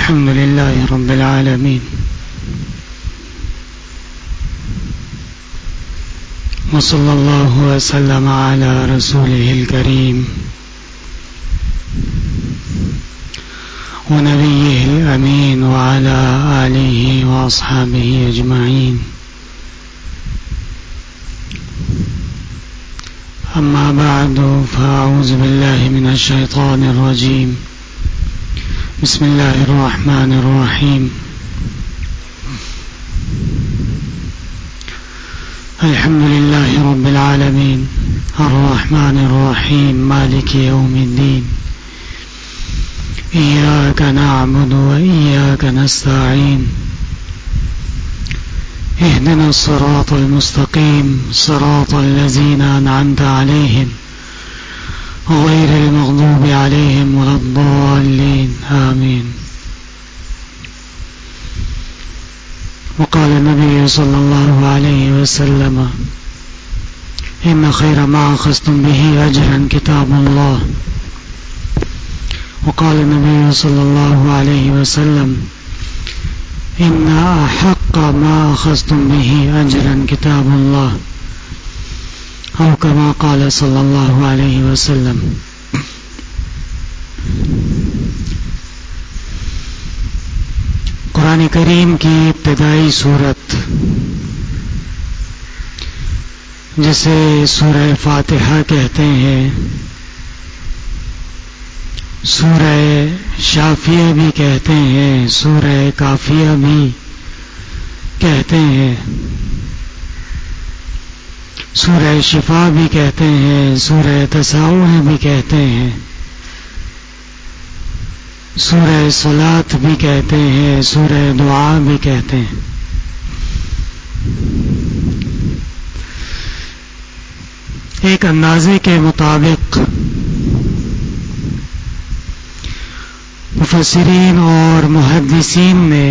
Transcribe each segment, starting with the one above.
الحمد لله رب العالمين، وصلى الله وسلم على رسوله الكريم ونبيه الأمين وعلى آله وأصحابه أجمعين. أما بعد، فأعوذ بالله من الشيطان الرجيم. بسم الله الرحمن الرحيم. الحمد لله رب العالمين، الرحمن الرحيم، مالك يوم الدين، إياك نعبد وإياك نستعين، اهدنا الصراط المستقيم، صراط الذين أنعمت عليهم غير المغضوب عليهم ولا الضالين، آمين. وقال النبي صلى الله عليه وسلم: إن خير ما أخذتم به أجرا كتاب الله. وقال النبي صلى الله عليه وسلم: إن أحق ما أخذتم به أجرا كتاب الله، أو كما قال صلی اللہ علیہ وسلم. قرآن کریم کی ابتدائی سورت جسے سورہ فاتحہ کہتے ہیں، سورہ شافیہ بھی کہتے ہیں، سورہ کافیہ بھی کہتے ہیں، سورہ شفا بھی کہتے ہیں، سورہ تساؤل بھی کہتے ہیں، سورہ صلاۃ بھی کہتے ہیں، سورہ دعا بھی کہتے ہیں. ایک اندازے کے مطابق مفسرین اور محدثین نے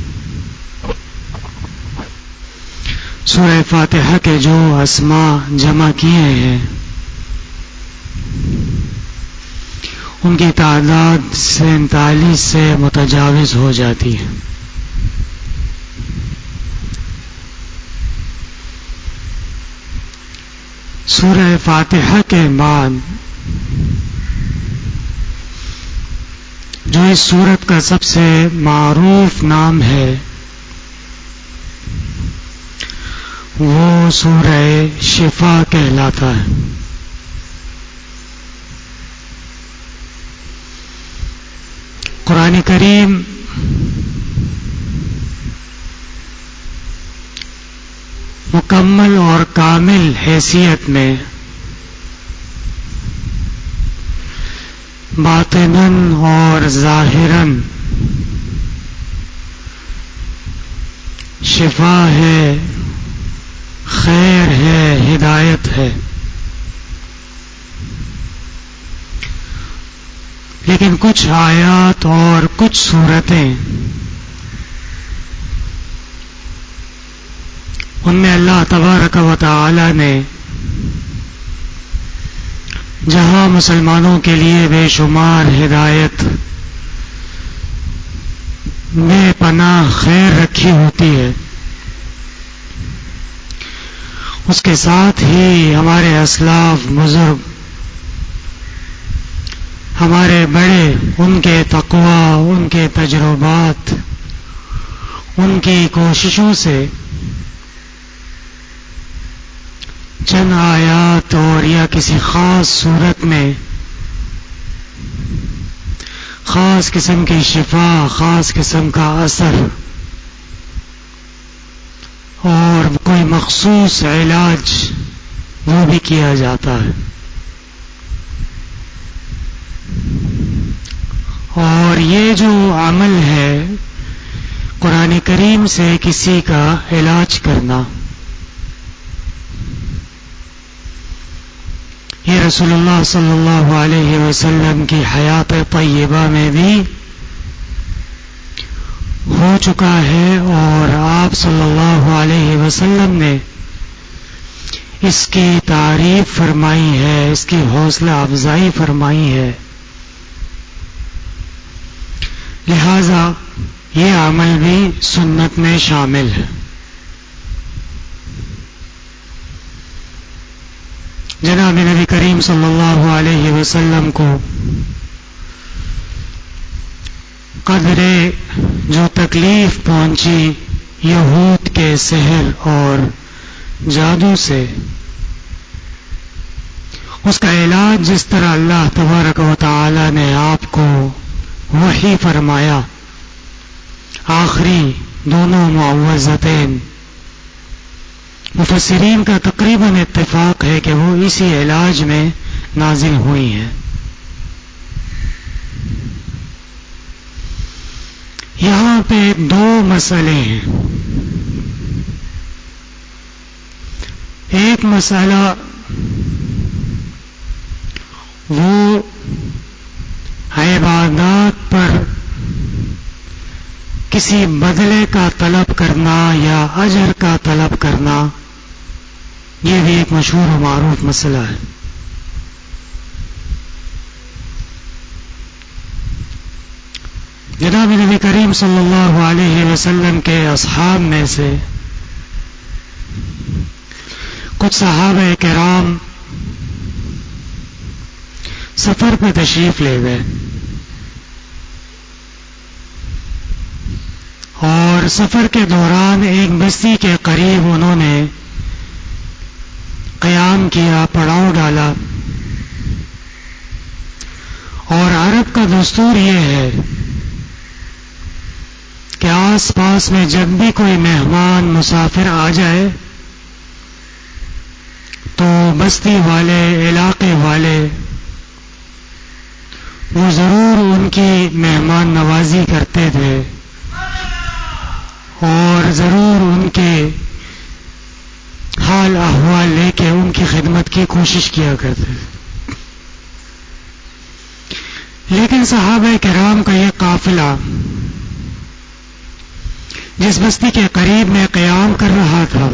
سورہ فاتحہ کے جو اسماء جمع کیے ہیں ان کی تعداد 47 سے متجاوز ہو جاتی ہے. سورہ فاتحہ کے بعد جو اس سورت کا سب سے معروف نام ہے وہ سورہ شفا کہلاتا ہے. قرآن کریم مکمل اور کامل حیثیت میں باطناً اور ظاہراً شفا ہے، خیر ہے، ہدایت ہے. لیکن کچھ آیات اور کچھ صورتیں ان میں اللہ تبارک و تعالی نے جہاں مسلمانوں کے لیے بے شمار ہدایت، بے پناہ خیر رکھی ہوتی ہے، اس کے ساتھ ہی ہمارے اسلاف بزرگ، ہمارے بڑے، ان کے تقوی، ان کے تجربات، ان کی کوششوں سے چند آیات اور یا کسی خاص صورت میں خاص قسم کی شفا، خاص قسم کا اثر اور کوئی مخصوص علاج وہ بھی کیا جاتا ہے. اور یہ جو عمل ہے قرآن کریم سے کسی کا علاج کرنا، یہ رسول اللہ صلی اللہ علیہ وسلم کی حیات طیبہ میں بھی ہو چکا ہے، اور آپ صلی اللہ علیہ وسلم نے اس کی تعریف فرمائی ہے، اس کی حوصلہ افزائی فرمائی ہے. لہذا یہ عمل بھی سنت میں شامل ہے. جناب نبی کریم صلی اللہ علیہ وسلم کو قدرے جو تکلیف پہنچی یہود کے سحر اور جادو سے، اس کا علاج جس طرح اللہ تبارک و تعالی نے آپ کو وحی فرمایا، آخری دونوں معوذتین، مفسرین کا تقریباً اتفاق ہے کہ وہ اسی علاج میں نازل ہوئی ہیں. یہاں پہ دو مسئلے ہیں. ایک مسئلہ وہ عبادات پر کسی بدلے کا طلب کرنا یا اجر کا طلب کرنا، یہ بھی ایک مشہور و معروف مسئلہ ہے. جناب نبی کریم صلی اللہ علیہ وسلم کے اصحاب میں سے کچھ صحابہ کرام سفر پہ تشریف لے گئے اور سفر کے دوران ایک بستی کے قریب انہوں نے قیام کیا، پڑاؤ ڈالا. اور عرب کا دستور یہ ہے کہ آس پاس میں جب بھی کوئی مہمان مسافر آ جائے تو بستی والے، علاقے والے وہ ضرور ان کی مہمان نوازی کرتے تھے اور ضرور ان کے حال احوال لے کے ان کی خدمت کی کوشش کیا کرتے تھے. لیکن صحابہ کرام کا یہ قافلہ جس بستی کے قریب میں قیام کر رہا تھا،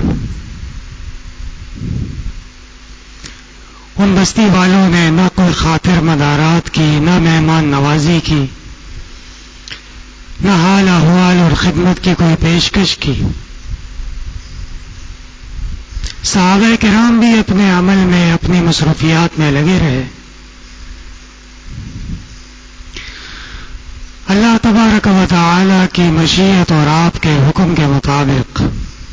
ان بستی والوں نے نہ کوئی خاطر مدارات کی، نہ مہمان نوازی کی، نہ حال احوال اور خدمت کی کوئی پیشکش کی. صحابہ کرام بھی اپنے عمل میں، اپنی مصروفیات میں لگے رہے. اللہ تبارک و تعالی کی مشیت اور آپ کے حکم کے مطابق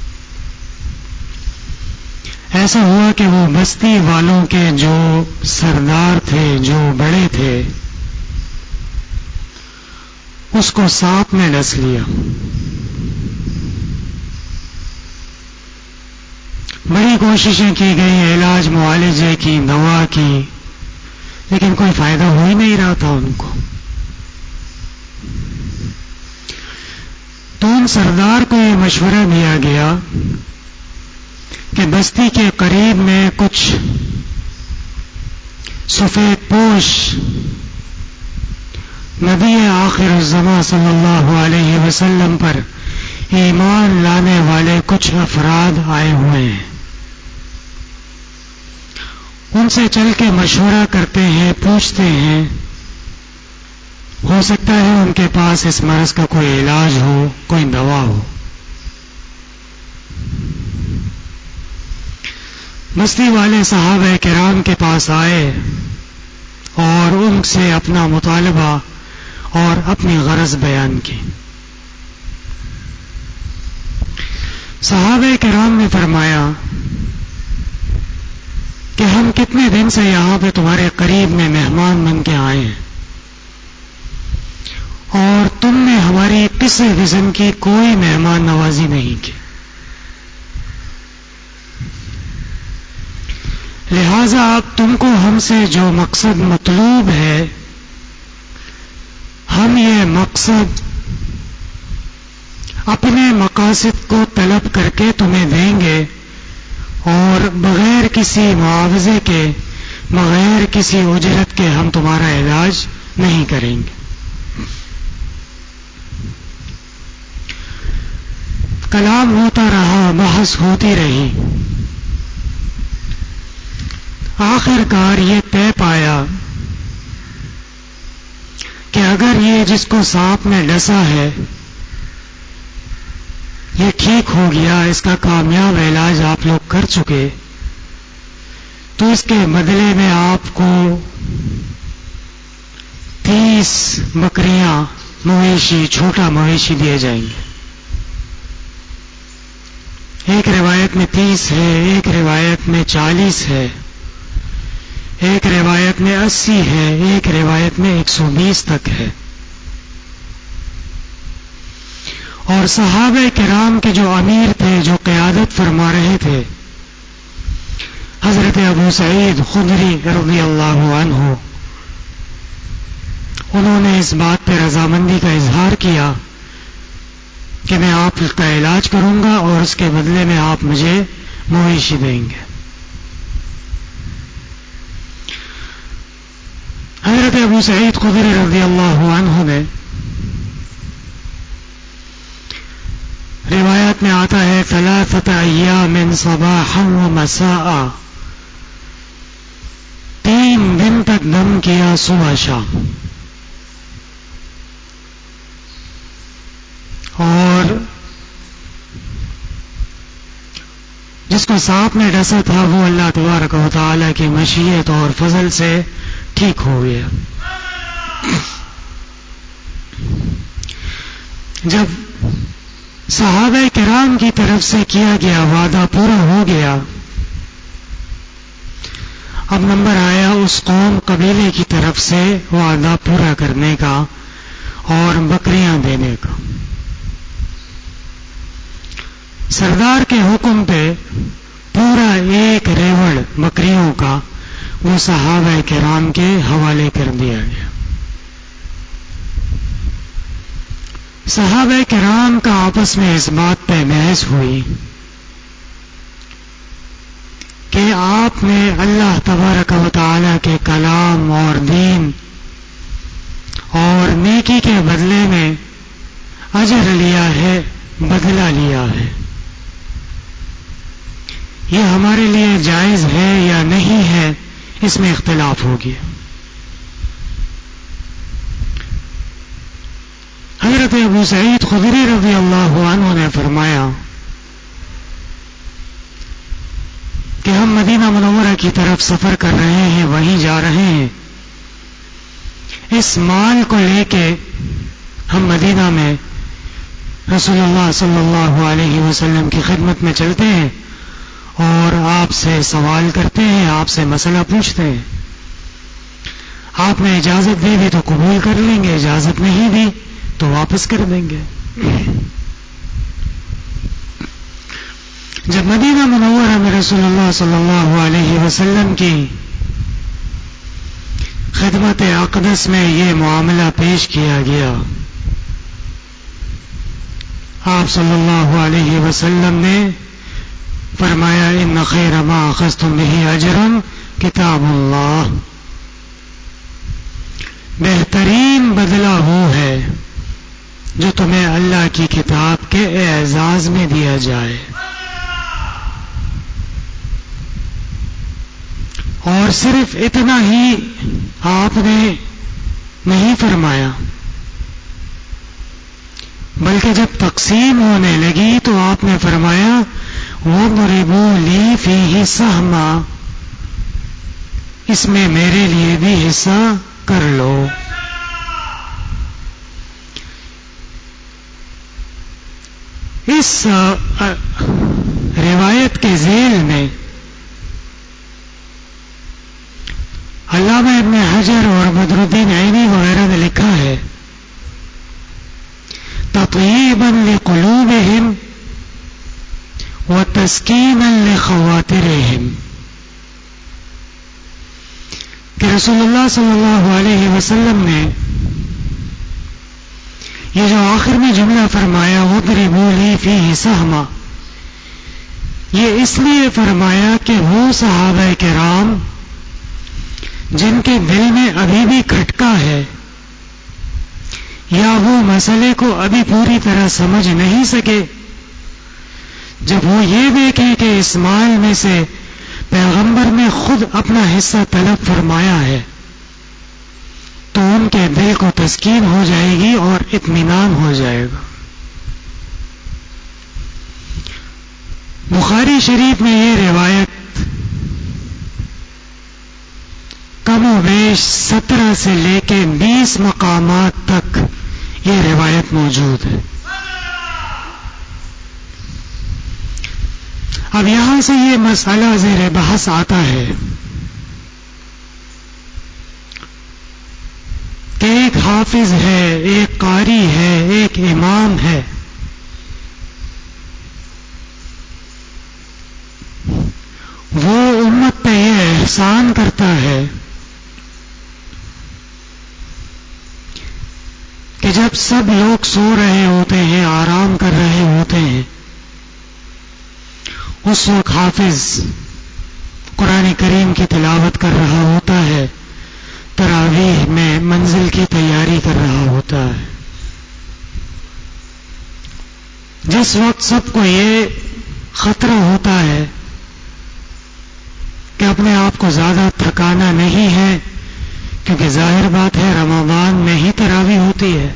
ایسا ہوا کہ وہ بستی والوں کے جو سردار تھے، جو بڑے تھے، اس کو سانپ نے ڈس لیا. بڑی کوششیں کی گئی، علاج معالجے کی، دوا کی، لیکن کوئی فائدہ ہو ہی نہیں رہا تھا ان کو. تو ان سردار کو یہ مشورہ دیا گیا کہ بستی کے قریب میں کچھ سفید پوش نبی آخر الزمان صلی اللہ علیہ وسلم پر ایمان لانے والے کچھ افراد آئے ہوئے ہیں، ان سے چل کے مشورہ کرتے ہیں، پوچھتے ہیں، ہو سکتا ہے ان کے پاس اس مرض کا کوئی علاج ہو، کوئی دوا ہو. بستی والے صحابہ کرام کے پاس آئے اور ان سے اپنا مطالبہ اور اپنی غرض بیان کی. صحابہ کرام نے فرمایا کہ ہم کتنے دن سے یہاں پہ تمہارے قریب میں مہمان بن کے آئے ہیں اور تم نے ہماری کسی قسم کی کوئی مہمان نوازی نہیں کی، لہذا اب تم کو ہم سے جو مقصد مطلوب ہے، ہم یہ مقصد اپنے مقاصد کو طلب کر کے تمہیں دیں گے اور بغیر کسی معاوضے کے، بغیر کسی اجرت کے ہم تمہارا علاج نہیں کریں گے. کلام ہوتا رہا، بحث ہوتی رہی. آخر کار یہ طے پایا کہ اگر یہ جس کو سانپ نے ڈسا ہے یہ ٹھیک ہو گیا، اس کا کامیاب علاج آپ لوگ کر چکے، تو اس کے بدلے میں آپ کو 30 بکریاں، مویشی، چھوٹا مویشی دیے جائیں گے۔ ایک روایت میں 30 ہے، ایک روایت میں 40 ہے، ایک روایت میں 80 ہے، ایک روایت میں 120 تک ہے۔ اور صحابہ کرام کے جو امیر تھے، جو قیادت فرما رہے تھے، حضرت ابو سعید خدری رضی اللہ عنہ، انہوں نے اس بات پہ رضامندی کا اظہار کیا کہ میں آپ کا علاج کروں گا اور اس کے بدلے میں آپ مجھے مویشی دیں گے۔ حضرت ابو سعید خدری رضی اللہ عنہ نے، روایت میں آتا ہے 3 ایام صباحا و مساء، 3 دن تک دم کیا صبح شام، اور جس کو سانپ نے ڈسا تھا وہ اللہ تبارک و تعالی کی مشیت اور فضل سے ٹھیک ہو گیا۔ جب صحابہ کرام کی طرف سے کیا گیا وعدہ پورا ہو گیا، اب نمبر آیا اس قوم قبیلے کی طرف سے وعدہ پورا کرنے کا اور بکریاں دینے کا۔ سردار کے حکم پہ پورا 1 ریوڑ بکریوں کا وہ صحابہ کرام کے حوالے کر دیا گیا۔ صحابہ کرام کا آپس میں اس بات پہ بحث ہوئی کہ آپ نے اللہ تبارک و تعالی کے کلام اور دین اور نیکی کے بدلے میں اجر لیا ہے، بدلہ لیا ہے، یہ ہمارے لیے جائز ہے یا نہیں ہے، اس میں اختلاف ہو گیا۔ حضرت ابو سعید خدری رضی اللہ عنہ نے فرمایا کہ ہم مدینہ منورہ کی طرف سفر کر رہے ہیں، وہیں جا رہے ہیں، اس مال کو لے کے ہم مدینہ میں رسول اللہ صلی اللہ علیہ وسلم کی خدمت میں چلتے ہیں اور آپ سے سوال کرتے ہیں، آپ سے مسئلہ پوچھتے ہیں۔ آپ نے اجازت دے دی تو قبول کر لیں گے، اجازت نہیں دی تو واپس کر دیں گے۔ جب مدینہ منورہ میں رسول اللہ صلی اللہ علیہ وسلم کی خدمت اقدس میں یہ معاملہ پیش کیا گیا، آپ صلی اللہ علیہ وسلم نے فرمایا ان خیر ما اخذتم به اجرا کتاب اللہ، بہترین بدلہ وہ ہے جو تمہیں اللہ کی کتاب کے اعزاز میں دیا جائے۔ اور صرف اتنا ہی آپ نے نہیں فرمایا، بلکہ جب تقسیم ہونے لگی تو آپ نے فرمایا وَضْرِبُوا لِي فِيهِ سَهْمًا، اس میں میرے لیے بھی حصہ کر لو۔ اس روایت کے ذیل میں علامہ ابن حجر اور بدر الدین عینی وغیرہ نے لکھا ہے تطیبا لقلوبہم وتسکینا لخواطرہم، کہ رسول اللہ صلی اللہ علیہ وسلم نے یہ جو آخر میں جملہ فرمایا وَضْرِبُوا لِي فِيهِ سَهْمًا، یہ اس لیے فرمایا کہ وہ صحابہ کرام جن کے دل میں ابھی بھی کھٹکا ہے یا وہ مسئلے کو ابھی پوری طرح سمجھ نہیں سکے، جب وہ یہ دیکھیں کہ اس مال میں سے پیغمبر نے خود اپنا حصہ طلب فرمایا ہے تو ان کے دل کو تسکین ہو جائے گی اور اطمینان ہو جائے گا۔ بخاری شریف میں یہ روایت کم و بیش 17 سے لے کے 20 مقامات تک یہ روایت موجود ہے. اب یہاں سے یہ مسئلہ زیر بحث آتا ہے کہ ایک حافظ ہے، ایک قاری ہے، ایک امام ہے، وہ امت پہ یہ احسان کرتا ہے کہ جب سب لوگ سو رہے ہوتے ہیں، آرام کر رہے ہوتے ہیں، اس وقت حافظ قرآن کریم کی تلاوت کر رہا ہوتا ہے، تراویح میں منزل کی تیاری کر رہا ہوتا ہے. جس وقت سب کو یہ خطرہ ہوتا ہے کہ اپنے آپ کو زیادہ تھکانا نہیں ہے، کیونکہ ظاہر بات ہے رمضان میں ہی تراویح ہوتی ہے،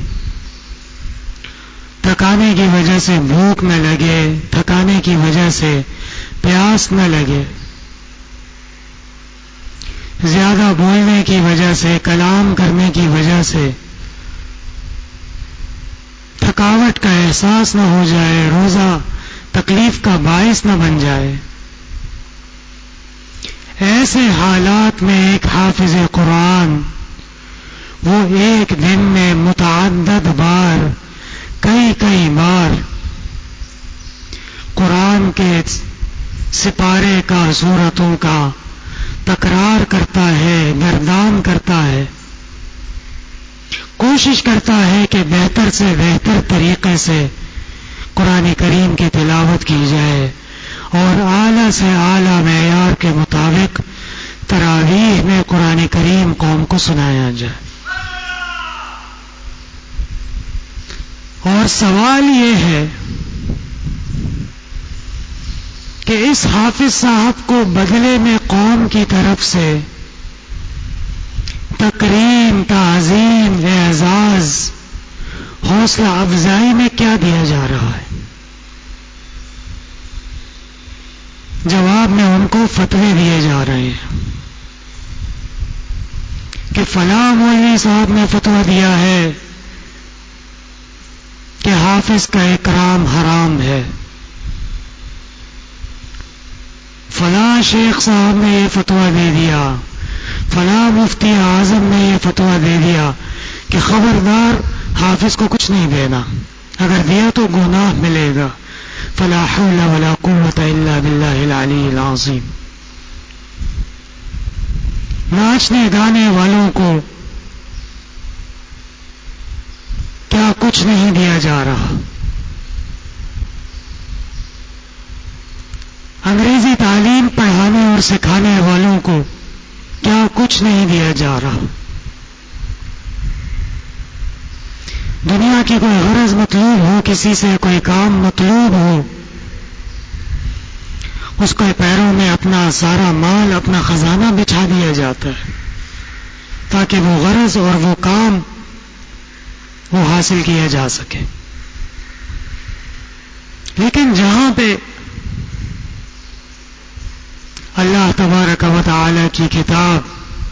تھکانے کی وجہ سے بھوک نہ لگے، تھکانے کی وجہ سے پیاس نہ لگے، زیادہ بولنے کی وجہ سے، کلام کرنے کی وجہ سے تھکاوٹ کا احساس نہ ہو جائے، روزہ تکلیف کا باعث نہ بن جائے. ایسے حالات میں ایک حافظ قرآن وہ ایک دن میں متعدد بار، کئی بار قرآن کے سپارے کا، سورتوں کا تکرار کرتا ہے، گردان کرتا ہے، کوشش کرتا ہے کہ بہتر سے بہتر طریقے سے قرآن کریم کی تلاوت کی جائے اور اعلیٰ سے اعلیٰ معیار کے مطابق تراویح میں قرآن کریم قوم کو سنایا جائے. اور سوال یہ ہے کہ اس حافظ صاحب کو بدلے میں قوم کی طرف سے تکریم، تعظیم، اعزاز، حوصلہ افزائی میں کیا دیا جا رہا ہے؟ جواب میں ان کو فتوے دیے جا رہے ہیں کہ فلاں مولوی صاحب نے فتویٰ دیا ہے کہ حافظ کا اکرام حرام ہے، فلاں شیخ صاحب نے یہ فتویٰ دے دیا، فلاں مفتی اعظم نے یہ فتویٰ دے دیا کہ خبردار حافظ کو کچھ نہیں دینا، اگر دیا تو گناہ ملے گا. فلا حول ولا قوت الا باللہ العلی العظیم. ناچنے گانے والوں کو کیا کچھ نہیں دیا جا رہا؟ انگریزی تعلیم پڑھانے اور سکھانے والوں کو کیا کچھ نہیں دیا جا رہا؟ دنیا کی کوئی غرض مطلوب ہو، کسی سے کوئی کام مطلوب ہو، اس کے پیروں میں اپنا سارا مال، اپنا خزانہ بچھا دیا جاتا ہے تاکہ وہ غرض اور وہ کام وہ حاصل کیا جا سکے. لیکن جہاں پہ اللہ تبارک و تعالی کی کتاب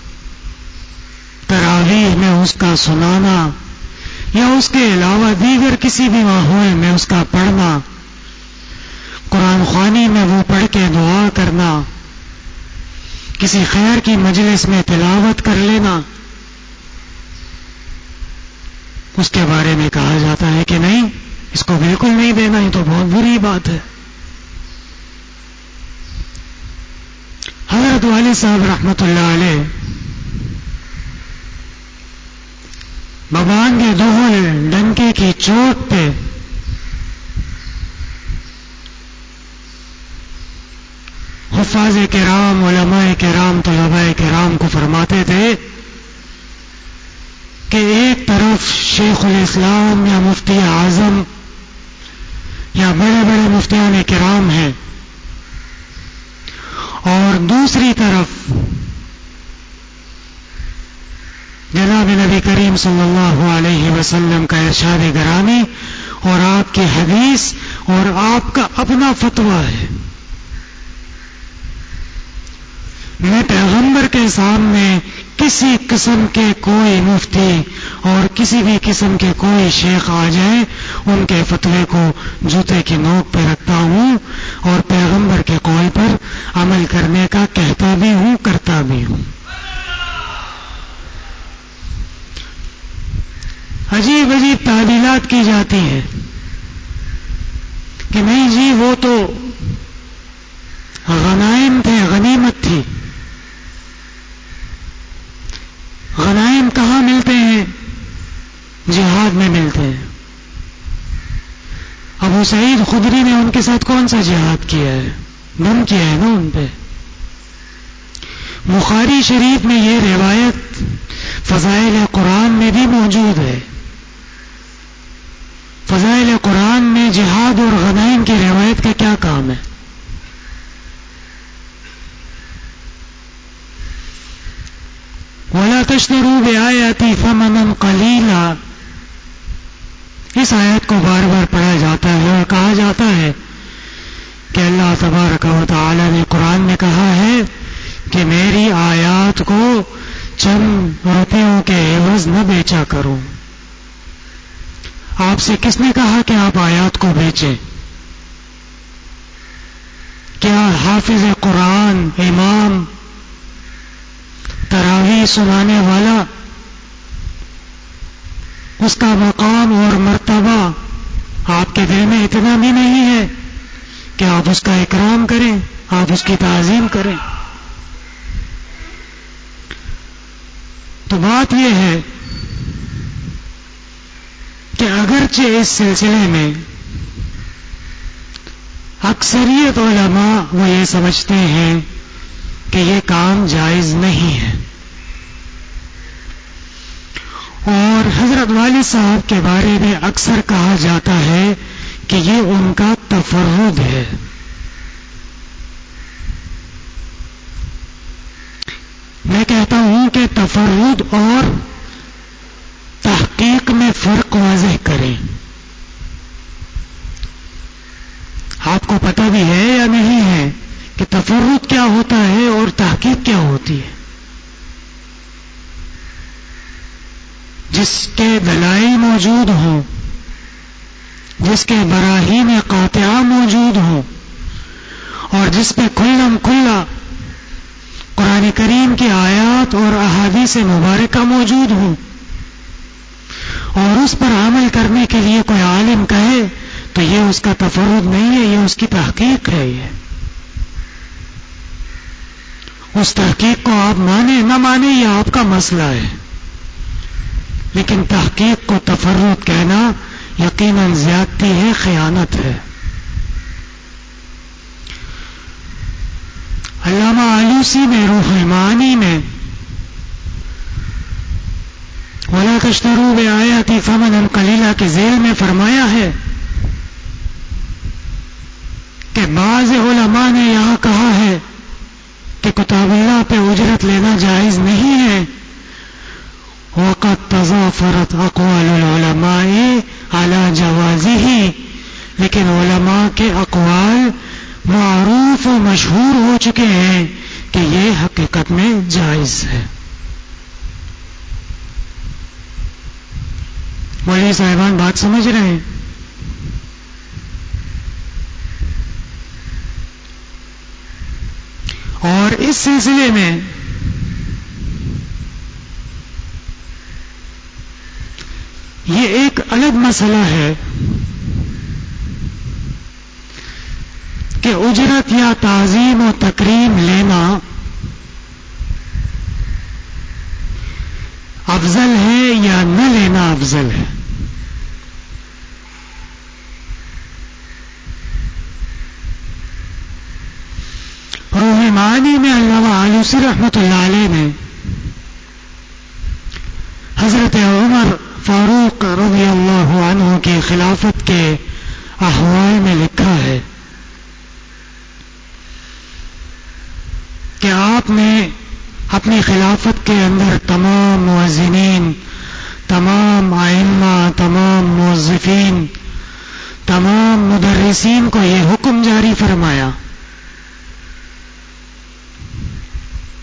تراویح میں اس کا سنانا یا اس کے علاوہ دیگر کسی بھی ماحول میں اس کا پڑھنا، قرآن خوانی میں وہ پڑھ کے دعا کرنا، کسی خیر کی مجلس میں تلاوت کر لینا، اس کے بارے میں کہا جاتا ہے کہ نہیں، اس کو بالکل نہیں دینا، یہ تو بہت بری بات ہے. حضرت والی صاحب رحمۃ اللہ علیہ ببانگ دہل ڈنکے کی چوٹ پہ حفاظ کرام، علماء کرام، طلباء کرام کو فرماتے تھے کہ ایک طرف شیخ الاسلام یا مفتی اعظم یا بڑے بڑے مفتیان کرام ہیں اور دوسری طرف جناب نبی کریم صلی اللہ علیہ وسلم کا ارشاد گرامی اور آپ کی حدیث اور آپ کا اپنا فتویٰ ہے. میں پیغمبر کے سامنے کسی قسم کے کوئی مفتی اور کسی بھی قسم کے کوئی شیخ آ جائے ان کے فتوے کو جوتے کی نوک پہ رکھتا ہوں اور پیغمبر کے قول پر عمل کرنے کا کہتا بھی ہوں کرتا بھی ہوں. عجیب عجیب تعبیرات کی جاتی ہیں کہ نہیں جی وہ تو غنائم تھے، غنیمت تھی. غنائم کہاں ملتے ہیں؟ جہاد میں ملتے ہیں. ابو سعید خدری نے ان کے ساتھ کون سا جہاد کیا ہے؟ دم کیا ہے نا ان پہ. بخاری شریف میں یہ روایت فضائل قرآن میں بھی موجود ہے. فضائل قرآن میں جہاد اور غنائم کی روایت کا کیا کام ہے؟ وَلَا تَشْتَرُوا بِآيَاتِي ثَمَنًا قَلِيلًا. اس آیت کو بار بار پڑھا جاتا ہے اور کہا جاتا ہے کہ اللہ تبارک و تعالی نے قرآن میں کہا ہے کہ میری آیات کو چند روپیوں کے عوض نہ بیچا کرو. آپ سے کس نے کہا کہ آپ آیات کو بیچیں؟ کیا حافظ قرآن، امام، تراویح سنانے والا، اس کا مقام اور مرتبہ آپ کے دل میں اتنا بھی نہیں ہے کہ آپ اس کا اکرام کریں، آپ اس کی تعظیم کریں؟ تو بات یہ ہے کہ اگرچہ اس سلسلے میں اکثریت علماء وہ یہ سمجھتے ہیں کہ یہ کام جائز نہیں ہے، اور حضرت والد صاحب کے بارے میں اکثر کہا جاتا ہے کہ یہ ان کا تفرد ہے. میں کہتا ہوں کہ تفرد اور تحقیق میں فرق واضح کریں. آپ کو پتہ بھی ہے یا نہیں ہے کہ تفرد کیا ہوتا ہے اور تحقیق کیا ہوتی ہے؟ جس کے دلائل موجود ہوں، جس کے براہین قاطعہ موجود ہوں، اور جس پہ کھلم کھلا قرآن کریم کی آیات اور احادیث مبارکہ موجود ہوں، اور اس پر عمل کرنے کے لیے کوئی عالم کہے تو یہ اس کا تفرد نہیں ہے، یہ اس کی تحقیق ہے. یہ اس تحقیق کو آپ مانیں نہ مانیں یہ آپ کا مسئلہ ہے، لیکن تحقیق کو تفرد کہنا یقیناً زیادتی ہے، خیانت ہے. علامہ آلوسی نے روح المعانی میں وَلَا تَشْتَرُوا بِآيَاتِي ثَمَنًا قَلِيلًا کے ذیل میں فرمایا ہے کہ بعض علماء نے یہاں کہا ہے کہ کتاب اللہ پہ اجرت لینا جائز نہیں ہے. وَقَدْ تَضَافَرَتْ أَقْوَالُ الْعُلَمَاءِ عَلَى جَوَازِهِ. لیکن علماء کے اقوال معروف و مشہور ہو چکے ہیں کہ یہ حقیقت میں جائز ہے. مولوی صاحبان بات سمجھ رہے ہیں؟ اور اس سلسلے میں یہ ایک الگ مسئلہ ہے کہ اجرت یا تعظیم و تکریم لینا افضل ہے یا نہ لینا افضل ہے. روح معانی میں علامہ آلوسی رحمۃ اللہ علیہ نے حضرت عمر فاروق رضی اللہ عنہ کی خلافت کے احوال میں لکھا ہے کہ آپ نے اپنی خلافت کے اندر تمام مؤذنین، تمام ائمہ، تمام موظفین، تمام مدرسین کو یہ حکم جاری فرمایا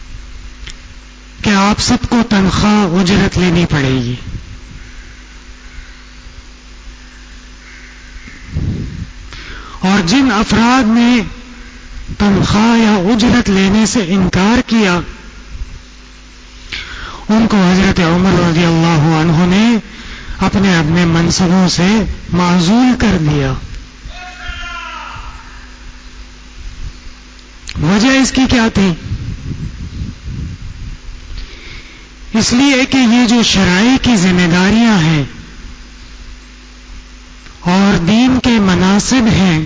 کہ آپ سب کو تنخواہ اجرت لینی پڑے گی. اور جن افراد نے تنخواہ یا اجرت لینے سے انکار کیا ان کو حضرت عمر رضی اللہ عنہ نے اپنے اپنے منصبوں سے معزول کر دیا. وجہ اس کی کیا تھی؟ اس لیے کہ یہ جو شرائع کی ذمہ داریاں ہیں اور دین کے مناصب ہیں،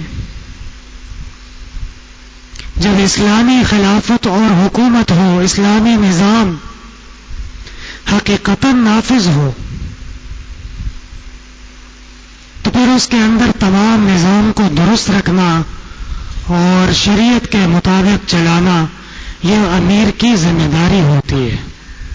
جب اسلامی خلافت اور حکومت ہو، اسلامی نظام حقیقتاً نافذ ہو، تو پھر اس کے اندر تمام نظام کو درست رکھنا اور شریعت کے مطابق چلانا یہ امیر کی ذمہ داری ہوتی ہے.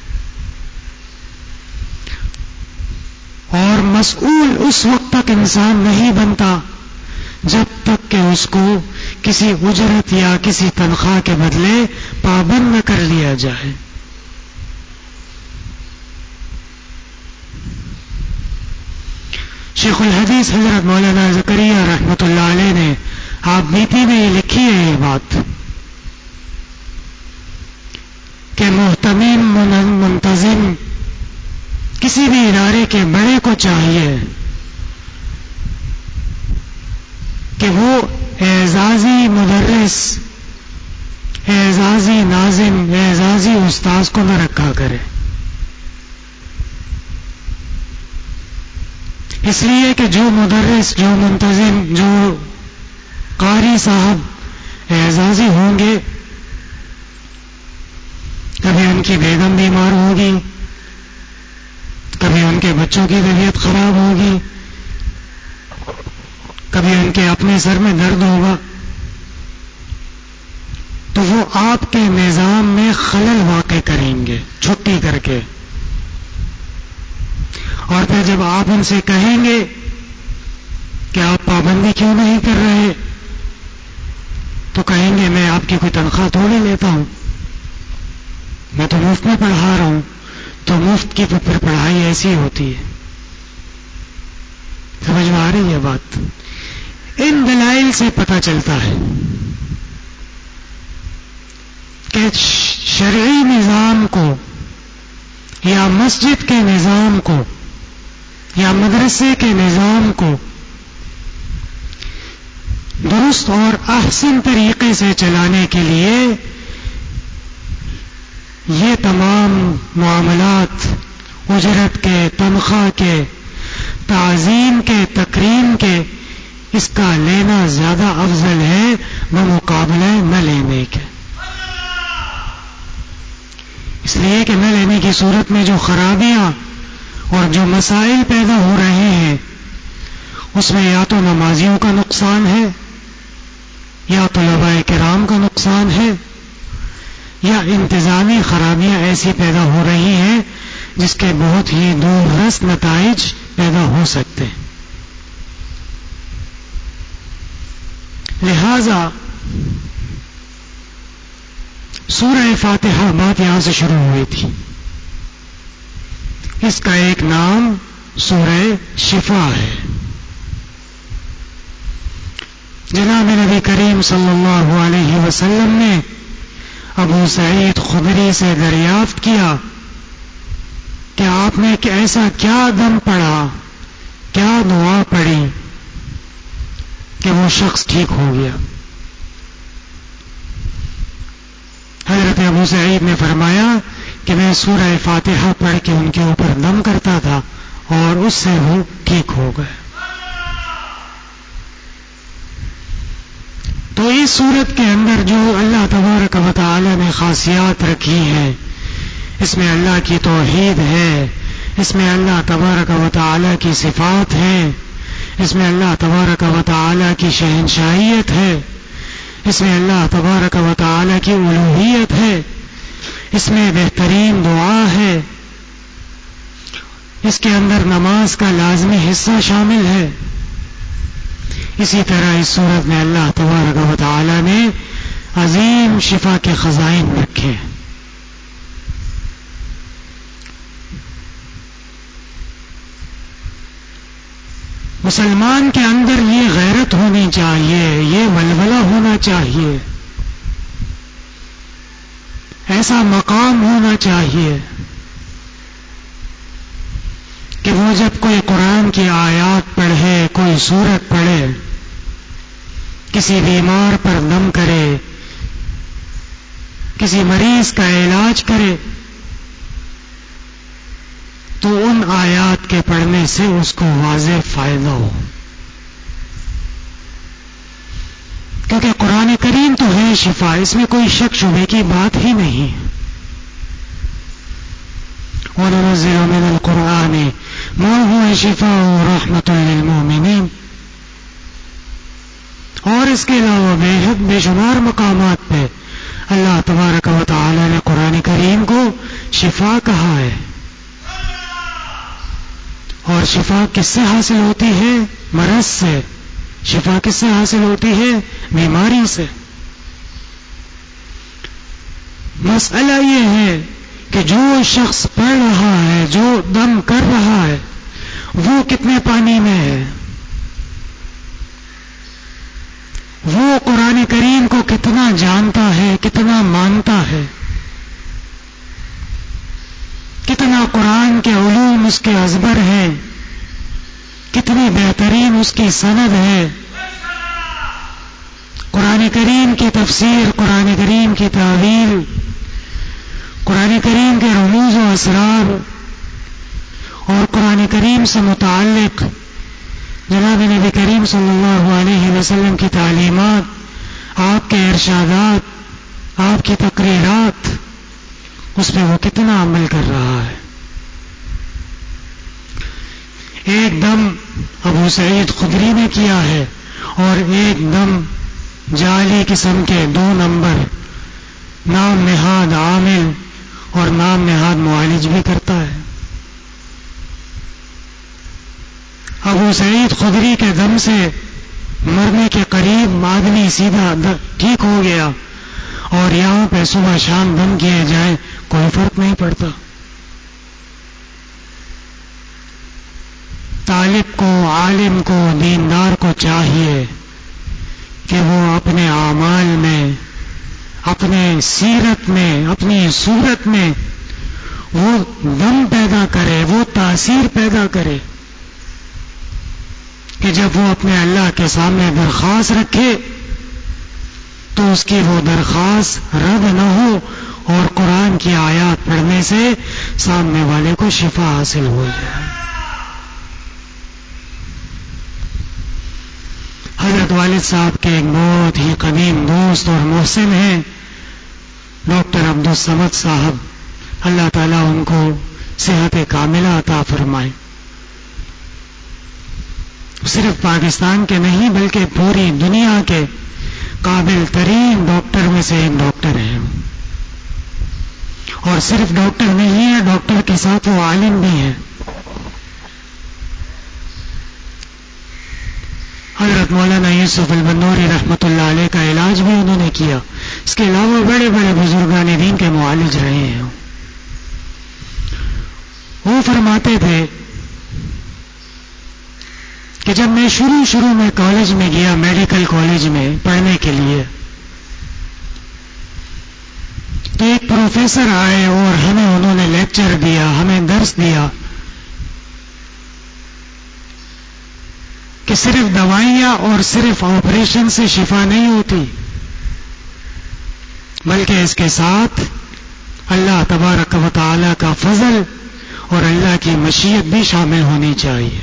اور مسئول اس وقت تک انسان نہیں بنتا جب تک کہ اس کو کسی اجرت یا کسی تنخواہ کے بدلے پابند نہ کر لیا جائے. شیخ الحدیث حضرت مولانا زکریا رحمۃ اللہ علیہ نے آپ نیتی میں یہ لکھی ہے یہ بات کہ محتمم منتظم کسی بھی ادارے کے بڑے کو چاہیے کہ وہ اعزازی مدرس، اعزازی ناظم، اعزازی استاذ کو نہ رکھا کرے. اس لیے کہ جو مدرس، جو منتظم، جو قاری صاحب اعزازی ہوں گے، کبھی ان کی بیگم بیمار ہوگی، کبھی ان کے بچوں کی طبیعت خراب ہوگی، کبھی ان کے اپنے سر میں درد ہوگا، تو وہ آپ کے نظام میں خلل واقع کریں گے چھٹی کر کے. اور پھر جب آپ ان سے کہیں گے کہ آپ پابندی کیوں نہیں کر رہے، تو کہیں گے میں آپ کی کوئی تنخواہ تھوڑی لیتا ہوں، میں تو مفت میں پڑھا رہا ہوں. تو مفت کی پھر پڑھائی ایسی ہوتی ہے. سمجھ میں آ رہی ہے بات؟ ان دلائل سے پتہ چلتا ہے کہ شرعی نظام کو یا مسجد کے نظام کو یا مدرسے کے نظام کو درست اور احسن طریقے سے چلانے کے لیے یہ تمام معاملات اجرت کے، تنخواہ کے، تعظیم کے، تکریم کے، اس کا لینا زیادہ افضل ہے بمقابلہ نہ لینے کے. اس لیے کہ نہ لینے کی صورت میں جو خرابیاں اور جو مسائل پیدا ہو رہے ہیں اس میں یا تو نمازیوں کا نقصان ہے، یا طلباء کرام کا نقصان ہے، یا انتظامی خرابیاں ایسی پیدا ہو رہی ہیں جس کے بہت ہی دور رس نتائج پیدا ہو سکتے ہیں. لہذا سورہ فاتحہ بات یہاں سے شروع ہوئی تھی. اس کا ایک نام سورہ شفا ہے. جناب نبی کریم صلی اللہ علیہ وسلم نے ابو سعید خدری سے دریافت کیا کہ آپ نے ایسا کیا دم پڑا، کیا دعا پڑی کہ وہ شخص ٹھیک ہو گیا. حضرت ابو سعید نے فرمایا کہ میں سورہ فاتحہ پڑھ کے ان کے اوپر دم کرتا تھا اور اس سے وہ ٹھیک ہو گئے. تو اس صورت کے اندر جو اللہ تبارک و تعالی نے خاصیات رکھی ہیں، اس میں اللہ کی توحید ہے، اس میں اللہ تبارک و تعالی کی صفات ہیں، اس میں اللہ تبارک و تعالی کی شہنشاہیت ہے، اس میں اللہ تبارک و تعالی کی الوہیت ہے، اس میں بہترین دعا ہے، اس کے اندر نماز کا لازمی حصہ شامل ہے. اسی طرح اس صورت میں اللہ تبارک و تعالی نے عظیم شفا کے خزائن رکھے. مسلمان کے اندر یہ غیرت ہونی چاہیے، یہ ولولہ ہونا چاہیے، ایسا مقام ہونا چاہیے کہ وہ جب کوئی قرآن کی آیات پڑھے، کوئی سورت پڑھے، کسی بیمار پر دم کرے، کسی مریض کا علاج کرے، تو ان آیات کے پڑھنے سے اس کو واضح فائدہ ہو، کیونکہ قرآن کریم تو ہے شفا، اس میں کوئی شک شبے کی بات ہی نہیں۔ وَنُنَزِّلُ مِنَ الْقُرْآنِ مَا هُوَ شِفَاءٌ وَرَحْمَةٌ لِّلْمُؤْمِنِينَ، اور اس کے علاوہ بے شمار مقامات پہ اللہ تبارک و تعالی نے قرآن کریم کو شفا کہا ہے۔ اور شفا کس سے حاصل ہوتی ہے؟ مرض سے۔ شفا کس سے حاصل ہوتی ہے؟ بیماری سے۔ مسئلہ یہ ہے کہ جو شخص پڑھ رہا ہے، جو دم کر رہا ہے، وہ کتنے پانی میں ہے، وہ قرآن کریم کو کتنا جانتا ہے، کتنا مانتا ہے، کتنا قرآن کے علوم اس کے ازبر ہیں، کتنی بہترین اس کی سند ہے، قرآن کریم کی تفسیر، قرآن کریم کی تعویل، قرآن کریم کے رموز و اسرار، اور قرآن کریم سے متعلق جناب نبی کریم صلی اللہ علیہ وسلم کی تعلیمات، آپ کے ارشادات، آپ کی تقریرات، اس پہ وہ کتنا عمل کر رہا ہے۔ ایک دم ابو سعید خدری نے کیا ہے، اور ایک دم جعلی قسم کے 2 نمبر نام نہاد عامل اور نام نہاد معالج بھی کرتا ہے۔ ابو سعید خدری کے دم سے مرنے کے قریب آدمی سیدھا ٹھیک ہو گیا، اور یہاں پہ صبح شام دم کیے جائیں کوئی فرق نہیں پڑتا۔ طالب کو، عالم کو، دیندار کو چاہیے کہ وہ اپنے اعمال میں، اپنے سیرت میں، اپنی صورت میں وہ دم پیدا کرے، وہ تاثیر پیدا کرے کہ جب وہ اپنے اللہ کے سامنے درخواست رکھے تو اس کی وہ درخواست رد نہ ہو، اور قرآن کی آیات پڑھنے سے سامنے والے کو شفا حاصل ہو جائے۔ حضرت والد صاحب کے ایک بہت ہی قدیم دوست اور محسن ہیں ڈاکٹر عبدالصمد صاحب، اللہ تعالیٰ ان کو صحت کاملہ عطا فرمائے۔ صرف پاکستان کے نہیں بلکہ پوری دنیا کے قابل ترین ڈاکٹر میں سے ایک ڈاکٹر ہیں، اور صرف ڈاکٹر نہیں ہے، ڈاکٹر کے ساتھ وہ عالم بھی ہیں۔ حضرت مولانا یوسف البنوری رحمۃ اللہ علیہ کا علاج بھی انہوں نے کیا، اس کے علاوہ بڑے بڑے بزرگان دین کے معالج رہے ہیں۔ وہ فرماتے تھے کہ جب میں شروع میں کالج میں گیا، میڈیکل کالج میں پڑھنے کے لیے، تو ایک پروفیسر آئے اور ہمیں انہوں نے لیکچر دیا، ہمیں درس دیا کہ صرف دوائیاں اور صرف آپریشن سے شفا نہیں ہوتی، بلکہ اس کے ساتھ اللہ تبارک و تعالی کا فضل اور اللہ کی مشیت بھی شامل ہونی چاہیے۔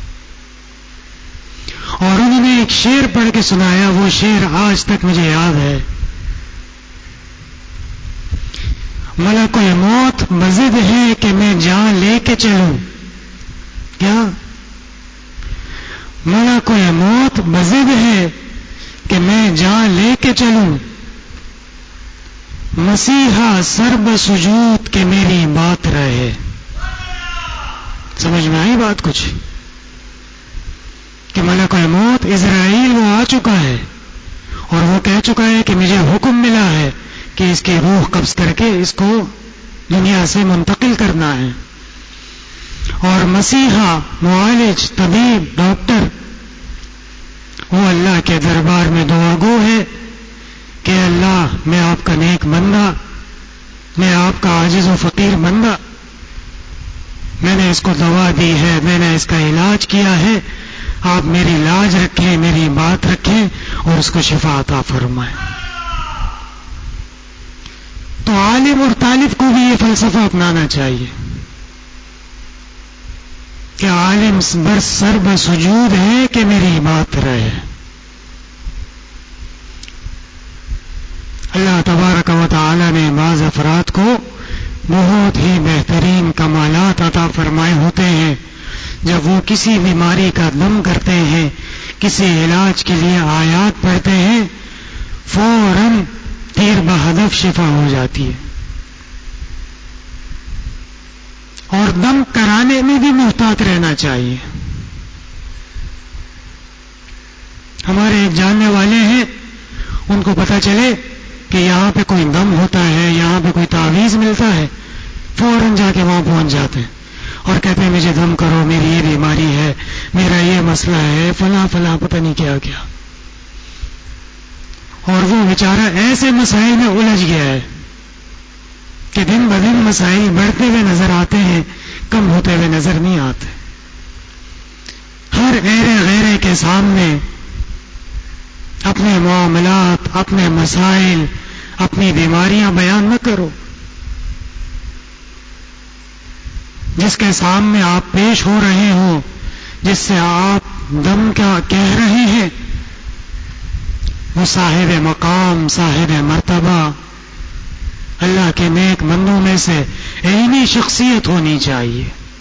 اور انہوں نے ایک شعر پڑھ کے سنایا، وہ شعر آج تک مجھے یاد ہے۔ ملک موت بضد ہے کہ میں جان لے کے چلوں، کیا ملک موت بضد ہے کہ میں جان لے کے چلوں، مسیحا سر بسجود کہ میری بات رہے۔ سمجھ میں آئی بات کچھ؟ کہ ملک موت عزرائیل وہ آ چکا ہے اور وہ کہہ چکا ہے کہ مجھے حکم ملا ہے کہ اس کی روح قبض کر کے اس کو دنیا سے منتقل کرنا ہے، اور مسیحا معالج، طبیب، ڈاکٹر وہ اللہ کے دربار میں دعا گو ہے کہ اللہ میں آپ کا نیک بندہ، میں آپ کا عاجز و فقیر بندہ، میں نے اس کو دوا دی ہے، میں نے اس کا علاج کیا ہے، آپ میری لاج رکھیں، میری بات رکھیں اور اس کو شفا عطا فرمائیں۔ تو عالم اور طالب کو بھی یہ فلسفہ اپنانا چاہیے کہ عالم بر سر بسجود ہے کہ میری بات رہے۔ اللہ تبارک و تعالی نے بعض افراد کو بہت ہی بہترین کمالات عطا فرمائے ہوتے ہیں، جب وہ کسی بیماری کا دم کرتے ہیں، کسی علاج کے لیے آیات پڑھتے ہیں، فوراً تیر بہدف شفا ہو جاتی ہے۔ اور دم کرانے میں بھی محتاط رہنا چاہیے۔ ہمارے ایک جاننے والے ہیں، ان کو پتہ چلے کہ یہاں پہ کوئی دم ہوتا ہے، یہاں پہ کوئی تعویذ ملتا ہے، فوراً جا کے وہاں پہنچ جاتے ہیں اور کہتے ہیں مجھے دم کرو، میری یہ بیماری ہے، میرا یہ مسئلہ ہے، فلاں فلاں پتہ نہیں کیا کیا۔ اور وہ بیچارہ ایسے مسائل میں الجھ گیا ہے کہ دن بدن مسائل بڑھتے ہوئے نظر آتے ہیں، کم ہوتے ہوئے نظر نہیں آتے۔ ہر غیرے کے سامنے اپنے معاملات، اپنے مسائل، اپنی بیماریاں بیان نہ کرو۔ جس کے سامنے آپ پیش ہو رہے ہوں، جس سے آپ دم کا کہہ رہے ہیں، وہ صاحب مقام، صاحب مرتبہ، اللہ کے نیک بندوں میں سے عینی شخصیت ہونی چاہیے۔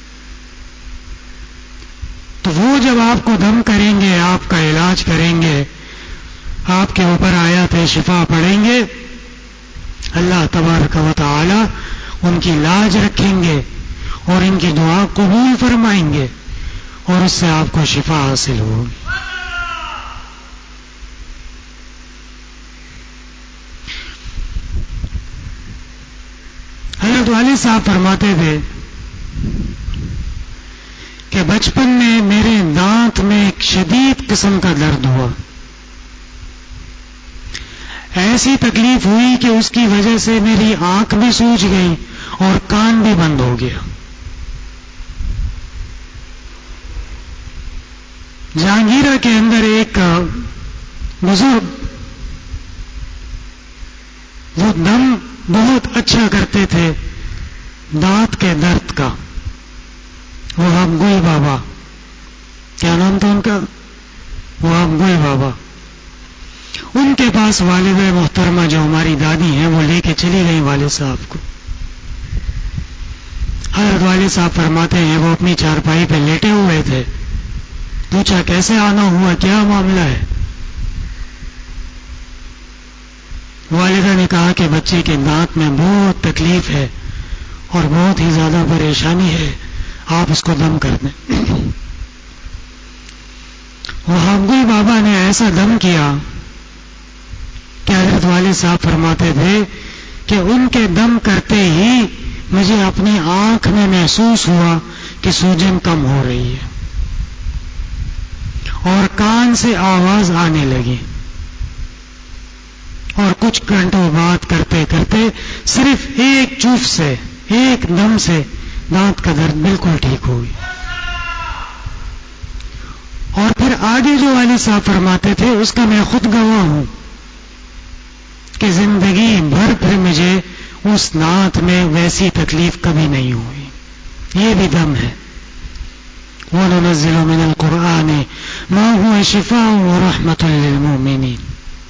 تو وہ جب آپ کو دم کریں گے، آپ کا علاج کریں گے، آپ کے اوپر آیات شفا پڑھیں گے، اللہ تبارک و تعالی ان کی لاج رکھیں گے اور ان کی دعا قبول فرمائیں گے اور اس سے آپ کو شفا حاصل ہوگی۔ حضرت والد صاحب فرماتے تھے کہ بچپن میں میرے دانت میں ایک شدید قسم کا درد ہوا، ایسی تکلیف ہوئی کہ اس کی وجہ سے میری آنکھ بھی سوج گئی اور کان بھی بند ہو گیا۔ جہانگیرہ کے اندر ایک بزرگ، وہ دم بہت اچھا کرتے تھے دانت کے درد کا، وہ ہم گوئی بابا، کیا نام تھا ان کا؟ وہ ہم گوئی بابا۔ ان کے پاس والد محترمہ جو ہماری دادی ہیں وہ لے کے چلی گئی والد صاحب کو۔ حضرت والد صاحب فرماتے ہیں وہ اپنی چارپائی پہ لیٹے ہوئے تھے، پوچھا کیسے آنا ہوا، کیا معاملہ ہے؟ والدہ نے کہا کہ بچے کے دانت میں بہت تکلیف ہے اور بہت ہی زیادہ پریشانی ہے، آپ اس کو دم کر دیں۔ وہ ہمگوئی بابا نے ایسا دم کیا کہ حضرت والد صاحب فرماتے تھے کہ ان کے دم کرتے ہی مجھے اپنی آنکھ میں محسوس ہوا کہ سوجن کم ہو رہی ہے اور کان سے آواز آنے لگی، اور کچھ گھنٹوں بات کرتے کرتے صرف ایک چوف سے، ایک دم سے دانت کا درد بالکل ٹھیک ہو گیا۔ اور پھر آگے جو والد صاحب فرماتے تھے اس کا میں خود گواہ ہوں کہ زندگی بھر پھر مجھے اس دانت میں ویسی تکلیف کبھی نہیں ہوئی۔ یہ بھی دم ہے۔ وَنُنَزِّلُ مِنَ الْقُرْآنِ مَا هُوَ شِفَاءٌ وَرَحْمَةٌ لِّلْمُؤْمِنِينَ۔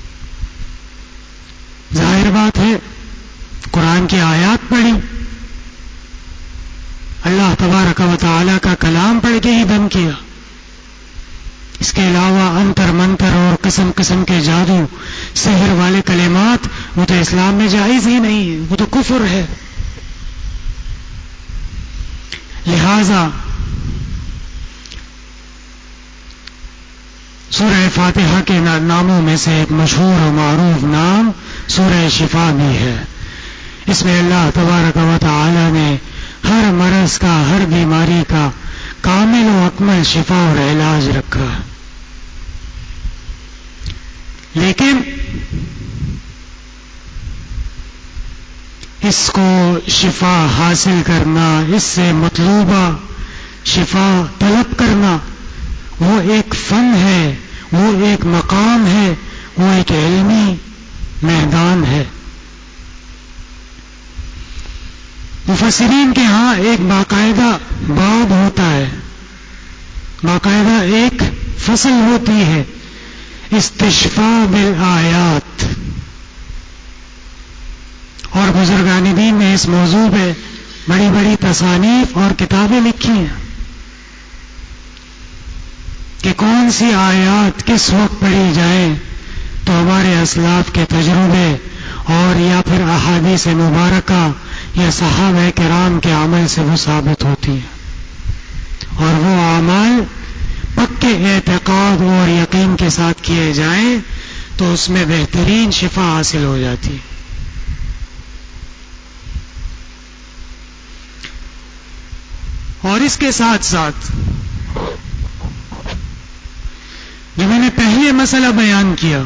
ظاہر بات ہے قرآن کی آیات پڑھی، اللہ تبارک و تعالی کا کلام پڑھ کے ہی دم کیا۔ اس کے علاوہ انتر منتر اور قسم قسم کے جادو، سحر والے کلمات، وہ تو اسلام میں جائز ہی نہیں ہے، وہ تو کفر ہے۔ لہذا سورہ فاتحہ کے ناموں میں سے ایک مشہور و معروف نام سورہ شفا بھی ہے۔ اس میں اللہ تبارک و تعالی نے ہر مرض کا، ہر بیماری کا کامل و اکمل شفا اور علاج رکھا ہے۔ لیکن اس کو شفا حاصل کرنا، اس سے مطلوبہ شفا طلب کرنا، وہ ایک فن ہے، وہ ایک مقام ہے، وہ ایک علمی میدان ہے۔ مفسرین کے ہاں ایک باقاعدہ باب ہوتا ہے، باقاعدہ ایک فصل ہوتی ہے، استشفاء بالآیات، اور بزرگان دین نے اس موضوع پہ بڑی بڑی تصانیف اور کتابیں لکھی ہیں کہ کون سی آیات کس وقت پڑھی جائیں تو ہمارے اسلاف کے تجربے اور یا پھر احادیث مبارکہ یا صحابہ کرام کے عمل سے وہ ثابت ہوتی ہے، اور وہ اعمال پکے اعتقاد اور یقین کے ساتھ کیے جائیں تو اس میں بہترین شفا حاصل ہو جاتی ہے۔ اور اس کے ساتھ ساتھ جو میں نے پہلے مسئلہ بیان کیا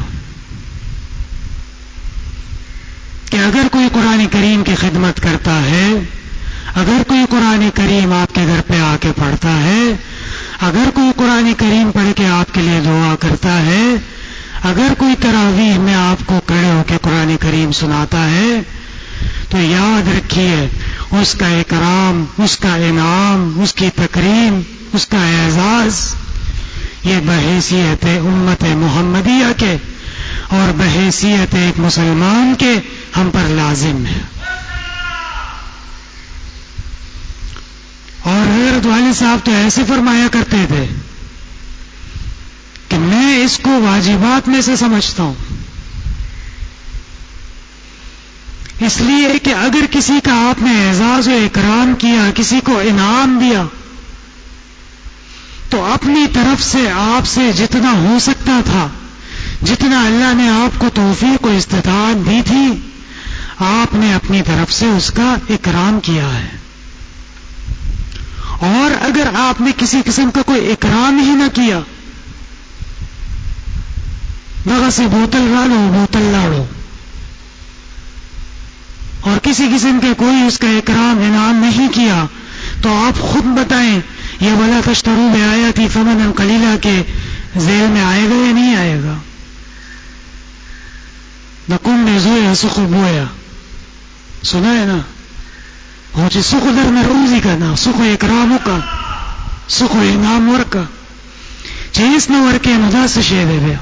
کہ اگر کوئی قرآن کریم کی خدمت کرتا ہے، اگر کوئی قرآن کریم آپ کے گھر پہ آ کے پڑھتا ہے، اگر کوئی قرآن کریم پڑھ کے آپ کے لیے دعا کرتا ہے، اگر کوئی تراویح میں آپ کو کھڑے ہو کے قرآن کریم سناتا ہے، تو یاد رکھیے اس کا اکرام، اس کا انعام، اس کی تکریم، اس کا اعزاز یہ بحیثیت امت محمدیہ کے اور بحیثیت ایک مسلمان کے ہم پر لازم ہے۔ اور حضرت والد صاحب تو ایسے فرمایا کرتے تھے کہ میں اس کو واجبات میں سے سمجھتا ہوں، اس لیے کہ اگر کسی کا آپ نے اعزاز و اکرام کیا، کسی کو انعام دیا، تو اپنی طرف سے آپ سے جتنا ہو سکتا تھا، جتنا اللہ نے آپ کو توفیق و استطاعت دی تھی، آپ نے اپنی طرف سے اس کا اکرام کیا ہے۔ اور اگر آپ نے کسی قسم کا کوئی اکرام ہی نہ کیا، بغا سے بوتل ڈالو، بوتل لاڑو، اور کسی قسم کے کوئی اس کا اکرام انعام نہیں کیا، تو آپ خود بتائیں یہ ولا تشتروا بآیاتی ثمنا قلیلا کے ذیل میں آئے گا یا نہیں آئے گا؟ نکن نے زویا سخ بویا، سنا ہے نا؟ وہ جی سخ در میں روزی کا نا سخ اکرام کا سخ انعام ورکا چیز نہ ورکے نداس شے دے دیا۔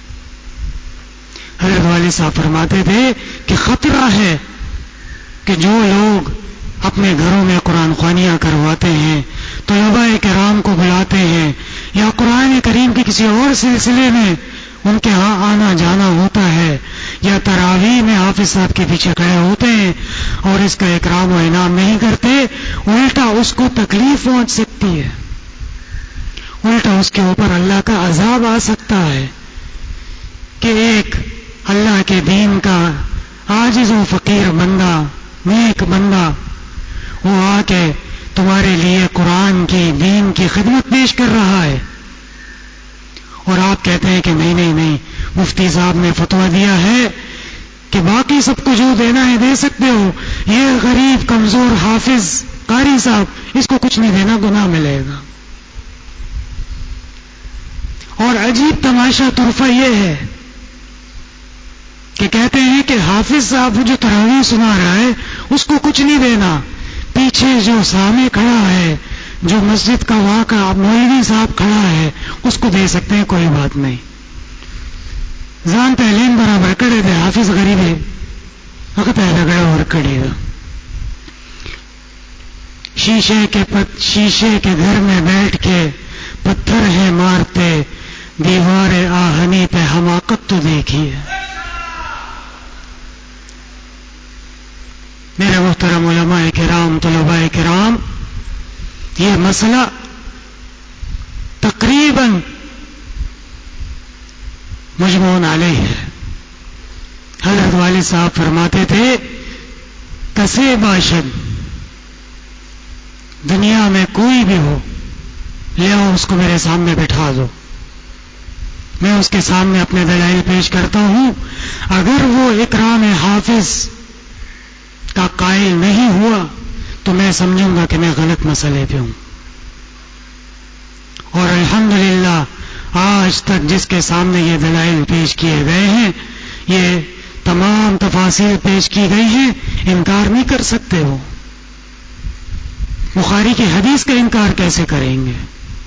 حضرت والد صاحب فرماتے تھے کہ خطرہ ہے کہ جو لوگ اپنے گھروں میں قرآن خوانیاں کرواتے ہیں، طلباء کرام کو بلاتے ہیں، یا قرآن کریم کے کسی اور سلسلے میں ان کے ہاں آنا جانا ہوتا ہے، یا تراویح میں حافظ صاحب کے پیچھے کھڑے ہوتے ہیں اور اس کا اکرام و انعام نہیں کرتے، الٹا اس کو تکلیف پہنچ سکتی ہے، الٹا اس کے اوپر اللہ کا عذاب آ سکتا ہے کہ ایک اللہ کے دین کا عاجز و فقیر بندہ، نیک بندہ، وہ آ کے تمہارے لیے قرآن کی دین کی خدمت پیش کر رہا ہے، اور آپ کہتے ہیں کہ نہیں نہیں نہیں، مفتی صاحب نے فتویٰ دیا ہے کہ باقی سب کو جو دینا ہے دے سکتے ہو، یہ غریب کمزور حافظ قاری صاحب اس کو کچھ نہیں دینا، گناہ ملے گا۔ اور عجیب تماشا طرفہ یہ ہے کہ کہتے ہیں کہ حافظ صاحب جو تراویح سنا رہا ہے اس کو کچھ نہیں دینا، پیچھے جو سامنے کھڑا ہے، جو مسجد کا واقع مولوی صاحب کھڑا ہے، اس کو دے سکتے ہیں، کوئی بات نہیں۔ زان پہلین برابر کڑے دے حافظ غریب ہے وقت ہے رگڑا اور کڑے گا، شیشے کے گھر میں بیٹھ کے پتھر ہے مارتے، دیوار آہنی پہ حماقت تو دیکھیے۔ میرے محترم علماء کرام، طلباء کرام، یہ مسئلہ تقریباً مجموع علیہ ہے۔ حضرت والد صاحب فرماتے تھے کسے باشد، دنیا میں کوئی بھی ہو، لے آؤ اس کو میرے سامنے بٹھا دو، میں اس کے سامنے اپنے دلائل پیش کرتا ہوں. اگر وہ اکرام حافظ کا قائل نہیں ہوا تو میں سمجھوں گا کہ میں غلط مسئلے پہ ہوں. اور الحمدللہ آج تک جس کے سامنے یہ دلائل پیش کیے گئے ہیں، یہ تمام تفاصیل پیش کی گئی ہیں، انکار نہیں کر سکتے. وہ بخاری کی حدیث کا انکار کیسے کریں گے؟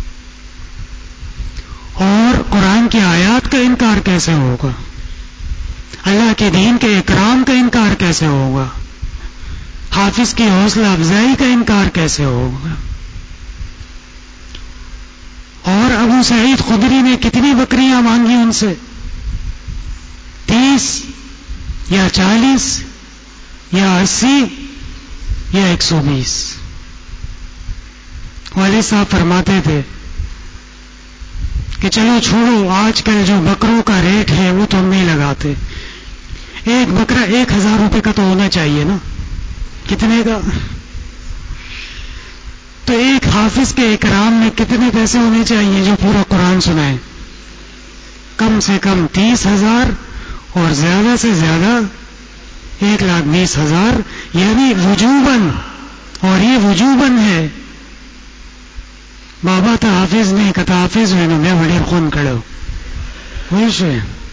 اور قرآن کی آیات کا انکار کیسے ہوگا؟ اللہ کے دین کے اکرام کا انکار کیسے ہوگا؟ حافظ کی حوصلہ افزائی کا انکار کیسے ہوگا؟ اور ابو سعید خدری نے کتنی بکریاں مانگی ان سے؟ 30 یا 40 یا 80 یا 120؟ والد صاحب فرماتے تھے کہ چلو چھوڑو، آج کل جو بکروں کا ریٹ ہے وہ تو ہم نہیں لگاتے. ایک بکرا 1000 روپے کا تو ہونا چاہیے نا. کتنے کا؟ تو ایک حافظ کے اکرام میں کتنے پیسے ہونے چاہیے جو پورا قرآن سنائے؟ کم سے کم 30,000 اور زیادہ سے زیادہ 1,20,000، یعنی وجوباً. اور یہ وجوباً ہے. بابا تا حافظ نہیں کتا حافظ ہوئے نا میں بڑی خون کڑو ہوئی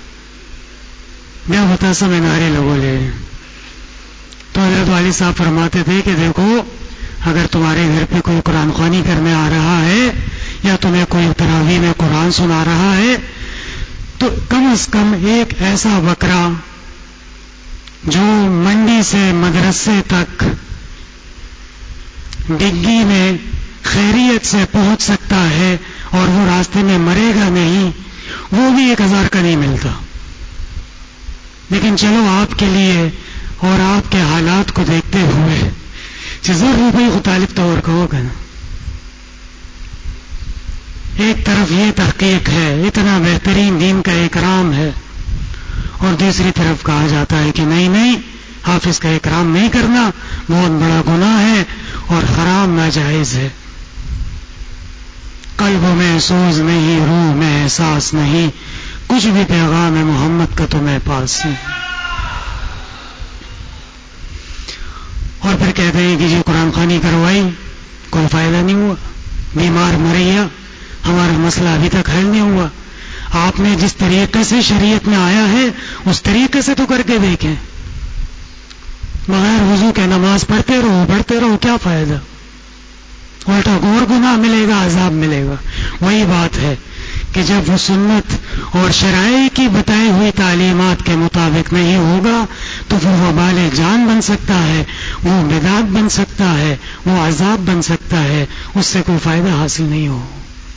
میں بتا سا میں نارے لوگوں لے. تو حضرت والد صاحب فرماتے تھے کہ دیکھو، اگر تمہارے گھر پہ کوئی قرآن خوانی کرنے آ رہا ہے یا تمہیں کوئی تراویح میں قرآن سنا رہا ہے تو کم از کم ایک ایسا بکرا جو منڈی سے مدرسے تک ڈگی میں خیریت سے پہنچ سکتا ہے اور وہ راستے میں مرے گا نہیں، وہ بھی 1000 کا نہیں ملتا. لیکن چلو آپ کے لیے اور آپ کے حالات کو دیکھتے ہوئے روپئے کو طالب طور کا ہوگا نا. ایک طرف یہ تحقیق ہے، اتنا بہترین دین کا اکرام ہے، اور دوسری طرف کہا جاتا ہے کہ نہیں حافظ کا اکرام نہیں کرنا بہت بڑا گناہ ہے اور حرام ناجائز ہے. قلب میں سوز نہیں، روح میں احساس نہیں، کچھ بھی پیغام ہے محمد کا تمہیں پاس نہیں. اور پھر کہتے ہیں کہ جو قرآن خوانی کروائی کوئی فائدہ نہیں ہوا، بیمار مریا، ہمارا مسئلہ ابھی تک حل نہیں ہوا. آپ نے جس طریقے سے شریعت میں آیا ہے اس طریقے سے تو کر کے دیکھیں. بغیر وضو کے نماز پڑھتے رہو کیا فائدہ؟ الٹا اور گناہ ملے گا، عذاب ملے گا. وہی بات ہے کہ جب وہ سنت اور شرائع کی بتائی ہوئی تعلیمات کے مطابق نہیں ہوگا تو پھر وہ وبال جان بن سکتا ہے، وہ بدعت بن سکتا ہے، وہ عذاب بن سکتا ہے، اس سے کوئی فائدہ حاصل نہیں ہو.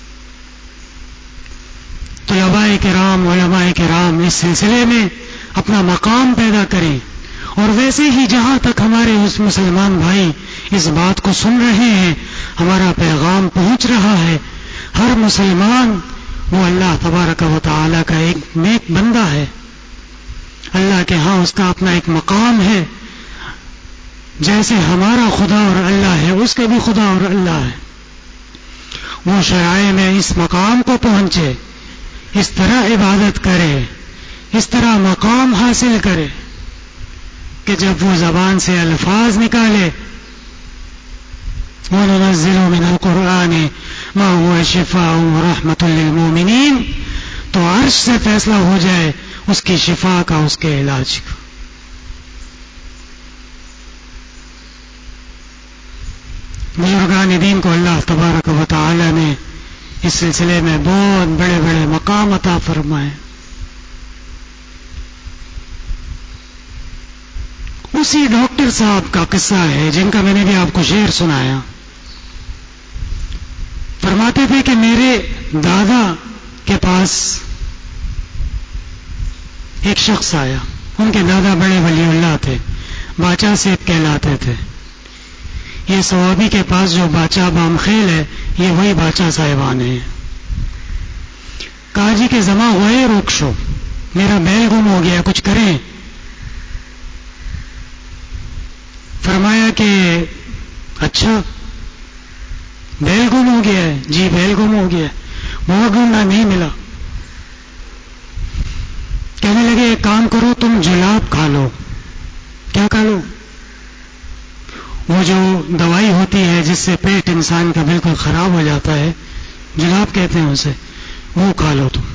تو علماء کرام اس سلسلے میں اپنا مقام پیدا کریں. اور ویسے ہی جہاں تک ہمارے اس مسلمان بھائی اس بات کو سن رہے ہیں، ہمارا پیغام پہنچ رہا ہے، ہر مسلمان وہ اللہ تبارک و تعالی کا ایک نیک بندہ ہے. اللہ کے ہاں اس کا اپنا ایک مقام ہے. جیسے ہمارا خدا اور اللہ ہے، اس کا بھی خدا اور اللہ ہے. وہ شرائع میں اس مقام کو پہنچے، اس طرح عبادت کرے، اس طرح مقام حاصل کرے کہ جب وہ زبان سے الفاظ نکالے وَنُنَزِّلُ مِنَ الْقُرْآنِ مَا هُوَ شِفَاءٌ وَرَحْمَةٌ لِّلْمُؤْمِنِينَ، تو عرش سے فیصلہ ہو جائے اس کی شفا کا، اس کے علاج کا. بزرگان دین کو اللہ تبارک و تعالی نے اس سلسلے میں بہت بڑے بڑے مقام عطا فرمائے. اسی ڈاکٹر صاحب کا قصہ ہے جن کا میں نے بھی آپ کو شعر سنایا. فرماتے تھے کہ میرے دادا کے پاس ایک شخص آیا. ان کے دادا بڑے ولی اللہ تھے، باچا سیب کہلاتے تھے. یہ صوابی کے پاس جو باچا بام خیل ہے یہ وہی باچا صاحبان ہیں. کہا جی کہ زما ہوئے روک شو، میرا بیل گم ہو گیا، کچھ کریں. فرمایا کہ اچھا بیل گم ہو گیا ہے؟ جی بیل گم ہو گیا ہے. بہت ڈھونڈا نہیں ملا. ایک کام کرو، تم جلاب کھا لو. کیا کھا لو؟ وہ جو دوائی ہوتی ہے جس سے پیٹ انسان کا بالکل خراب ہو جاتا ہے، جلاب کہتے ہیں اسے، وہ کھا لو تم.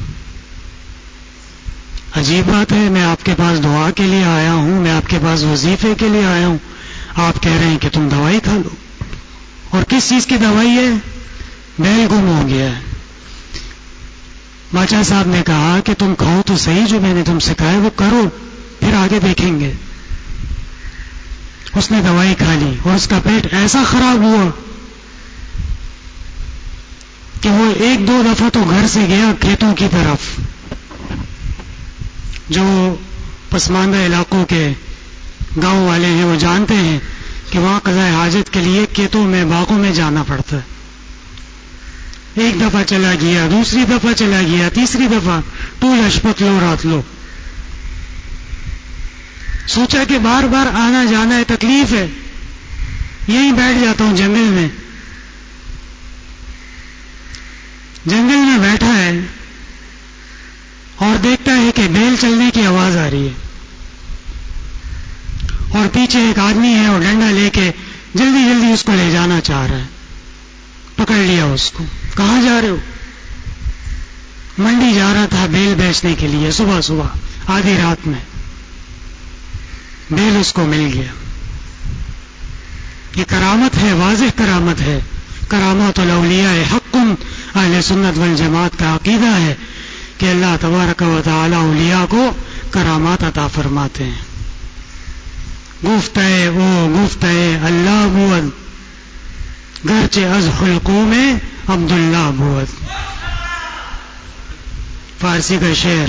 عجیب بات ہے، میں آپ کے پاس دعا کے لیے آیا ہوں، میں آپ کے پاس وظیفے کے لیے آیا ہوں، آپ کہہ رہے ہیں کہ تم دوائی کھا لو. اور کس چیز کی دوائی ہے؟ بیل گم ہو گیا ہے. باچا صاحب نے کہا کہ تم کھاؤ تو صحیح، جو میں نے تم سے کہا ہے وہ کرو، پھر آگے دیکھیں گے. اس نے دوائی کھا لی اور اس کا پیٹ ایسا خراب ہوا کہ وہ 1-2 دفعہ تو گھر سے گیا کھیتوں کی طرف. جو پسماندہ علاقوں کے گاؤں والے ہیں وہ جانتے ہیں کہ وہاں قضاء حاجت کے لیے کھیتوں میں باغوں میں جانا پڑتا ہے. 1 دفعہ چلا گیا، دوسری دفعہ چلا گیا، تیسری دفعہ ٹول اشپت لو رات لو. سوچا کہ بار بار آنا جانا ہے، تکلیف ہے، یہیں بیٹھ جاتا ہوں جنگل میں. جنگل میں بیٹھا ہے اور دیکھتا ہے کہ بیل چلنے کی آواز آ رہی ہے اور پیچھے ایک آدمی ہے اور ڈنڈا لے کے جلدی جلدی اس کو لے جانا چاہ رہا ہے. پکڑ لیا اس کو. کہاں جا رہے ہو؟ منڈی جا رہا تھا بیل بیچنے کے لیے. صبح صبح آدھی رات میں بیل اس کو مل گیا. یہ کرامت ہے، واضح کرامت ہے. کرامات الاولیاء حق. اہل سنت والجماعت کا عقیدہ ہے کہ اللہ تبارک و تعالی اولیاء کو کرامات عطا فرماتے ہیں. گفتہ اللہ بود گرچہ از خلقوں میں عبداللہ بود. فارسی کا شعر.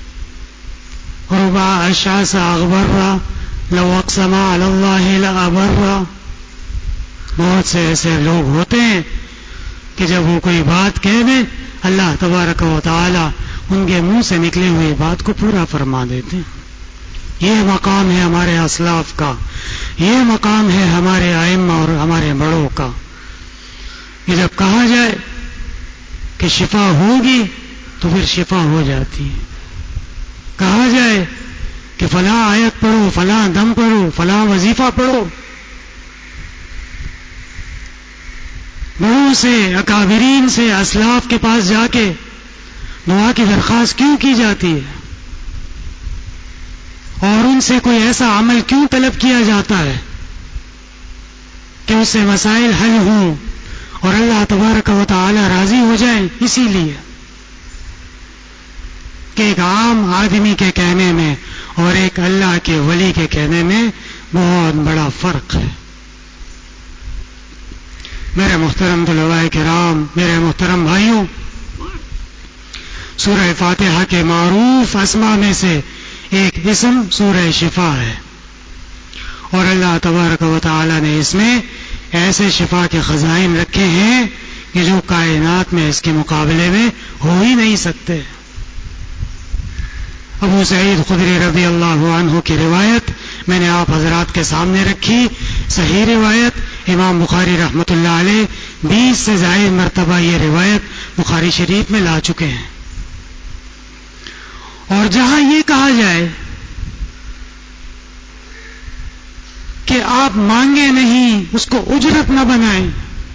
ربا اشعث اغبر لو اقسم علی اللہ لابر. بہت سے ایسے لوگ ہوتے ہیں کہ جب وہ کوئی بات کہہ دیں اللہ تبارک و تعالی ان کے منہ سے نکلی ہوئی بات کو پورا فرما دیتے ہیں. یہ مقام ہے ہمارے اسلاف کا، یہ مقام ہے ہمارے ائمہ اور ہمارے بڑوں کا کہ جب کہا جائے کہ شفا ہوگی تو پھر شفا ہو جاتی ہے. کہا جائے کہ فلاں آیت پڑھو، فلاں دم پڑھو، فلاں وظیفہ پڑھو، بڑوں سے، اکابرین سے، اسلاف کے پاس جا کے دعا کی درخواست کیوں کی جاتی ہے اور ان سے کوئی ایسا عمل کیوں طلب کیا جاتا ہے کہ اس سے مسائل حل ہوں اور اللہ تبارک و تعالی راضی ہو جائیں؟ اسی لیے کہ ایک عام آدمی کے کہنے میں اور ایک اللہ کے ولی کے کہنے میں بہت بڑا فرق ہے. میرے محترم طلباء کرام، میرے محترم بھائیوں، سورہ فاتحہ کے معروف اسماء میں سے ایک اسم سورہ شفا ہے اور اللہ تبارک و تعالی نے اس میں ایسے شفا کے خزائن رکھے ہیں کہ جو کائنات میں اس کے مقابلے میں ہو ہی نہیں سکتے. ابو سعید خدری رضی اللہ عنہ کی روایت میں نے آپ حضرات کے سامنے رکھی. صحیح روایت، امام بخاری رحمۃ اللہ علیہ 20 سے زائد مرتبہ یہ روایت بخاری شریف میں لا چکے ہیں. اور جہاں یہ کہا جائے کہ آپ مانگے نہیں، اس کو اجرت نہ بنائیں،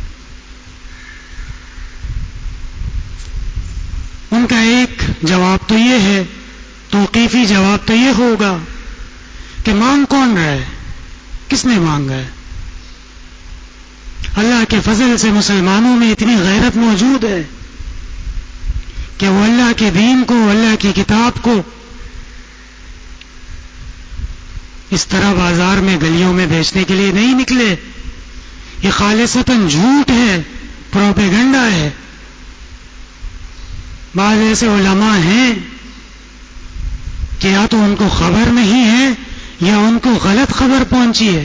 ان کا ایک جواب تو یہ ہے، توقیفی جواب تو یہ ہوگا کہ مانگ کون رہا ہے؟ کس نے مانگا ہے؟ اللہ کے فضل سے مسلمانوں میں اتنی غیرت موجود ہے کہ وہ اللہ کے دین کو، اللہ کی کتاب کو اس طرح بازار میں گلیوں میں بیچنے کے لیے نہیں نکلے. یہ خالصتاً جھوٹ ہے، پروپیگنڈا ہے. بعض ایسے علماء ہیں کہ یا تو ان کو خبر نہیں ہے یا ان کو غلط خبر پہنچی ہے.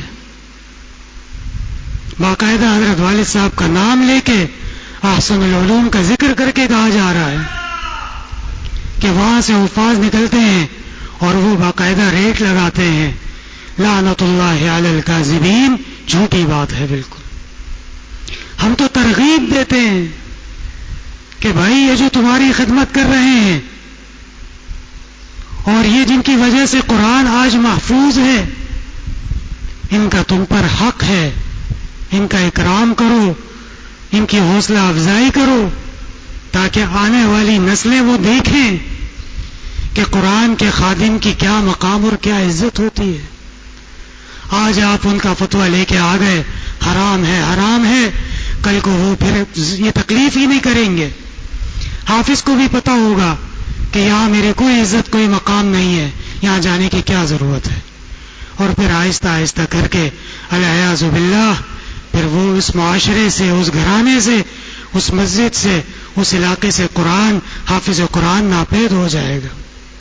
باقاعدہ حضرت والد صاحب کا نام لے کے احسن العلوم کا ذکر کر کے کہا جا رہا ہے کہ وہاں سے الفاظ نکلتے ہیں اور وہ باقاعدہ ریٹ لگاتے ہیں. لعنت اللہ علی الکاذبین. جھوٹی بات ہے بالکل. ہم تو ترغیب دیتے ہیں کہ بھائی یہ جو تمہاری خدمت کر رہے ہیں اور یہ جن کی وجہ سے قرآن آج محفوظ ہے، ان کا تم پر حق ہے، ان کا اکرام کرو، ان کی حوصلہ افزائی کرو، تاکہ آنے والی نسلیں وہ دیکھیں کہ قرآن کے خادم کی کیا مقام اور کیا عزت ہوتی ہے۔ آج آپ ان کا فتویٰ لے کے آ گئے، حرام ہے حرام ہے، کل کو وہ پھر یہ تکلیف ہی نہیں کریں گے۔ حافظ کو بھی پتا ہوگا کہ یہاں میرے کوئی عزت کوئی مقام نہیں ہے، یہاں جانے کی کیا ضرورت ہے، اور پھر آہستہ آہستہ کر کے العیاذ باللہ پھر وہ اس معاشرے سے، اس گھرانے سے، اس مسجد سے، اس علاقے سے قرآن، حافظ قرآن ناپید ہو جائے گا۔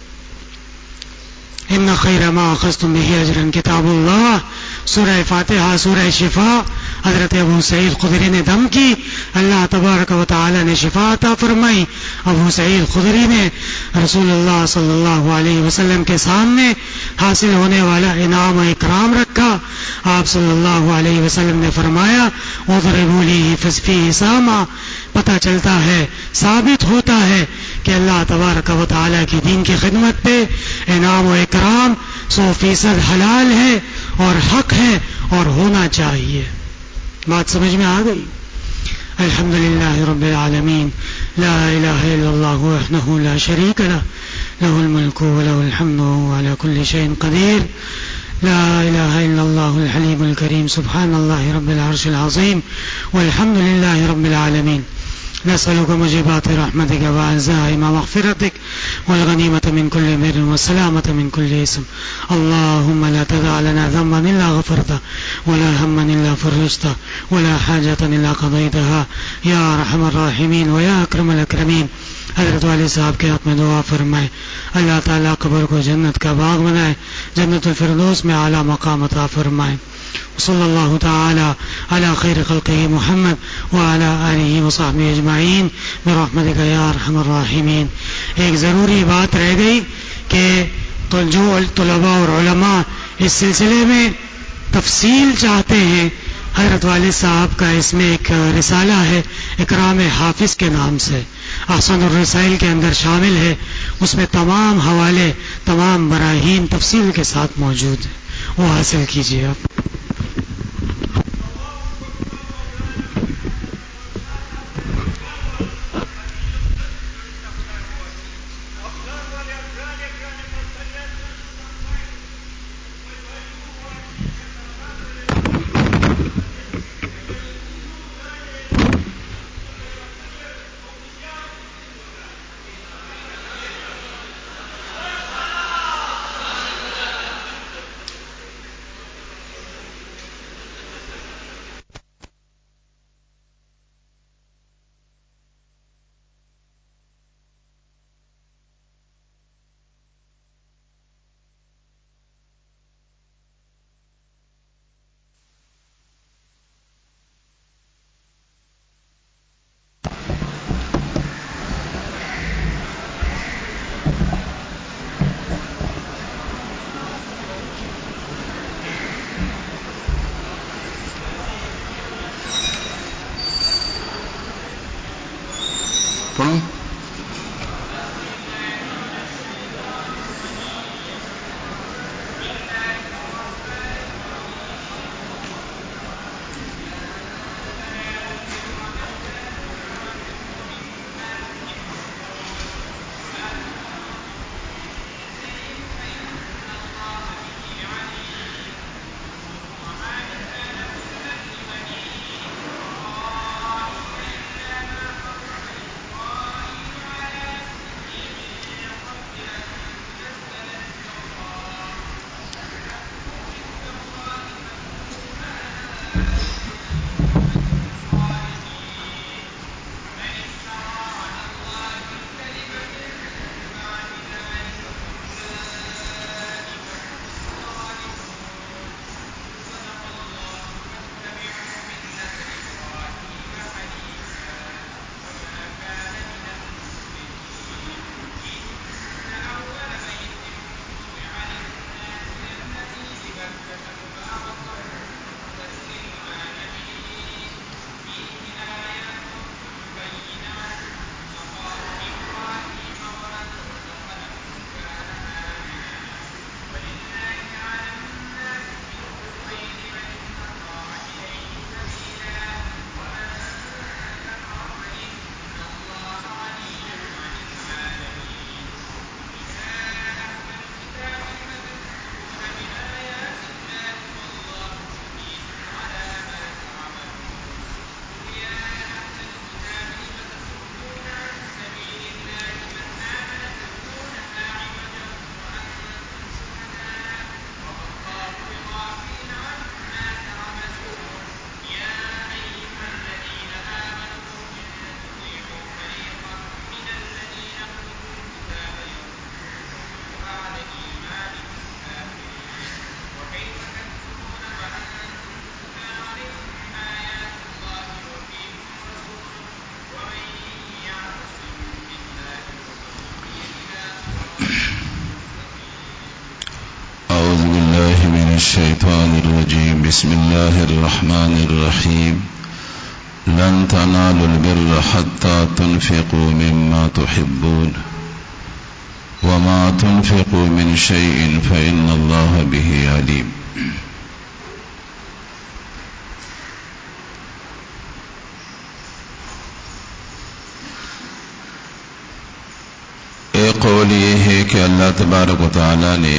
ان خیر ما اخذتم به اجرا کتاب اللہ، سورہ فاتحہ، سورہ شفا، حضرت ابو سعید خدری نے دم کی، اللہ تبارک و تعالی نے شفا عطا فرمائی۔ ابو سعید خدری نے رسول اللہ صلی اللہ علیہ وسلم کے سامنے حاصل ہونے والا انعام و اکرام رکھا۔ آپ صلی اللہ علیہ وسلم نے فرمایا اضربوا لی فی ساما، پتہ چلتا ہے، ثابت ہوتا ہے کہ اللہ تبارک و تعالی کی دین کی خدمت پہ انعام و اکرام 100% حلال ہے اور حق ہے اور ہونا چاہیے۔ بات سمجھ میں آ گئی؟ الحمدللہ رب العالمین، لا الہ الا اللہ وحدہ لا شریک لہ، لہ الملک ولہ الحمد وهو علی کل شیء قدیر، لا الہ الا اللہ الحلیم الکریم، سبحان اللہ رب العرش العظیم، والحمد للہ رب العالمین۔ نسألك موجبات رحمتك وعزائم مغفرتك والغنيمة من كل بر والسلامة من كل اسم، اللهم لا تدع لنا ذنبا إلا غفرته ولا هما إلا فرجته ولا حاجة إلا قضيتها يا أرحم الراحمين ويا أكرم الأكرمين۔ حضرت والد صاحب کے حق میں دعا فرمائے، اللہ تعالیٰ قبر کو جنت کا باغ بنائے، جنت الفردوس میں اعلیٰ مقام عطا فرمائے۔ صلی اللہ تعالی علی خیر خلقہ محمد وعلی آلہ وصحبہ اجمعین برحمتک یا ارحم الراحمین۔ ایک ضروری بات رہ گئی کہ جو طلباء اور علماء اس سلسلے میں تفصیل چاہتے ہیں، حضرت والد صاحب کا اس میں ایک رسالہ ہے اکرام حافظ کے نام سے، احسن الرسائل کے اندر شامل ہے، اس میں تمام حوالے، تمام براہین تفصیل کے ساتھ موجود ہیں، وہ حاصل کیجیے آپ۔ الشيطان الرجيم بسم الله الرحمن الرحيم لن تنالوا البر حتى تنفقوا مما تحبون وما تنفقوا من شيء فإن الله به عليم. ایک قول یہ ہے کہ اللہ تبارک و تعالی نے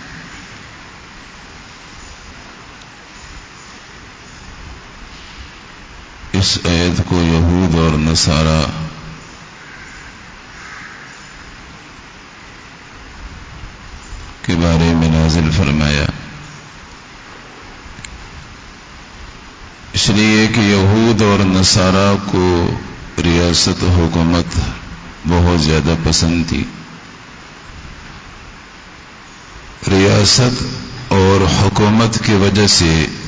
اس آیت کو یہود اور نصارہ کے بارے میں نازل فرمایا، اس لیے کہ یہود اور نصارہ کو ریاست حکومت بہت زیادہ پسند تھی. ریاست اور حکومت کی وجہ سے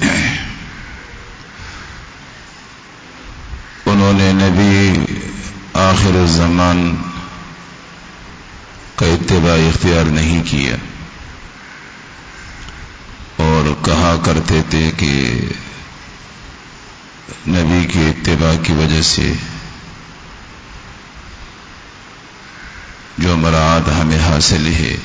انہوں نے نبی آخر الزمان کا اتباع اختیار نہیں کیا اور کہا کرتے تھے کہ نبی کے اتباع کی وجہ سے جو مراد ہمیں حاصل ہے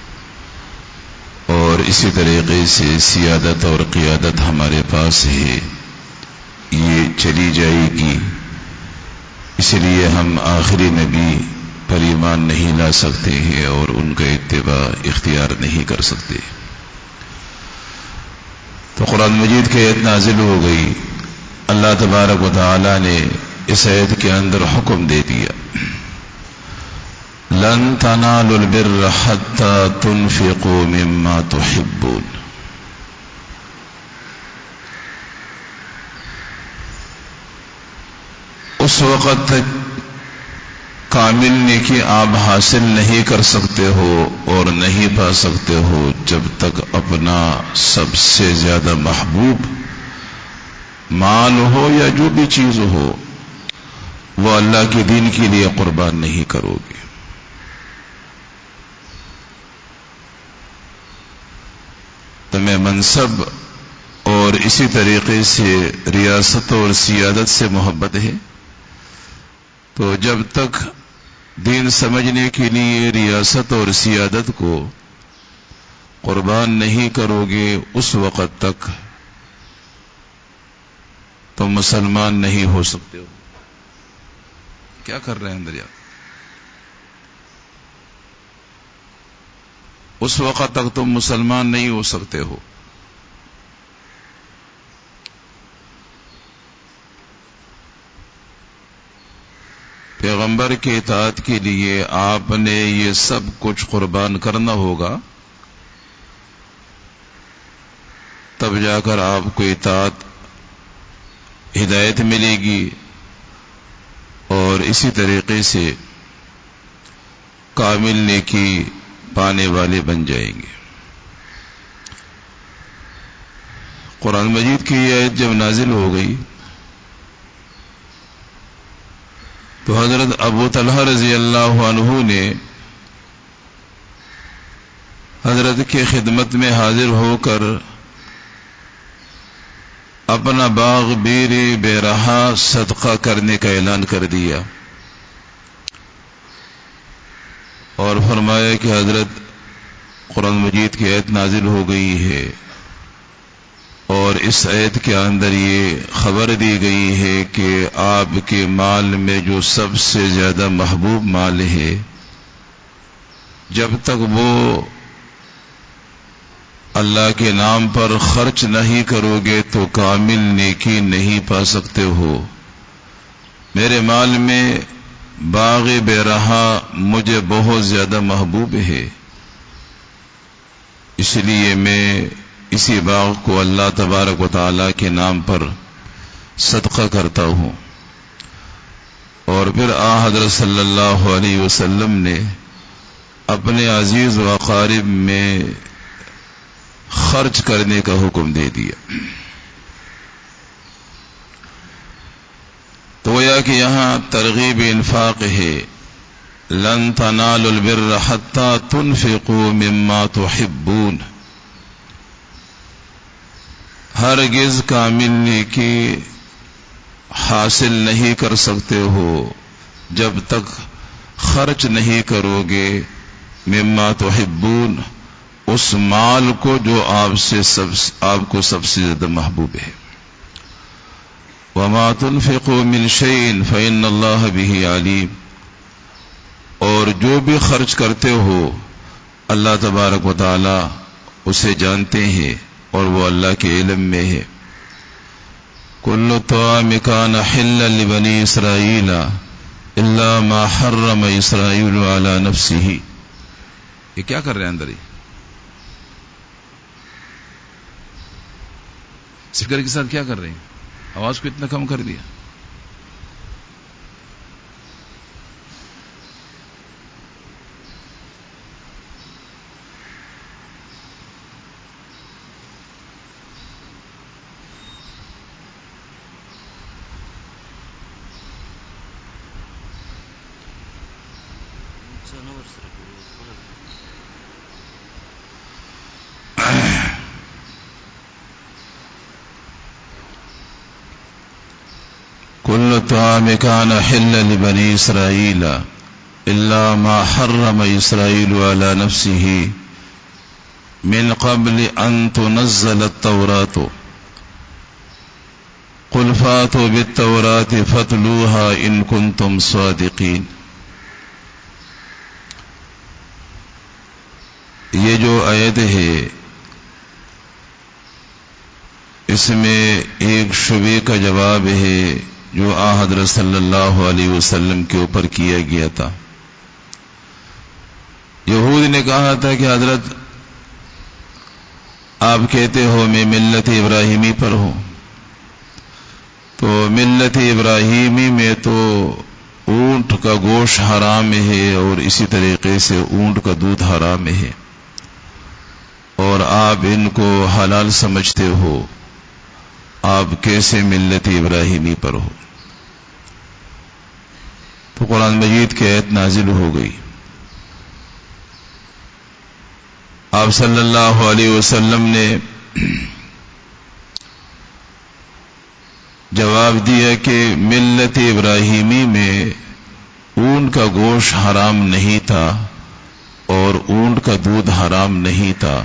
اور اسی طریقے سے سیادت اور قیادت ہمارے پاس ہے یہ چلی جائے گی، اس لیے ہم آخری نبی پر ایمان نہیں لا سکتے ہیں اور ان کا اتباع اختیار نہیں کر سکتے. تو قرآن مجید کی آیت نازل ہو گئی. اللہ تبارک و تعالی نے اس آیت کے اندر حکم دے دیا، لن تنالوا البر حتى تنفقوا مما تحبون. اس وقت تک کامل نیکی آپ حاصل نہیں کر سکتے ہو اور نہیں پا سکتے ہو جب تک اپنا سب سے زیادہ محبوب مال ہو یا جو بھی چیز ہو وہ اللہ کے دین کے لیے قربان نہیں کرو گے. تمہیں منصب اور اسی طریقے سے ریاست اور سیادت سے محبت ہے تو جب تک دین سمجھنے کے لیے ریاست اور سیادت کو قربان نہیں کرو گے اس وقت تک تم مسلمان نہیں ہو سکتے ہو. کیا کر رہے ہیں اندر یار؟ اس وقت تک تم مسلمان نہیں ہو سکتے ہو. پیغمبر کے اطاعت کے لیے آپ نے یہ سب کچھ قربان کرنا ہوگا، تب جا کر آپ کو اطاعت ہدایت ملے گی اور اسی طریقے سے کامل نیکی پانے والے بن جائیں گے. قرآن مجید کی یہ آیت جب نازل ہو گئی تو حضرت ابو طلحہ رضی اللہ عنہ نے حضرت کی خدمت میں حاضر ہو کر اپنا باغ بیر بیرہا صدقہ کرنے کا اعلان کر دیا اور فرمایا کہ حضرت قرآن مجید کی آیت نازل ہو گئی ہے اور اس آیت کے اندر یہ خبر دی گئی ہے کہ آپ کے مال میں جو سب سے زیادہ محبوب مال ہے جب تک وہ اللہ کے نام پر خرچ نہیں کرو گے تو کامل نیکی نہیں پا سکتے ہو. میرے مال میں باغ بیرہا مجھے بہت زیادہ محبوب ہے، اس لیے میں اسی باغ کو اللہ تبارک و تعالی کے نام پر صدقہ کرتا ہوں. اور پھر حضرت صلی اللہ علیہ وسلم نے اپنے عزیز و اقارب میں خرچ کرنے کا حکم دے دیا. تو گویا کہ یہاں ترغیب انفاق ہے. لن تنالوا البر حتى تنفقوا مما تحبون. ہرگز کامل نیکی حاصل نہیں کر سکتے ہو جب تک خرچ نہیں کرو گے مما تحبون، اس مال کو جو آپ کو سب سے زیادہ محبوب ہے. وما تنفقوا من شيء فإن الله به عليم، اور جو بھی خرچ کرتے ہو اللہ تبارک و تعالی اسے جانتے ہیں اور وہ اللہ کے علم میں ہے. كل الطعام كان حلا لبني إسرائيل إلا ما حرم إسرائيل على نفسه. یہ کیا کر رہے ہیں اندر ہی اسپیکر کے ساتھ کیا کر رہے ہیں؟ آواز کو اتنا کم کر دیا. كل الطعام كان حلا لبني إسرائيل إلا ما حرم إسرائيل على نفسه من قبل أن تنزل التوراة قل فاتوا بالتوراة فاتلوها إن كنتم صادقين. یہ جو آیت ہے اس میں ایک شبے کا جواب ہے جو حضرت صلی اللہ علیہ وسلم کے اوپر کیا گیا تھا. یہود نے کہا تھا کہ حضرت آپ کہتے ہو میں ملت ابراہیمی پر ہوں، تو ملت ابراہیمی میں تو اونٹ کا گوشت حرام ہے اور اسی طریقے سے اونٹ کا دودھ حرام ہے، اور آپ ان کو حلال سمجھتے ہو، آپ کیسے ملت ابراہیمی پر ہو؟ تو قرآن مجید کی آیت نازل ہو گئی. آپ صلی اللہ علیہ وسلم نے جواب دیا کہ ملت ابراہیمی میں اونٹ کا گوشت حرام نہیں تھا اور اونٹ کا دودھ حرام نہیں تھا.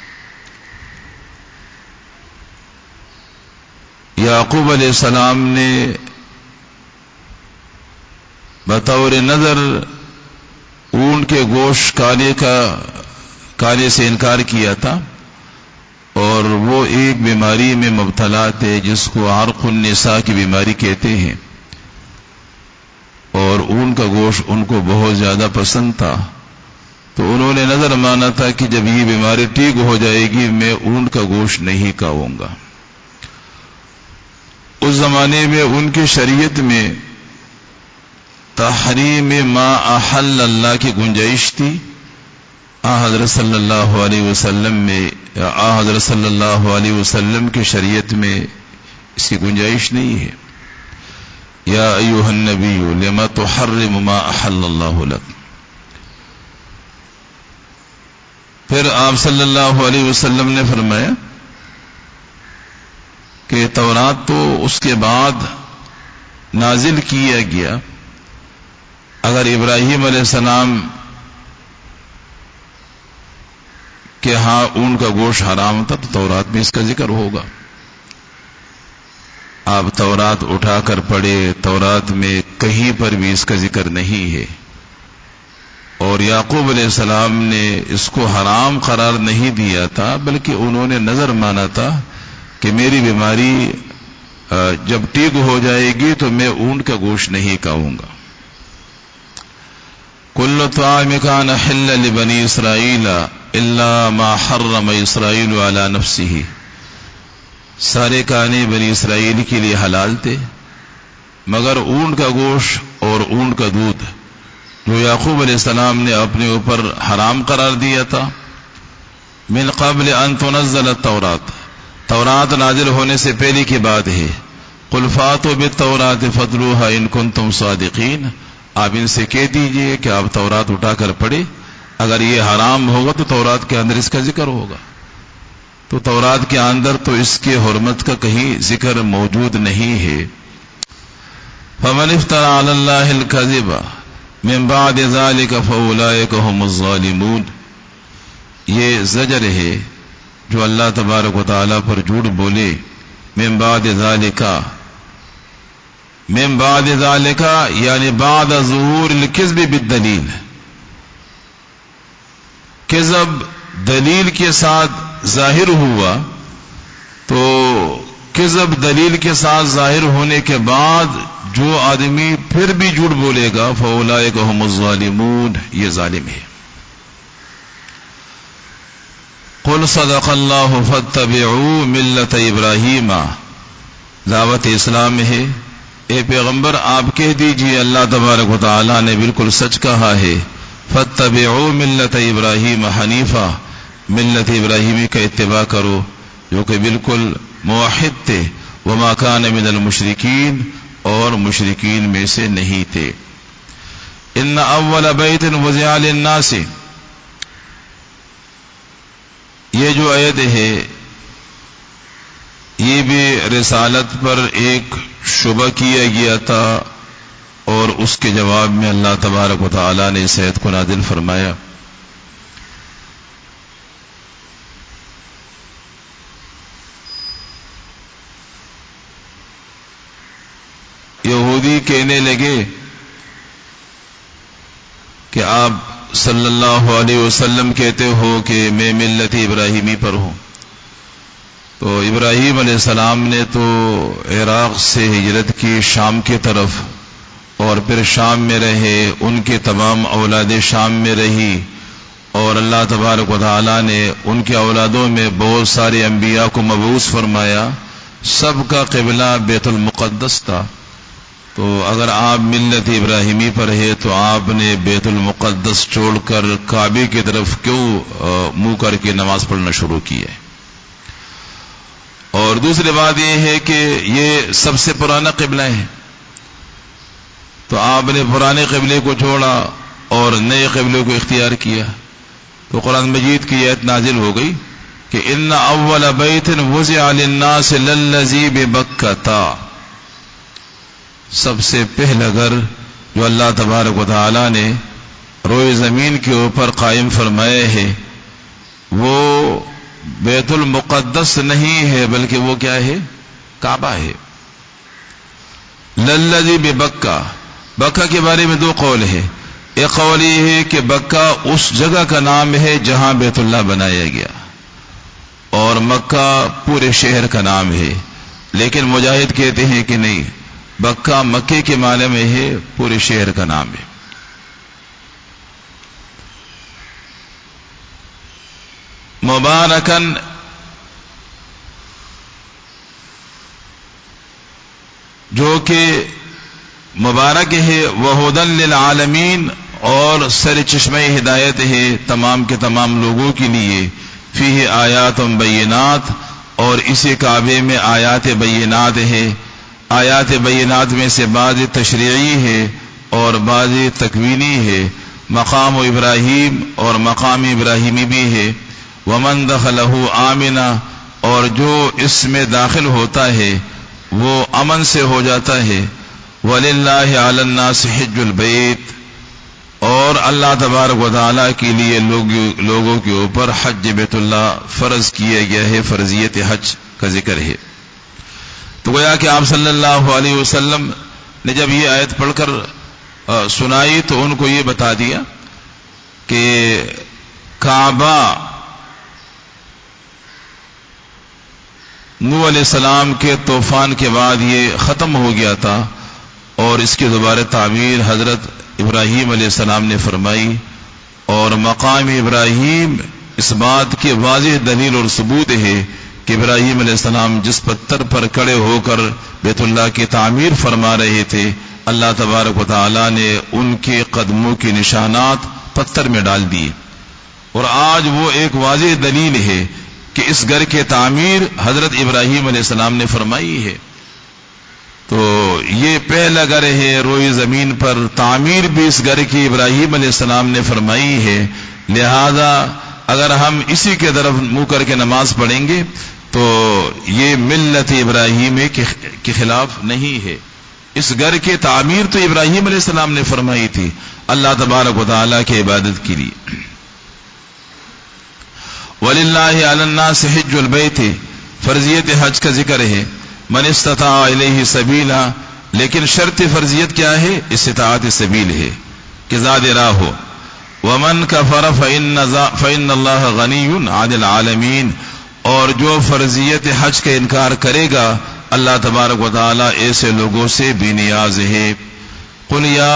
یعقوب علیہ السلام نے بطور نظر اونٹ کے گوشت کھانے سے انکار کیا تھا، اور وہ ایک بیماری میں مبتلا تھے جس کو عرق النساء کی بیماری کہتے ہیں، اور اونٹ کا گوشت ان کو بہت زیادہ پسند تھا. تو انہوں نے نظر مانا تھا کہ جب یہ بیماری ٹھیک ہو جائے گی میں اونٹ کا گوشت نہیں کھاؤں گا. اس زمانے میں ان کی شریعت میں تحریم ما احل اللہ کی گنجائش تھی. حضرت صلی اللہ علیہ وسلم میں حضرت صلی اللہ علیہ وسلم کی شریعت میں اس کی گنجائش نہیں ہے. یا ایھا النبی لما تحرم ما احل اللہ لک. پھر آپ صلی اللہ علیہ وسلم نے فرمایا کہ تورات تو اس کے بعد نازل کیا گیا، اگر ابراہیم علیہ السلام کہ ہاں اونٹ کا گوشت حرام تھا تو تورات میں اس کا ذکر ہوگا. آپ تورات اٹھا کر پڑھے، تورات میں کہیں پر بھی اس کا ذکر نہیں ہے. اور یعقوب علیہ السلام نے اس کو حرام قرار نہیں دیا تھا، بلکہ انہوں نے نظر مانا تھا کہ میری بیماری جب ٹھیک ہو جائے گی تو میں اونٹ کا گوشت نہیں کھاؤں گا. کل طعام کان حلا لبنی اسرائیل الا ما حرم اسرائیل علی نفسه. سارے کھانے بنی اسرائیل کے لیے حلال تھے مگر اونٹ کا گوشت اور اونٹ کا دودھ جو یعقوب علیہ السلام نے اپنے اوپر حرام قرار دیا تھا. من قبل ان تنزل التوراۃ، تورات نازل ہونے سے پہلے کی بات ہے. قل فاتوا بالتوراۃ فاتلوها ان کنتم صادقین. آپ ان سے کہہ دیجئے کہ آپ تورات اٹھا کر پڑھے، اگر یہ حرام ہوگا تو تورات کے اندر اس کا ذکر ہوگا. تو تورات کے اندر تو اس کے حرمت کا کہیں ذکر موجود نہیں ہے. فمن افترى على الله الكذب من بعد ذلك فاولئك هم الظالمون. یہ زجر ہے جو اللہ تبارک و تعالی پر جھوٹ بولے. من بعد ذالک یعنی بعد ظہور الکذب بالدلیل. کذب دلیل کے ساتھ ظاہر ہوا تو کذب دلیل کے ساتھ ظاہر ہونے کے بعد جو آدمی پھر بھی جھوٹ بولے گا فاولئک هم الظالمون، یہ ظالم ہے. قل صدق اللہ فاتبعوا ملت ابراہیم. دعوت اسلام ہے. اے پیغمبر آپ کہہ دیجئے اللہ تبارک و تعالی نے بالکل سچ کہا ہے. فاتبعوا ملت ابراہیم حنیفا، ملت ابراہیمی کا اتباع کرو جو کہ بالکل موحد تھے. وما کان من المشرکین، اور مشرکین میں سے نہیں تھے. ان اول بیت وضع للناس، یہ جو آیت ہے یہ بھی رسالت پر ایک شبہ کیا گیا تھا، اور اس کے جواب میں اللہ تبارک و تعالی نے اس آیت کو نازل فرمایا. یہودی کہنے لگے کہ آپ صلی اللہ علیہ وسلم کہتے ہو کہ میں ملت ابراہیمی پر ہوں. تو ابراہیم علیہ السلام نے تو عراق سے ہجرت کی شام کی طرف، اور پھر شام میں رہے، ان کے تمام اولاد شام میں رہی، اور اللہ تبارک و تعالی نے ان کے اولادوں میں بہت سارے انبیاء کو مبعوث فرمایا. سب کا قبلہ بیت المقدس تھا. تو اگر آپ ملت ابراہیمی پر ہے تو آپ نے بیت المقدس چھوڑ کر کعبے کی طرف کیوں منہ کر کے نماز پڑھنا شروع کی ہے؟ اور دوسری بات یہ ہے کہ یہ سب سے پرانا قبلہ ہے، تو آپ نے پرانے قبلے کو چھوڑا اور نئے قبلے کو اختیار کیا. تو قرآن مجید کی آیت نازل ہو گئی کہ ان اول بیت وضع للناس للذی ببکۃ، سب سے پہلا گھر جو اللہ تبارک و تعالی نے روئے زمین کے اوپر قائم فرمائے ہے وہ بیت المقدس نہیں ہے، بلکہ وہ کیا ہے؟ کعبہ ہے. للذی ببکہ، بکہ کے بارے میں دو قول ہے. ایک قول یہ ہے کہ بکہ اس جگہ کا نام ہے جہاں بیت اللہ بنایا گیا، اور مکہ پورے شہر کا نام ہے. لیکن مجاہد کہتے ہیں کہ نہیں، بکہ مکے کے معنی میں ہے، پورے شہر کا نام ہے. مبارکن، جو کہ مبارک ہے، وہدن للعالمین، اور سر چشمہ ہدایت ہے تمام کے تمام لوگوں کے لیے. فیہ آیات بینات، اور اسی کعبے میں آیات بینات ہے. آیات بینات میں سے بعض تشریعی ہے اور بعض تکوینی ہے. مقام ابراہیم اور مقام ابراہیمی بھی ہے. ومن دخلہ آمنا، اور جو اس میں داخل ہوتا ہے وہ امن سے ہو جاتا ہے. وللہ علی الناس حج البیت، اور اللہ تبارک و تعالیٰ کے لیے لوگوں کے اوپر حج بیت اللہ فرض کیا گیا ہے. فرضیت حج کا ذکر ہے. تو گویا کہ آپ صلی اللہ علیہ وسلم نے جب یہ آیت پڑھ کر سنائی تو ان کو یہ بتا دیا کہ کعبہ نوح علیہ السلام کے طوفان کے بعد یہ ختم ہو گیا تھا، اور اس کی دوبارہ تعمیر حضرت ابراہیم علیہ السلام نے فرمائی. اور مقام ابراہیم اس بات کی واضح دلیل اور ثبوت ہے کہ ابراہیم علیہ السلام جس پتھر پر کھڑے ہو کر بیت اللہ کی تعمیر فرما رہے تھے، اللہ تبارک و تعالی نے ان کے قدموں کے نشانات پتھر میں ڈال دیے. اور آج وہ ایک واضح دلیل ہے کہ اس گھر کی تعمیر حضرت ابراہیم علیہ السلام نے فرمائی ہے. تو یہ پہلا گھر ہے روئی زمین پر، تعمیر بھی اس گھر کی ابراہیم علیہ السلام نے فرمائی ہے. لہذا اگر ہم اسی کے طرف منہ کر کے نماز پڑھیں گے تو یہ ملت ابراہیم کے خلاف نہیں ہے. اس گھر کی تعمیر تو ابراہیم علیہ السلام نے فرمائی تھی اللہ تبارک و تعالیٰ کی عبادت کے لیے. وَلِلَّهِ عَلَى النَّاسِ حِجُّ الْبَيْتِ فرضیت حج کا ذکر ہے. من استطاع الیہ سبیلا، لیکن شرط فرضیت کیا ہے؟ استطاعت سبیل ہے کہ زاد راہ ہو. ومن کفر فإن اللہ غنی عن العالمین، اور جو فرضیت حج کا انکار کرے گا اللہ تبارک و تعالی ایسے لوگوں سے بے نیاز ہے. قل یا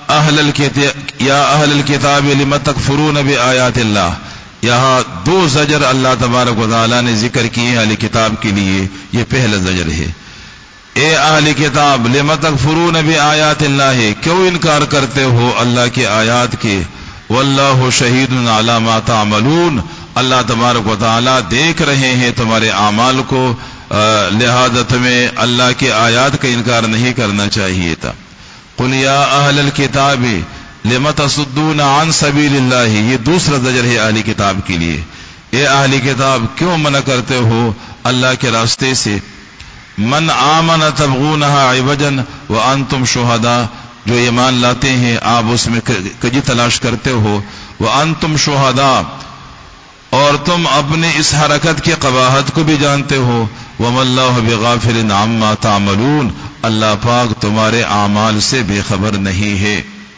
اہل الکتاب لم تکفرون بآیات اللہ، یہاں دو زجر اللہ تبارک و تعالی نے ذکر کیے اہل کتاب کے لیے. یہ پہلا زجر ہے، اے اہل کتاب لم تکفرون بآیات اللہ، کیوں انکار کرتے ہو اللہ کی آیات کے. واللہ شہید علی ما تعملون، اللہ تبارک و تعالی دیکھ رہے ہیں تمہارے اعمال کو، لہذا تمہیں اللہ کی آیات کا انکار نہیں کرنا چاہیے تھا. قل یا اہل الکتاب لم تصدون عن سبیل اللہ، یہ دوسرا زجر ہے اہل کتاب کے لیے. اے اہل کتاب کیوں منع کرتے ہو اللہ کے راستے سے. من آمن تبغونها عوجا وانتم شہداء، جو ایمان لاتے ہیں آپ اس میں کجی تلاش کرتے ہو. وانتم شہداء، اور تم اپنے اس حرکت کی قباحت کو بھی جانتے ہو. وما اللہ بغافل عما تعملون، اللہ پاک تمہارے اعمال سے بے خبر نہیں ہے.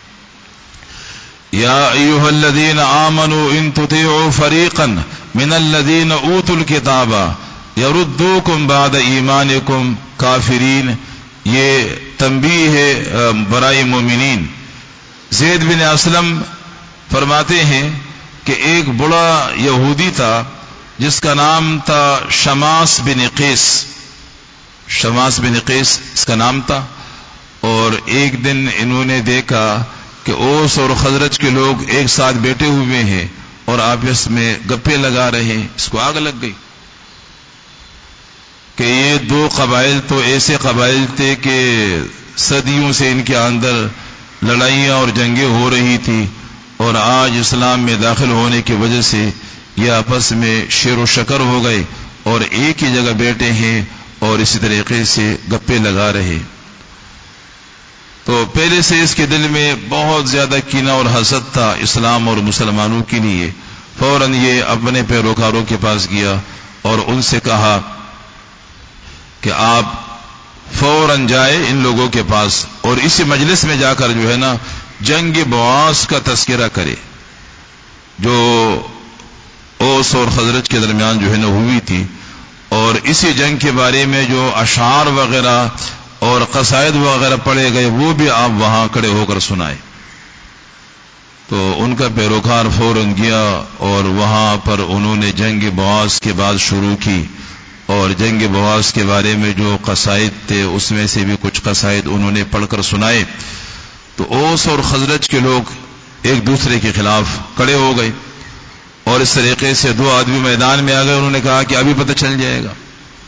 یا ایھا الذین آمنوا ان تطیعوا فریقا من الذین اوتوا الکتاب یردوکم بعد ایمانکم کافرین، یہ تنبیہ ہے برائے مومنین. زید بن اسلم فرماتے ہیں کہ ایک بڑا یہودی تھا جس کا نام تھا شماس بن قیس. شماس بن قیس اس کا نام تھا. اور ایک دن انہوں نے دیکھا کہ اوس اور خزرج کے لوگ ایک ساتھ بیٹھے ہوئے ہیں اور آپس میں گپے لگا رہے ہیں. اس کو آگ لگ گئی کہ یہ دو قبائل تو ایسے قبائل تھے کہ صدیوں سے ان کے اندر لڑائیاں اور جنگیں ہو رہی تھی، اور آج اسلام میں داخل ہونے کی وجہ سے یہ آپس میں شیر و شکر ہو گئے اور ایک ہی جگہ بیٹھے ہیں اور اسی طریقے سے گپے لگا رہے. تو پہلے سے اس کے دل میں بہت زیادہ کینہ اور حسد تھا اسلام اور مسلمانوں کے لیے. فوراً یہ اپنے پیروکاروں کے پاس گیا اور ان سے کہا کہ آپ فوراً جائے ان لوگوں کے پاس اور اسی مجلس میں جا کر جو ہے نا جنگ بواس کا تذکرہ کرے جو اوس اور خزرج کے درمیان جو ہے نا ہوئی تھی، اور اسی جنگ کے بارے میں جو اشعار وغیرہ اور قصائد وغیرہ پڑھے گئے وہ بھی آپ وہاں کھڑے ہو کر سنائے. تو ان کا پیروکار فوراً گیا اور وہاں پر انہوں نے جنگ بواس کے بعد شروع کی، اور جنگ بواس کے بارے میں جو قصائد تھے اس میں سے بھی کچھ قصائد انہوں نے پڑھ کر سنائے. تو اوس اور خزرج کے لوگ ایک دوسرے کے خلاف کھڑے ہو گئے اور اس طریقے سے دو آدمی میدان میں آ گئے. انہوں نے کہا کہ ابھی پتہ چل جائے گا.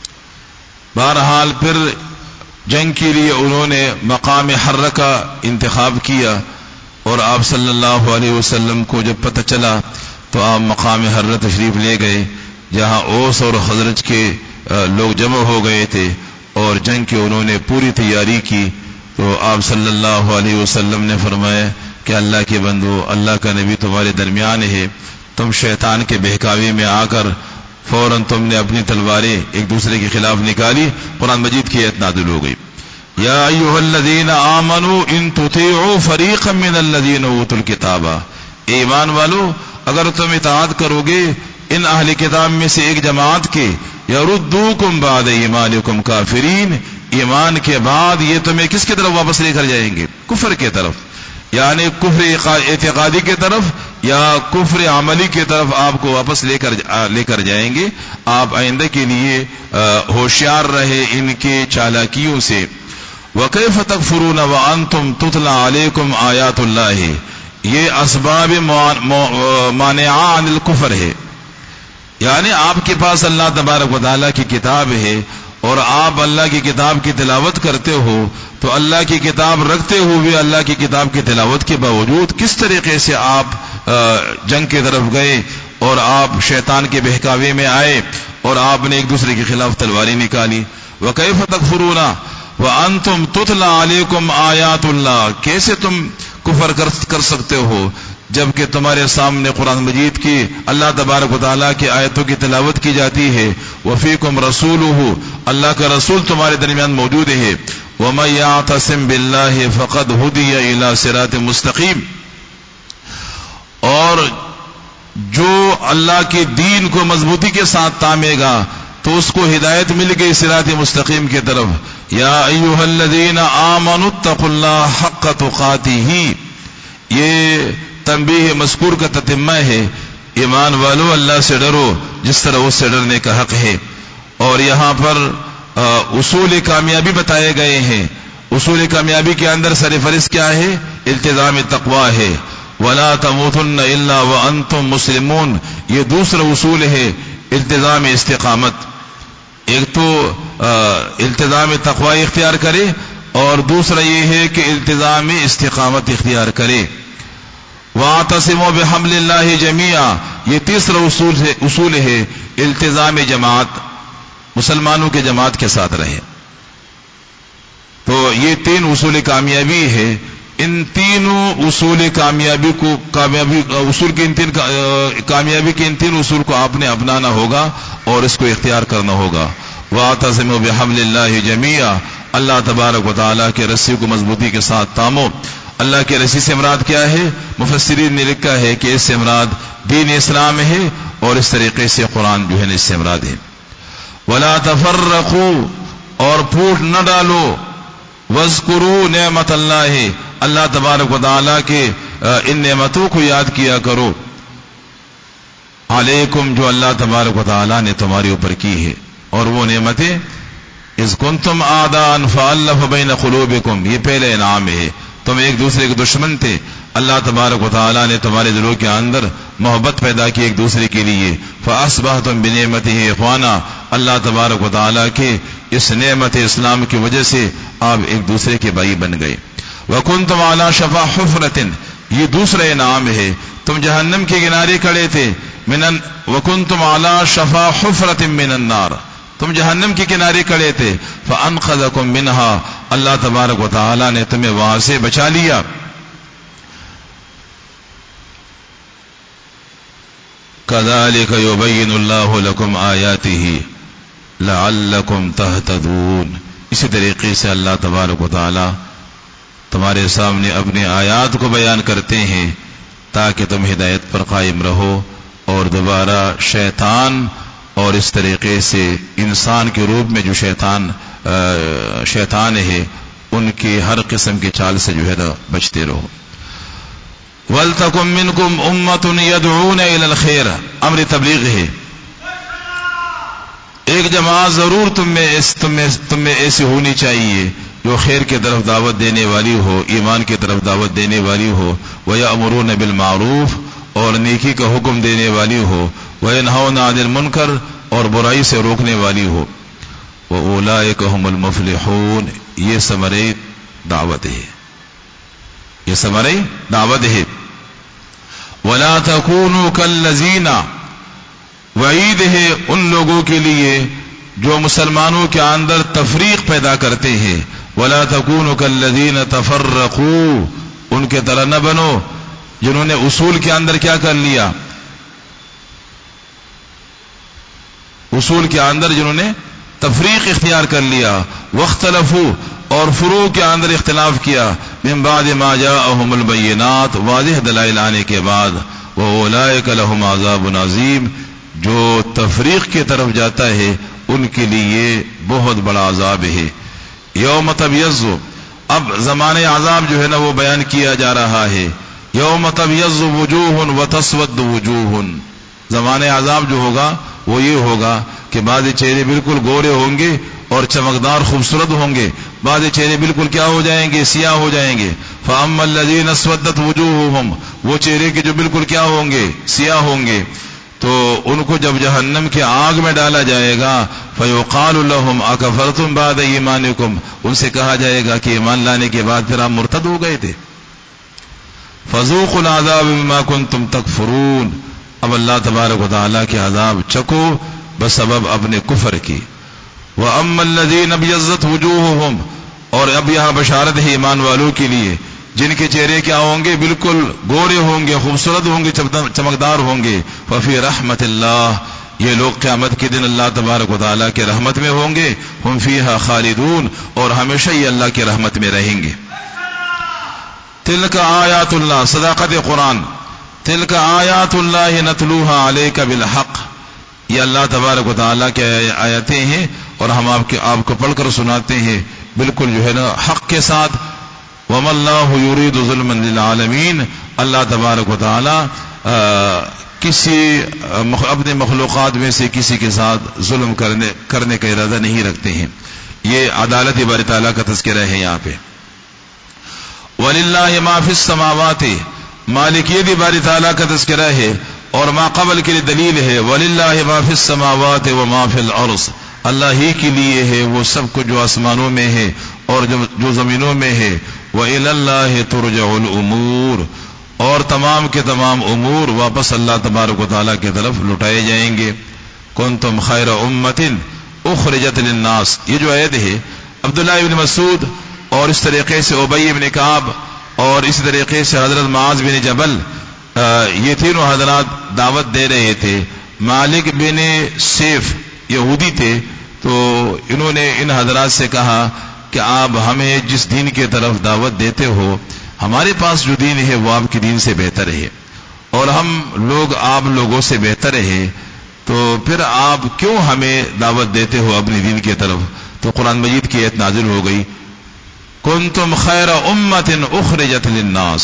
بہرحال پھر جنگ کے لیے انہوں نے مقام حرہ کا انتخاب کیا، اور آپ صلی اللہ علیہ وسلم کو جب پتہ چلا تو آپ مقام حرہ تشریف لے گئے جہاں اوس اور خزرج کے لوگ جمع ہو گئے تھے اور جنگ کی انہوں نے پوری تیاری کی. تو آپ صلی اللہ علیہ وسلم نے فرمایا کہ اللہ کے بندو، اللہ کا نبی تمہارے درمیان ہے، تم شیطان کے بہکاوے میں آ کر فوراً تم نے اپنی تلواریں ایک دوسرے کے خلاف نکالی. قرآن مجید کی آیت نازل ہو گئی، یا ایھا الذین آمنوا ان تطیعوا فریقا من الذین اوتوا الکتاب، ایمان والو اگر تم اطاعت کرو گے ان اہل کتاب میں سے ایک جماعت کے، یردوکم بعد ایمانکم کافرین، ایمان کے بعد یہ تمہیں کس کی طرف واپس لے کر جائیں گے؟ کفر کی طرف، یعنی کفر اعتقادی کی طرف یا کفر عملی کی طرف آپ کو واپس لے کر جائیں گے. آپ آئندہ کے لیے ہوشیار رہے ان کے چالاکیوں سے. وَكَيْفَ تَكْفُرُونَ وَأَنْتُمْ تُتْلَى عَلَيْكُمْ آیَاتُ اللَّهِ، یہ اسباب مانعہ عن الکفر ہے. یعنی آپ کے پاس اللہ تبارک و تعالیٰ کی کتاب ہے اور آپ اللہ کی کتاب کی تلاوت کرتے ہو، تو اللہ کی کتاب رکھتے ہوئے اللہ کی کتاب کی تلاوت کے باوجود کس طریقے سے آپ جنگ کی طرف گئے اور آپ شیطان کے بہکاوے میں آئے اور آپ نے ایک دوسرے کے خلاف تلواریں نکالی. وَكَيْفَ تَكْفُرُونَ وَأَنْتُمْ تُتْلَى عَلَيْكُمْ آیَاتُ اللَّهِ، کیسے تم کفر کر سکتے ہو جبکہ تمہارے سامنے قرآن مجید کی اللہ تبارک و تعالیٰ کی آیتوں کی تلاوت کی جاتی ہے. وَفِيكُمْ رَسُولُهُ، اللہ کا رسول تمہارے درمیان موجود ہے. وَمَن يَعْتَصِم بِاللَّهِ فَقَدْ هُدِيَ إِلَى صِرَاطٍ مُسْتَقِيمٍ، اور جو اللہ کے دین کو مضبوطی کے ساتھ تامے گا تو اس کو ہدایت مل گئی صراط مستقیم کی طرف. یا ایھا الذین آمنوا اتقوا اللہ حق تقاتہ، یہ تنبیہ مذکور کا تتمہ ہے. ایمان والو اللہ سے ڈرو جس طرح اس سے ڈرنے کا حق ہے. اور یہاں پر اصول کامیابی بتائے گئے ہیں. اصول کامیابی کے اندر سرفہرست کیا ہے؟ التزام تقوی ہے. وَلَا تَمُوتُنَّ إِلَّا وَأَنْتُمْ مُسْلِمُونَ، یہ دوسرا اصول ہے التزام استقامت. ایک تو التزام تقوی اختیار کرے اور دوسرا یہ ہے کہ التزام استقامت اختیار کرے. وَاعْتَصِمُوا بِحَبْلِ اللَّهِ جَمِيعًا، یہ تیسرا اصول ہے التزام جماعت، مسلمانوں کے جماعت کے ساتھ رہے. تو یہ تین اصول کامیابی ہے. ان تینوں اصول کامیابی کے ان تین اصول کو آپ نے اپنانا ہوگا اور اس کو اختیار کرنا ہوگا. وَاعْتَصِمُوا بِحَبْلِ اللَّهِ جَمِيعًا، اللہ تبارک و تعالیٰ کے رسی کو مضبوطی کے ساتھ تامو. اللہ کے رسی سے مراد کیا ہے؟ مفسرین نے لکھا ہے کہ اس سے مراد دین اسلام ہے اور اس طریقے سے قرآن جو ہے اس سے مراد ہے. وَلَا تَفَرَّقُوا، اور پھوٹ نہ ڈالو. وَاذْكُرُوا نعمت اللہ، اللہ تبارک و تعالیٰ کے ان نعمتوں کو یاد کیا کرو. علیکم، جو اللہ تبارک و تعالیٰ نے تمہارے اوپر کی ہے. اور وہ نعمتیں اذ کنتم اعداء فالف بین قلوبکم، یہ پہلے انعام ہے. تم ایک دوسرے کے دشمن تھے، اللہ تبارک و تعالیٰ نے تمہارے دلوں کے اندر محبت پیدا کی ایک دوسرے کے لیے. فاصبحتم بنعمتہ اخوانا، اللہ تبارک و تعالیٰ کے اس نعمت اسلام کی وجہ سے آپ ایک دوسرے کے بھائی بن گئے. وکنتم علی شفا حفرۃ، یہ دوسرا انعام ہے. تم جہنم کے کنارے کھڑے تھے. وکنتم علی شفا حفرۃ من النار، تم جہنم کے کنارے کھڑے تھے. فانقذکم منہا، اللہ تبارک و تعالی نے تمہیں وہاں سے بچا لیا. کذالک یبین اللہ لکم آیاتہ لعلکم تہتدون، اسی طریقے سے اللہ تبارک و تعالی تمہارے سامنے اپنے آیات کو بیان کرتے ہیں تاکہ تم ہدایت پر قائم رہو اور دوبارہ شیطان اور اس طریقے سے انسان کے روپ میں جو شیطان ہے ان کی ہر قسم کی چال سے جو ہے نا بچتے رہو. وَلْتَكُن مِّنكُمْ أُمَّةٌ يَدْعُونَ إِلَى الْخَيْرِ، امر تبلیغ ہے. ایک جماعت ضرور تم میں ایسی ہونی چاہیے جو خیر کی طرف دعوت دینے والی ہو، ایمان کی طرف دعوت دینے والی ہو. وَيَأْمُرُونَ بِالْمَعْرُوفِ، اور نیکی کا حکم دینے والی ہو. وَيَنْهَوْنَ عَنِ الْمُنْكَرِ، اور برائی سے روکنے والی ہو. وَأُولَئِكَ هُمُ الْمُفْلِحُونَ، یہ ثمرے دعوت ہے، یہ ثمرے دعوت ہے. وَلَا تَكُونُوا كَالَّذِينَ، وعید ہے ان لوگوں کے لیے جو مسلمانوں کے اندر تفریق پیدا کرتے ہیں. وَلَا تَكُونُوا كَالَّذِينَ تَفَرَّقُوا، ان کے طرح نہ بنو جنہوں نے اصول کے اندر کیا کر لیا، اصول کے اندر جنہوں نے تفریق اختیار کر لیا. واختلفوا، اور فروع کے اندر اختلاف کیا. من بعد ما جاءهم البینات، واضح دلائل آنے کے بعد. وَأُولَئِكَ لَهُمْ عَذَابٌ عَظِيمٌ، جو تفریق کی طرف جاتا ہے ان کے لیے بہت بڑا عذاب ہے. یوم تبیض، اب زمانے عذاب جو ہے نا وہ بیان کیا جا رہا ہے. یوم تبیض وجوہ وتسود وجوہ، زمانے عذاب جو ہوگا وہ یہ ہوگا کہ بعض چہرے بالکل گورے ہوں گے اور چمکدار خوبصورت ہوں گے، بعض چہرے بالکل کیا ہو جائیں گے، سیاہ ہو جائیں گے. فَأَمَّا الَّذِينَ اسْوَدَّتْ وُجُوهُهُمْ، وہ چہرے کے جو بالکل کیا ہوں گے، سیاہ ہوں گے، تو ان کو جب جہنم کے آگ میں ڈالا جائے گا. فَيُقَالُ لَهُمْ أَكَفَرْتُمْ بَعْدَ إِيمَانِكُمْ، ان سے کہا جائے گا کہ ایمان لانے کے بعد پھر آپ مرتد ہو گئے تھے. فَذُوقُوا الْعَذَابَ بِمَا كُنتُمْ تَكْفُرُونَ، اب اللہ تبارک و تعالیٰ کے عذاب چکو بسبب اپنے کفر کی. وَأَمَّا الَّذِينَ ابْيَضَّتْ وُجُوهُهُمْ، اور اب یہاں بشارت ہے ایمان والوں کے لیے جن کے چہرے کیا ہوں گے؟ بالکل گورے ہوں گے، خوبصورت ہوں گے، چمکدار ہوں گے. فَفِي رَحْمَةِ اللَّهِ، یہ لوگ قیامت کے دن اللہ تبارک و تعالیٰ کے رحمت میں ہوں گے. ہم فیہا خالدون، اور ہمیشہ یہ اللہ کی رحمت میں رہیں گے. تلک آیات اللہ، صداقت قرآن. تلک آیات اللہ نتلوہا علیک بالحق، یہ اللہ تبارک و تعالیٰ کے آیتیں ہیں اور ہم آپ کو پڑھ کر سناتے ہیں بالکل جو ہے نا حق کے ساتھ. وَمَا اللَّهُ يُرِيدُ ظُلْمًا لِلْعَالَمِينَ، اللہ تبارک و تعالیٰ اپنے مخلوقات میں سے کسی کے ساتھ ظلم کرنے کا ارادہ نہیں رکھتے ہیں. یہ عدالت باری تعالیٰ کا تذکرہ ہے یہاں پہ. وَلِلَّهِ مَا فِي السَّمَاوَاتِ، مالکیت باری تعالیٰ کا تذکرہ ہے اور ما قبل کے لیے دلیل ہے. وَلِلَّهِ مَا فِي السَّمَاوَاتِ وَمَا فِي الْأَرْضِ، اللہ ہی کے لیے ہے وہ سب کچھ جو آسمانوں میں ہے اور جو زمینوں میں ہے. وَإِلَى اللَّهِ تُرْجَعُ الْأُمُورُ، اور تمام کے تمام امور واپس اللہ تبارک و تعالیٰ کی طرف لٹائے جائیں گے. كُنتُمْ خَيْرَ أُمَّةٍ أُخْرِجَتْ لِلنَّاسِ، یہ جو آیت ہے عبداللہ ابن مسعود اور اس طریقے سے ابی ابن کعب اور اس طریقے سے حضرت معاذ بن جبل، یہ تینوں حضرات دعوت دے رہے تھے. مالک بن سیف یہودی تھے، تو انہوں نے ان حضرات سے کہا کہ آپ ہمیں جس دین کی طرف دعوت دیتے ہو، ہمارے پاس جو دین ہے وہ آپ کے دین سے بہتر ہے اور ہم لوگ آپ لوگوں سے بہتر ہے، تو پھر آپ کیوں ہمیں دعوت دیتے ہو اپنی دین کی طرف؟ تو قرآن مجید کی آیت نازل ہو گئی کنتم خیر امت اخرجت للناس،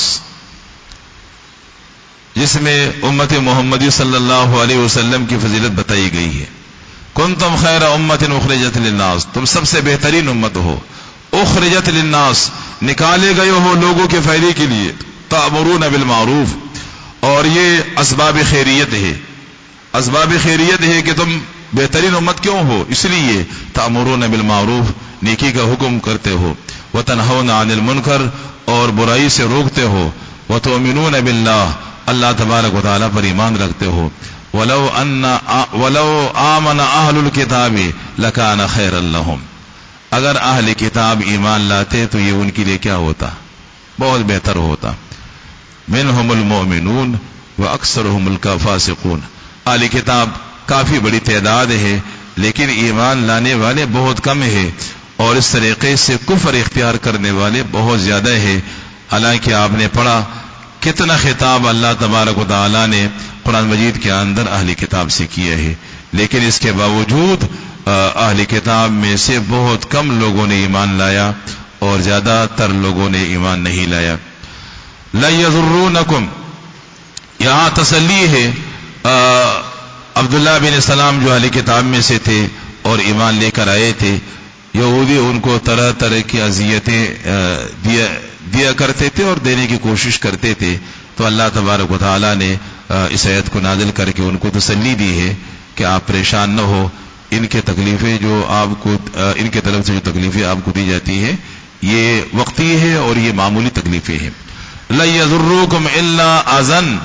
جس میں امت محمدی صلی اللہ علیہ وسلم کی فضیلت بتائی گئی ہے. کنتم خیر امت اخرجت للناس، تم سب سے بہترین امت ہو. اخرجت للناس، نکالے گئے ہو لوگوں کے فائدے کے لیے. تأمرون بالمعروف، اور یہ اسباب خیریت ہے. اسباب خیریت ہے کہ تم بہترین امت کیوں ہو؟ اس لیے تأمرون بالمعروف، نیکی کا حکم کرتے ہو. وتنہون عن المنکر، اور برائی سے روکتے ہو. وتؤمنون باللہ، اللہ تبارک و تعالیٰ پر ایمان رکھتے ہو. ولو آمن اہل الکتاب لکان خیرا لہم، اگر اہل کتاب ایمان لاتے تو یہ ان کے لیے کیا ہوتا؟ بہت بہتر ہوتا. منہم المؤمنون واکثرہم الفاسقون، اہل کتاب کافی بڑی تعداد ہے لیکن ایمان لانے والے بہت کم ہے، اور اس طریقے سے کفر اختیار کرنے والے بہت زیادہ ہے. حالانکہ آپ نے پڑھا کتنا خطاب اللہ تبارک و تعالیٰ نے قرآن مجید کے اندر اہل کتاب سے کیا ہے، لیکن اس کے باوجود اہل کتاب میں سے بہت کم لوگوں نے ایمان لایا اور زیادہ تر لوگوں نے ایمان نہیں لایا. لا یضرونکم، یہاں تسلی ہے. عبداللہ بن سلام جو اہل کتاب میں سے تھے اور ایمان لے کر آئے تھے، یہودی ان کو طرح طرح کی اذیتیں دیا کرتے تھے اور دینے کی کوشش کرتے تھے. تو اللہ تبارک و تعالیٰ نے اس آیت کو نازل کر کے ان کو تسلی دی ہے کہ آپ پریشان نہ ہو. ان کے تکلیفیں جو آپ کو، ان کے طرف سے جو تکلیفیں آپ کو دی جاتی ہیں یہ وقتی ہے اور یہ معمولی تکلیفیں ہیں. لا یضرکم الا اذن،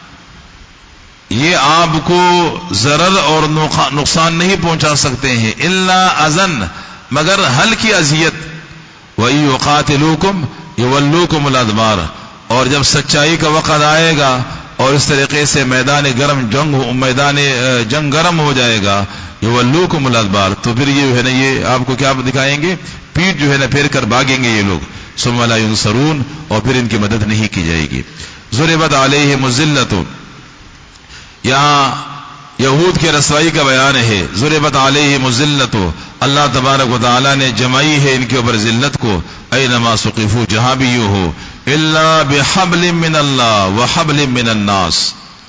یہ آپ کو ضرر اور نقصان نہیں پہنچا سکتے ہیں. الا اذن، مگر ہلکی اذیت. وَإِن يُقَاتِلُوكُمْ يُوَلُّوكُمُ الْأَدْبَارَ، اور جب سچائی کا وقت آئے گا اور اس طریقے سے میدان جنگ گرم ہو جائے گا، یولوکم الادبار، تو پھر یہ ہے نا یہ آپ کو کیا دکھائیں گے؟ پیٹ جو ہے نا پھیر کر بھاگیں گے یہ لوگ. ثم لا ینصرون، اور پھر ان کی مدد نہیں کی جائے گی. ضربت علیہم الذلۃ، یہاں یہود کی رسوائی کا بیان ہے. ضربت علیہم الذلۃ، اللہ تبارک و تعالی نے جمائی ہے ان کے اوپر ذلت کو. اینما ثقفوا، جہاں بھی یہ ہو. الا بحبل من اللہ وحبل من الناس،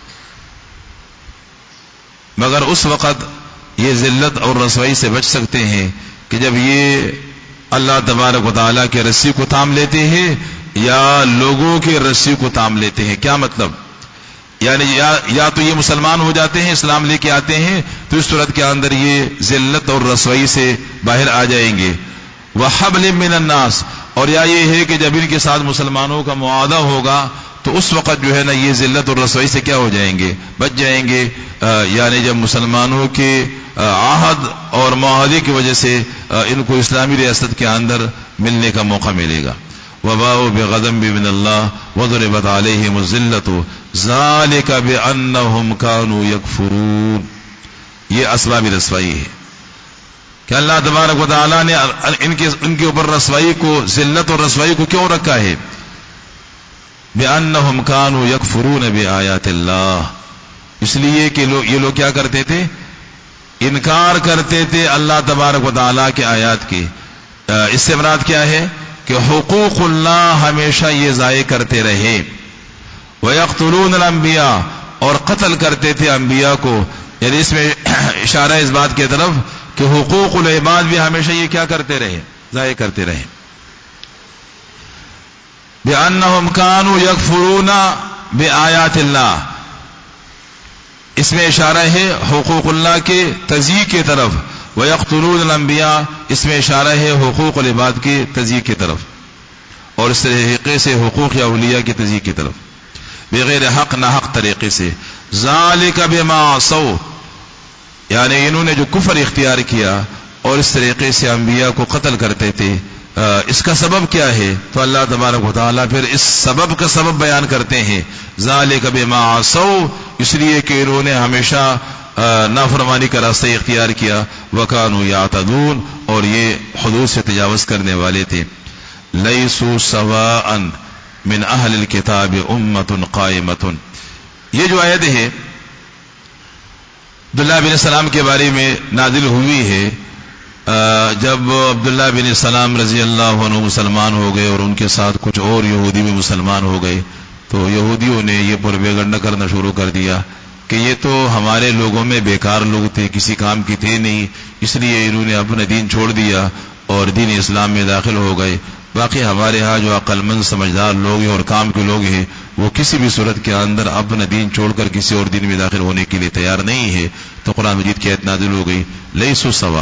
مگر اس وقت یہ ذلت اور رسوائی سے بچ سکتے ہیں کہ جب یہ اللہ تبارک و تعالیٰ کے رسی کو تھام لیتے ہیں یا لوگوں کے رسی کو تھام لیتے ہیں. کیا مطلب؟ یعنی یا تو یہ مسلمان ہو جاتے ہیں، اسلام لے کے آتے ہیں، تو اس صورت کے اندر یہ ذلت اور رسوائی سے باہر آ جائیں گے. وحبل من الناس، اور یا یہ ہے کہ جب ان کے ساتھ مسلمانوں کا معاہدہ ہوگا تو اس وقت جو ہے نا یہ ذلت اور رسوائی سے کیا ہو جائیں گے؟ بچ جائیں گے. یعنی جب مسلمانوں کے عہد اور معاہدے کی وجہ سے ان کو اسلامی ریاست کے اندر ملنے کا موقع ملے گا. وباؤوا بغضب من اللہ وضربت علیہم الذلۃ ذلک بانہم کانوا یکفرون. یہ اسباب رسوائی ہے کہ اللہ تبارک و تعالیٰ نے ان کے اوپر رسوائی کو، ذلت اور رسوائی کو کیوں رکھا ہے؟ بِأَنَّهُمْ كَانُوا يَكْفُرُونَ بِآيَاتِ اللَّهِ، اس لیے کہ یہ لوگ کیا کرتے تھے؟ انکار کرتے تھے اللہ تبارک و تعالیٰ کے آیات کی. اس سے مراد کیا ہے کہ حقوق اللہ ہمیشہ یہ ضائع کرتے رہے. وَيَقْتُلُونَ الْأَنْبِيَاءَ، اور قتل کرتے تھے انبیاء کو. یعنی اس میں اشارہ اس بات کی طرف کہ حقوق العباد بھی ہمیشہ یہ کیا کرتے رہے؟ ضائع کرتے رہے. بِأَنَّهُمْ كَانُوا يَكْفُرُونَ بِآيَاتِ اللَّهِ، اس میں اشارہ ہے حقوق اللہ کے تضییع کی طرف. وَيَقْتُلُونَ الْأَنْبِيَاءَ، اس میں اشارہ ہے حقوق العباد کی تضییع کی طرف، اور اس طریقے سے حقوق اولیاء کی تضییع کی طرف بغیر حق نہ حق طریقے سے. ذَلِكَ بِمَا عَصَوْا، یعنی انہوں نے جو کفر اختیار کیا اور اس طریقے سے انبیاء کو قتل کرتے تھے، اس کا سبب کیا ہے؟ تو اللہ تبارک و تعالیٰ پھر اس سبب کا سبب بیان کرتے ہیں. ذالک بما عصوا، اس لیے کہ انہوں نے ہمیشہ نافرمانی کا راستہ اختیار کیا. وکانوا یعتدون، اور یہ حدود سے تجاوز کرنے والے تھے. لیسوا سواء من اہل الکتاب امۃ قائمۃ، یہ جو آیت ہے عبداللہ بن سلام کے بارے میں نازل ہوئی ہے. جب عبداللہ بن سلام رضی اللہ عنہ مسلمان ہو گئے اور ان کے ساتھ کچھ اور یہودی بھی مسلمان ہو گئے، تو یہودیوں نے یہ پروپیگنڈا کرنا شروع کر دیا کہ یہ تو ہمارے لوگوں میں بیکار لوگ تھے، کسی کام کی تھے نہیں، اس لیے انہوں نے اپنا دین چھوڑ دیا اور دین اسلام میں داخل ہو گئے. باقی ہمارے ہاں جو عقل مند سمجھدار لوگ ہیں اور کام کے لوگ ہیں، وہ کسی بھی صورت کے اندر اپنا دین چھوڑ کر کسی اور دین میں داخل ہونے کے لیے تیار نہیں ہے. تو قرآن مجید کی آیت نازل ہو گئی لیسوا سوا.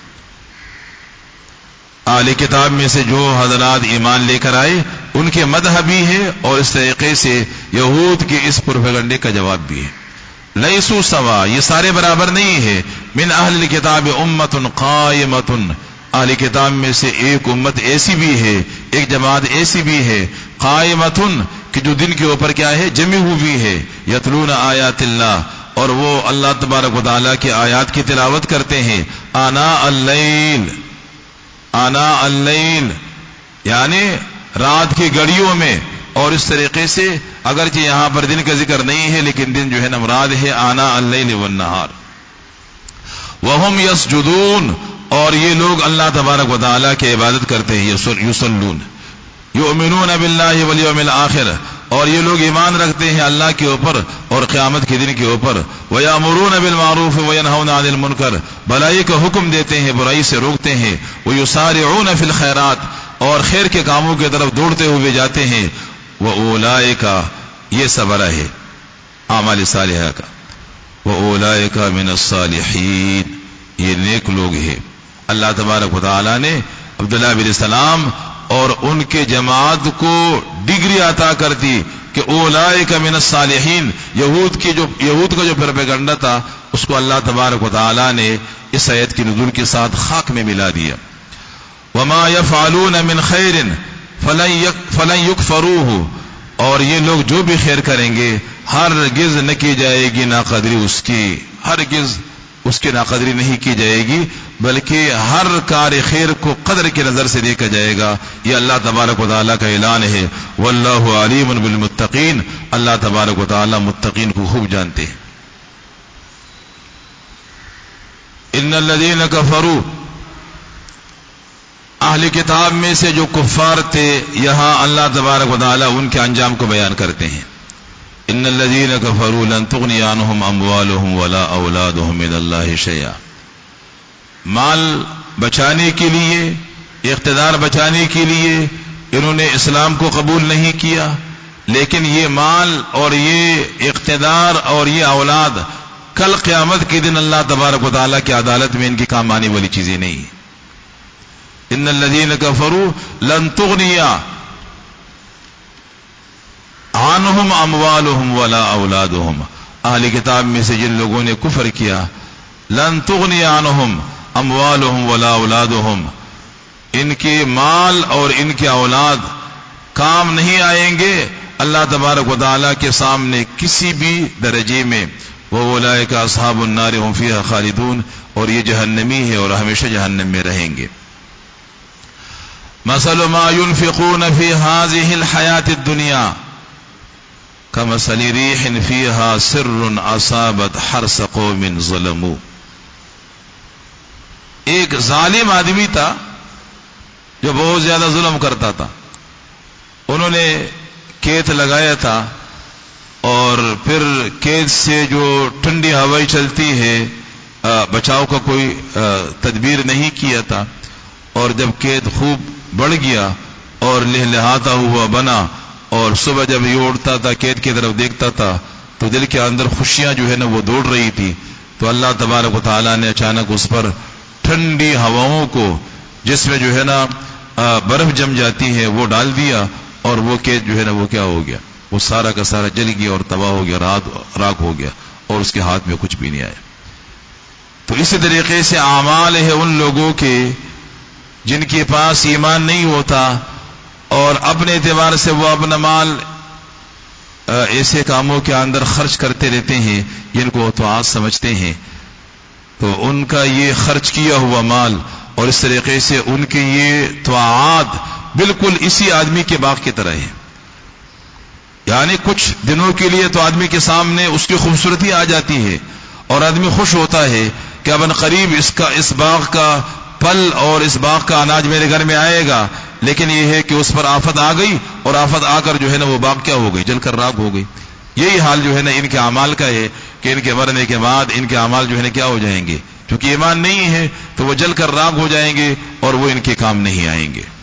اہل کتاب میں سے جو حضرات ایمان لے کر آئے ان کے مذہبی ہے، اور اس طریقے سے یہود کے اس پروپیگنڈے کا جواب بھی ہے. لیسوا سوا، یہ سارے برابر نہیں ہے. من اہل الکتاب امۃ قائمۃ، اہل کتاب میں سے ایک امت ایسی بھی ہے، ایک جماعت ایسی بھی ہے، قائمۃ، کہ جو دن کے اوپر کیا ہے؟ جمی ہوئی ہے. یتلون آیات اللہ، اور وہ اللہ تبارک و تعالیٰ کی آیات کی تلاوت کرتے ہیں. آناء اللیل، آناء اللیل یعنی رات کی گھڑیوں میں. اور اس طریقے سے اگرچہ یہاں پر دن کا ذکر نہیں ہے، لیکن دن جو ہے نا مراد ہے آناء اللیل والنہار. وہم یسجدون، اور یہ لوگ اللہ تبارک و تعالیٰ کی عبادت کرتے ہیں. یصلون، یؤمنون باللہ والیوم الآخر، اور یہ لوگ ایمان رکھتے ہیں اللہ کے اوپر اور قیامت کے دن کے اوپر. وَيَأْمُرُونَ بِالْمَعْرُوفِ وَيَنْهَوْنَ عَنِ الْمُنْكَرِ، بھلائی کا حکم دیتے ہیں، برائی سے روکتے ہیں. وَيُسَارِعُونَ فِي الْخَيْرَاتِ، اور خیر کے کاموں کی طرف دوڑتے ہوئے جاتے ہیں. وَأُولَئِكَ، یہ سبرہ ہے اعمال صالحہ کا. وَأُولَئِكَ مِنَ الصَّالِحِينَ، یہ نیک لوگ ہیں. اللہ تبارک و تعالیٰ نے عبداللہ بن سلام اور ان کے جماعت کو ڈگری عطا کر دی کہ اولئک من الصالحین. یہود کا جو پروپیگنڈا تھا اس کو اللہ تبارک و تعالیٰ نے اس آیت کی نزول کے ساتھ خاک میں ملا دیا. وما يفعلون من خیر فلن يكفروه، اور یہ لوگ جو بھی خیر کریں گے ہرگز نہ کی جائے گی ناقدری اس کی، ہرگز اس کی ناقدری نہیں کی جائے گی، بلکہ ہر کار خیر کو قدر کی نظر سے دیکھا جائے گا. یہ اللہ تبارک و تعالیٰ کا اعلان ہے. واللہ علیم بالمتقین، اللہ تبارک و تعالیٰ متقین کو خوب جانتے ہیں. ان الذین کفروا، اہل کتاب میں سے جو کفار تھے، یہاں اللہ تبارک و تعالیٰ ان کے انجام کو بیان کرتے ہیں. ان الذین کفروا لن تغنی عنہم اموالہم ولا اولادہم من اللہ شیئا، مال بچانے کے لیے، اقتدار بچانے کے لیے انہوں نے اسلام کو قبول نہیں کیا، لیکن یہ مال اور یہ اقتدار اور یہ اولاد کل قیامت کے دن اللہ تبارک و تعالیٰ کی عدالت میں ان کی کام آنے والی چیزیں نہیں ہیں. ان الذین کفروا لن تغنی عنہم اموالہم ولا اولادہم، اہل کتاب میں سے جن لوگوں نے کفر کیا، لن تغنی عنہم اموالہم ولا اولادہم، ان کے مال اور ان کے اولاد کام نہیں آئیں گے اللہ تبارک و تعالیٰ کے سامنے کسی بھی درجے میں. وَأُولَٰئِكَ أَصْحَابُ النَّارِ هُمْ فِيهَا خَالِدُونَ، اور یہ جہنمی ہے اور ہمیشہ جہنم میں رہیں گے. مَثَلُ مَا يُنْفِقُونَ فِي هَٰذِهِ الْحَيَاةِ الدُّنْيَا كَمَثَلِ رِيحٍ فِيهَا سِرٌّ أَصَابَتْ حَرْثَ قَوْمٍ ظَلَمُوا. ایک ظالم آدمی تھا جو بہت زیادہ ظلم کرتا تھا. انہوں نے کھیت لگایا تھا اور پھر کھیت سے جو ٹھنڈی ہوائیں چلتی ہے بچاؤ کا کوئی تدبیر نہیں کیا تھا، اور جب کھیت خوب بڑھ گیا اور لہلہاتا ہوا بنا اور صبح جب یہ اڑتا تھا کھیت کی طرف دیکھتا تھا تو دل کے اندر خوشیاں جو ہے نا وہ دوڑ رہی تھی. تو اللہ تبارک و تعالیٰ نے اچانک اس پر ٹھنڈی ہواؤں کو جس میں جو ہے نا برف جم جاتی ہے وہ ڈال دیا، اور وہ کھیت جو ہے نا وہ کیا ہو گیا، وہ سارا کا سارا جل گیا اور تباہ ہو گیا، راکھ ہو گیا، اور اس کے ہاتھ میں کچھ بھی نہیں آیا. تو اسی طریقے سے اعمال ہے ان لوگوں کے جن کے پاس ایمان نہیں ہوتا اور اپنے اعتبار سے وہ اپنا مال ایسے کاموں کے اندر خرچ کرتے رہتے ہیں جن کو طاعات سمجھتے ہیں. تو ان کا یہ خرچ کیا ہوا مال اور اس طریقے سے ان کے یہ طاعات بالکل اسی آدمی کے باغ کی طرح ہے. یعنی کچھ دنوں کے لیے تو آدمی کے سامنے اس کی خوبصورتی آ جاتی ہے اور آدمی خوش ہوتا ہے کہ اب قریب اس باغ کا پھل اور اس باغ کا اناج میرے گھر میں آئے گا، لیکن یہ ہے کہ اس پر آفت آ گئی اور آفت آ کر جو ہے نا وہ باغ کیا ہو گئی، جل کر راکھ ہو گئی. یہی حال جو ہے نا ان کے اعمال کا ہے کہ ان کے مرنے کے بعد ان کے اعمال جو ہے نا کیا ہو جائیں گے، کیونکہ ایمان نہیں ہے تو وہ جل کر راکھ ہو جائیں گے اور وہ ان کے کام نہیں آئیں گے.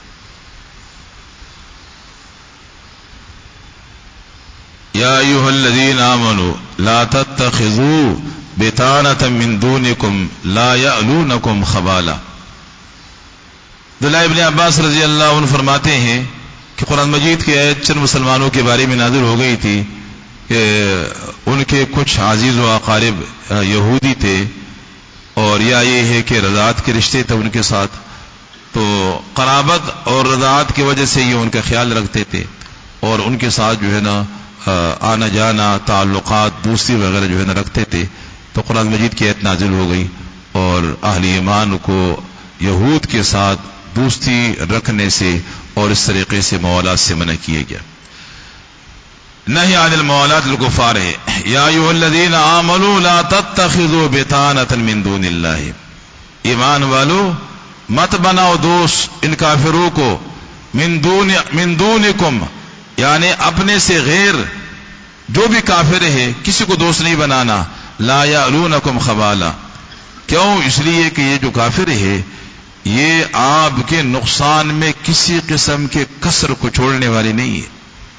یا ایھا الذین آمنوا لا تتخذوا بطانة من دونکم لا یألونکم خبالا. عبداللہ ابن عباس رضی اللہ عنہ فرماتے ہیں کہ قرآن مجید کی آیت چند مسلمانوں کے بارے میں نازل ہو گئی تھی کہ ان کے کچھ عزیز و اقارب یہودی تھے، اور یا یہ ہے کہ رضاعت کے رشتے تھے ان کے ساتھ، تو قرابت اور رضاعت کی وجہ سے یہ ان کا خیال رکھتے تھے اور ان کے ساتھ جو ہے نا آنا جانا تعلقات دوستی وغیرہ جو ہے نا رکھتے تھے. تو قرآن مجید کی آیت نازل ہو گئی اور اہل ایمان کو یہود کے ساتھ دوستی رکھنے سے اور اس طریقے سے موالات سے منع کیا گیا. نہی عن الموالات الکفار ہے. یا ایھا الذین آمنوا لا تتخذوا بطانة من دون اللہ. ایمان والو مت بناؤ دوست ان کافروں کو، من دونکم یعنی اپنے سے غیر جو بھی کافر ہے کسی کو دوست نہیں بنانا. لا یألونکم خبالا، کیوں؟ اس لیے کہ یہ جو کافر ہے یہ آپ کے نقصان میں کسی قسم کے کسر کو چھوڑنے والی نہیں ہے.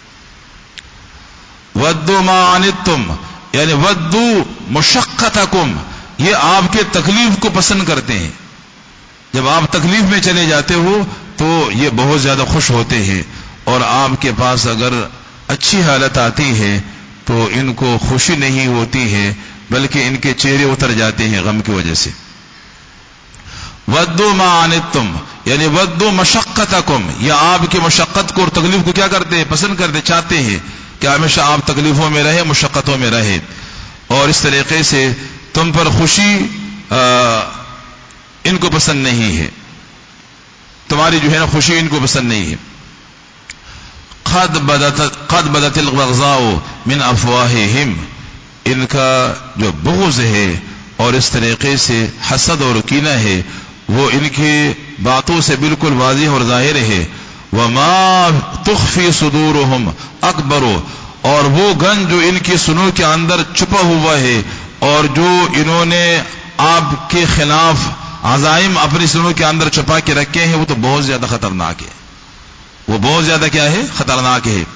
ودوا ما عنتم یعنی ودوا مشقتکم، یہ آپ کے تکلیف کو پسند کرتے ہیں. جب آپ تکلیف میں چلے جاتے ہو تو یہ بہت زیادہ خوش ہوتے ہیں، اور آپ کے پاس اگر اچھی حالت آتی ہے تو ان کو خوشی نہیں ہوتی ہے بلکہ ان کے چہرے اتر جاتے ہیں غم کی وجہ سے. ودوا ما عنتم یعنی ودوا مشقتکم، یہ آپ کی مشقت کو اور تکلیف کو کیا کرتے ہیں؟ پسند کرتے، چاہتے ہیں کہ ہمیشہ آپ تکلیفوں میں رہے، مشقتوں میں رہے، اور اس طریقے سے تم پر خوشی ان کو پسند نہیں ہے، تمہاری جو ہے نا خوشی ان کو پسند نہیں ہے. قد بدت البغضاء من افواہہم، ان کا جو بغض ہے اور اس طریقے سے حسد اور کینہ ہے وہ ان کی باتوں سے بالکل واضح اور ظاہر ہے. وما تخفی صدورہم اکبر، اور وہ گن جو ان کی سنوں کے اندر چھپا ہوا ہے اور جو انہوں نے آپ کے خلاف عزائم اپنی سنوں کے اندر چھپا کے رکھے ہیں وہ تو بہت زیادہ خطرناک ہے، وہ بہت زیادہ کیا ہے؟ خطرناک ہے.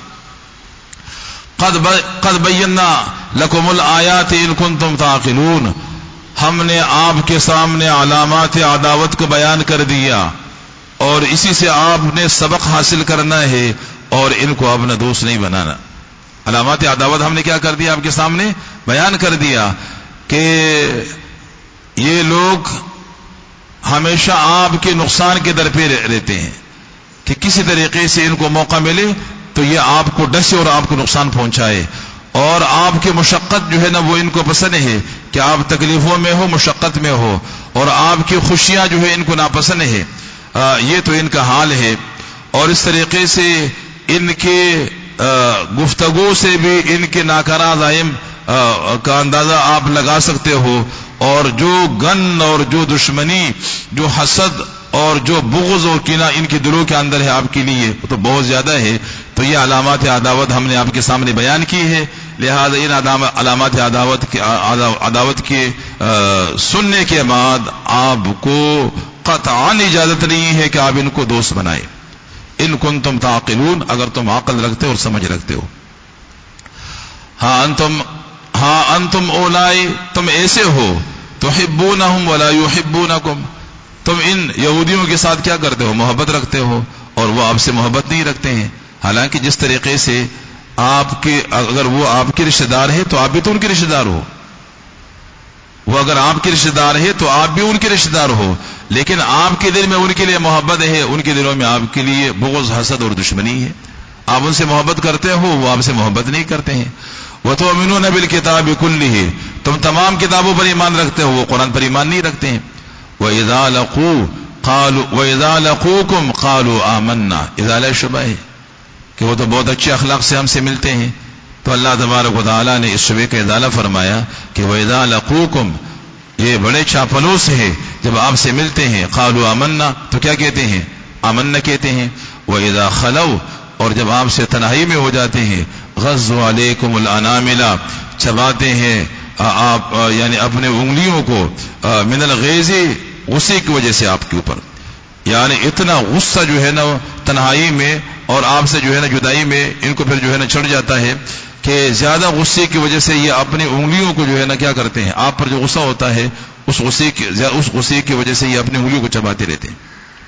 قد بینا لکم الآیات ان کنتم تعقلون، ہم نے آپ کے سامنے علامات عداوت کو بیان کر دیا اور اسی سے آپ نے سبق حاصل کرنا ہے اور ان کو اپنا دوست نہیں بنانا. علامات عداوت ہم نے کیا کر دیا؟ آپ کے سامنے بیان کر دیا کہ یہ لوگ ہمیشہ آپ کے نقصان کے در پہ رہتے ہیں کہ کسی طریقے سے ان کو موقع ملے تو یہ آپ کو ڈسے اور آپ کو نقصان پہنچائے، اور آپ کی مشقت جو ہے نا وہ ان کو پسند ہے کہ آپ تکلیفوں میں ہو، مشقت میں ہو، اور آپ کی خوشیاں جو ہے ان کو ناپسند ہے۔ یہ تو ان کا حال ہے، اور اس طریقے سے ان کے گفتگو سے بھی ان کے ناکارہ عزائم کا اندازہ آپ لگا سکتے ہو، اور جو گن اور جو دشمنی، جو حسد اور جو بغض اور کینہ ان کے دلوں کے اندر ہے آپ کے لیے وہ تو بہت زیادہ ہے۔ تو یہ علامات عداوت ہم نے آپ کے سامنے بیان کی ہے، لہذا ان علامات عداوت کے سننے کے بعد آپ کو قطعاً اجازت نہیں ہے کہ آپ ان کو دوست بنائیں، ان کنتم تعقلون، اگر تم عقل رکھتے اور سمجھ رکھتے ہو۔ ہاں انتم اولائی، تم ایسے ہو، تحبونہم ولا یحبونکم، تم ان یہودیوں کے ساتھ کیا کرتے ہو؟ محبت رکھتے ہو، اور وہ آپ سے محبت نہیں رکھتے ہیں۔ حالانکہ جس طریقے سے آپ کے، اگر وہ آپ کے رشتہ دار ہے تو آپ بھی تو ان کے رشتہ دار ہو، وہ اگر آپ کے رشتہ دار ہے تو آپ بھی ان کے رشتہ دار ہو، لیکن آپ کے دل میں ان کے لیے محبت ہے، ان کے دلوں میں آپ کے لیے بغض، حسد اور دشمنی ہے۔ آپ ان سے محبت کرتے ہو، وہ آپ سے محبت نہیں کرتے ہیں۔ وَتُؤْمِنُونَ بِالْكِتَابِ كُلِّهِ، تم تمام کتابوں پر ایمان رکھتے ہو، وہ قرآن پر ایمان نہیں رکھتے ہیں۔ وَإِذَا لَقُوكُمْ قَالُوا آمَنَّا، اذا لا شبہ ہے کہ وہ تو بہت اچھے اخلاق سے ہم سے ملتے ہیں، تو اللہ تبارک و تعالیٰ نے اس شبہ کا ازالہ فرمایا کہ وَإِذَا لَقُوكُمْ، یہ بڑے چاپلوس ہے، جب آپ سے ملتے ہیں قَالُوا آمَنَّا تو کیا کہتے ہیں؟ آمنا کہتے ہیں۔ وَإِذَا خَلَوْا، اور جب آپ سے تنہائی میں ہو جاتے ہیں، غَزُّوا عَلَيْكُمُ الْأَنَامِلَ، چباتے ہیں آپ یعنی اپنے انگلیوں کو، من الغیظ، غصے کی وجہ سے آپ کے اوپر، یعنی اتنا غصہ جو ہے نا تنہائی میں اور آپ سے جو ہے نا جدائی میں ان کو پھر جو ہے نا چڑھ جاتا ہے کہ زیادہ غصے کی وجہ سے یہ اپنی انگلیوں کو جو ہے نا کیا کرتے ہیں، آپ پر جو غصہ ہوتا ہے اس غصے کی وجہ سے یہ اپنی انگلیوں کو چباتے رہتے ہیں۔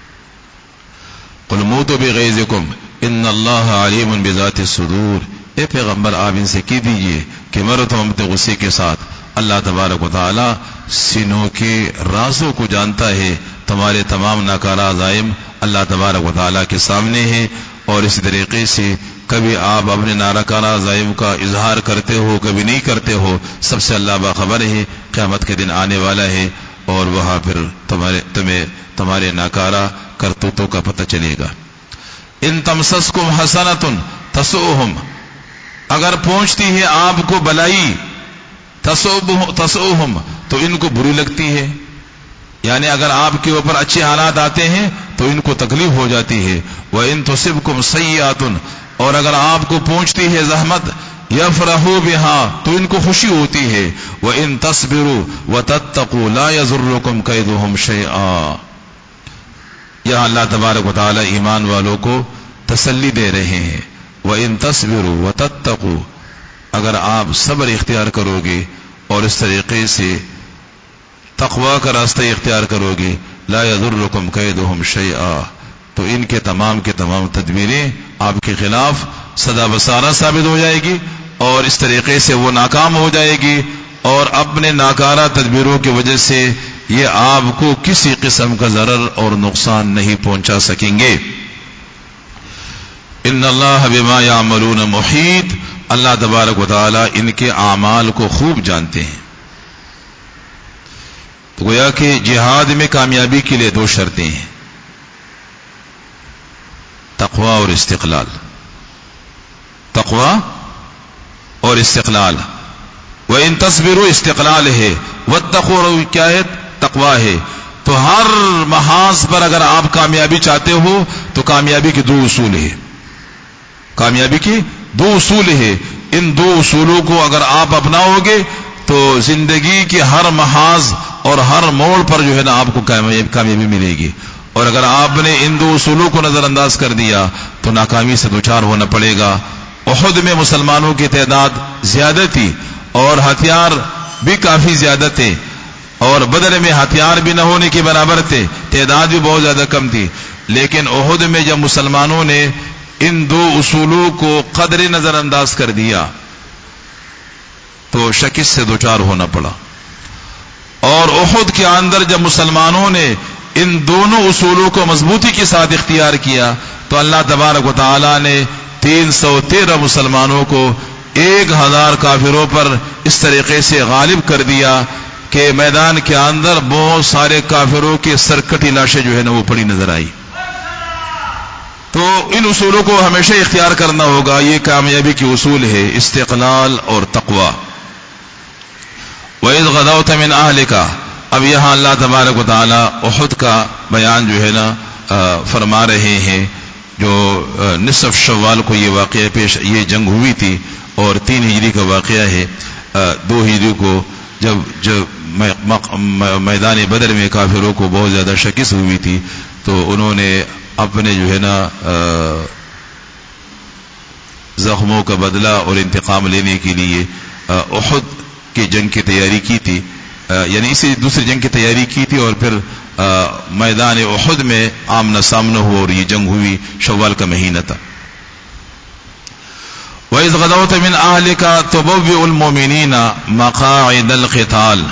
قُلْ مُوتُوا بِغَیظِکُمْ اِنَّ اللَّهَ عَلِیمٌ بِذَاتِ الصُّدُورِ، اے پیغمبر آپ ان سے کہہ دیجئے کہ مرو تم اپنے غصے کے ساتھ، اللہ تبارک و تعالی سینوں کے رازوں کو جانتا ہے، تمہارے تمام ناکارہ عزائم اللہ تبارک و تعالی کے سامنے ہے، اور اس طریقے سے کبھی آپ اپنے ناکارہ عزائم کا اظہار کرتے ہو، کبھی نہیں کرتے ہو، سب سے اللہ باخبر ہے۔ قیامت کے دن آنے والا ہے اور وہاں پھر تمہیں تمہارے ناکارہ کرتوتوں کا پتہ چلے گا۔ ان تمسسکم حسنۃ تسؤہم، اگر پہنچتی ہے آپ کو بلائی، تسؤہم تو ان کو بری لگتی ہے، یعنی اگر آپ کے اوپر اچھے حالات آتے ہیں تو ان کو تکلیف ہو جاتی ہے۔ وَإِن تُصِبْكُمْ سَيِّئَةٌ، اور اگر آپ کو پہنچتی ہے زحمت، یفرحوا بها تو ان کو خوشی ہوتی ہے۔ وَإِن تَصْبِرُوا وَتَتَّقُوا لَا يَضُرُّكُمْ كَيْدُهُمْ شَيْئًا، یہاں اللہ تبارک و تعالی ایمان والوں کو تسلی دے رہے ہیں۔ وَإِن تَصْبِرُوا وَتَتَّقُوا، اگر آپ صبر اختیار کرو گے اور اس طریقے سے تقوی کا راستہ اختیار کرو گے، لا يضركم كيدهم شيئا، تو ان کے تمام تدبیریں آپ کے خلاف سدا بسارہ ثابت ہو جائے گی، اور اس طریقے سے وہ ناکام ہو جائے گی، اور اپنے ناکارہ تدبیروں کی وجہ سے یہ آپ کو کسی قسم کا ضرر اور نقصان نہیں پہنچا سکیں گے۔ ان اللہ بما یعملون محیط، اللہ تبارک و تعالی ان کے اعمال کو خوب جانتے ہیں۔ تو گویا کہ جہاد میں کامیابی کے لیے دو شرطیں ہیں، تقوی اور استقلال، تقوی اور استقلال۔ وَإِن تَصْبِرُوا استقلال ہے، وَاتَّقُوا کیا ہے؟ تقوی ہے۔ تو ہر محاذ پر اگر آپ کامیابی چاہتے ہو تو کامیابی کے دو اصول ہیں، کامیابی کی دو اصول ہیں، ان دو اصولوں کو اگر آپ اپناؤ گے تو زندگی کے ہر محاذ اور ہر موڑ پر جو ہے نا آپ کو کامیابی ملے گی، اور اگر آپ نے ان دو اصولوں کو نظر انداز کر دیا تو ناکامی سے دوچار ہونا پڑے گا۔ احد میں مسلمانوں کی تعداد زیادہ تھی اور ہتھیار بھی کافی زیادہ تھے، اور بدر میں ہتھیار بھی نہ ہونے کے برابر تھے، تعداد بھی بہت زیادہ کم تھی، لیکن احد میں جب مسلمانوں نے ان دو اصولوں کو قدر نظر انداز کر دیا تو شکست سے دوچار ہونا پڑا. اور احد کے اندر جب مسلمانوں نے ان دونوں اصولوں کو مضبوطی کے ساتھ اختیار کیا تو اللہ تبارک و تعالی نے 313 مسلمانوں کو 1000 کافروں پر اس طریقے سے غالب کر دیا کہ میدان کے اندر بہت سارے کافروں کے سرکٹی لاشیں جو ہے نا وہ پڑی نظر آئی. تو ان اصولوں کو ہمیشہ اختیار کرنا ہوگا. یہ کامیابی کے اصول ہے، استقلال اور تقوی. وَإِذْ غَدَوْتَ مِنْ أَهْلِكَ، اب یہاں اللہ تبارک و تعالی احد کا بیان جو ہے نا فرما رہے ہیں. جو نصف شوال کو یہ واقعہ یہ جنگ ہوئی تھی اور 3 ہجری کا واقعہ ہے. 2 ہجری کو جب میدان بدر میں کافروں کو بہت زیادہ شکست ہوئی تھی تو انہوں نے اپنے جو ہے نا زخموں کا بدلہ اور انتقام لینے کے لیے احد کی جنگ کی تیاری کی تھی. یعنی اسی دوسری جنگ کی تیاری کی تھی اور پھر میدان احد میں آمنا سامنا ہوا اور یہ جنگ ہوئی. شوال کا مہینہ تھا. وَإِذْ غَدَوْتَ مِنْ أَهْلِكَ تُبَوِّئُ الْمُؤْمِنِينَ مَقَاعِدَ الْقِتَالِ،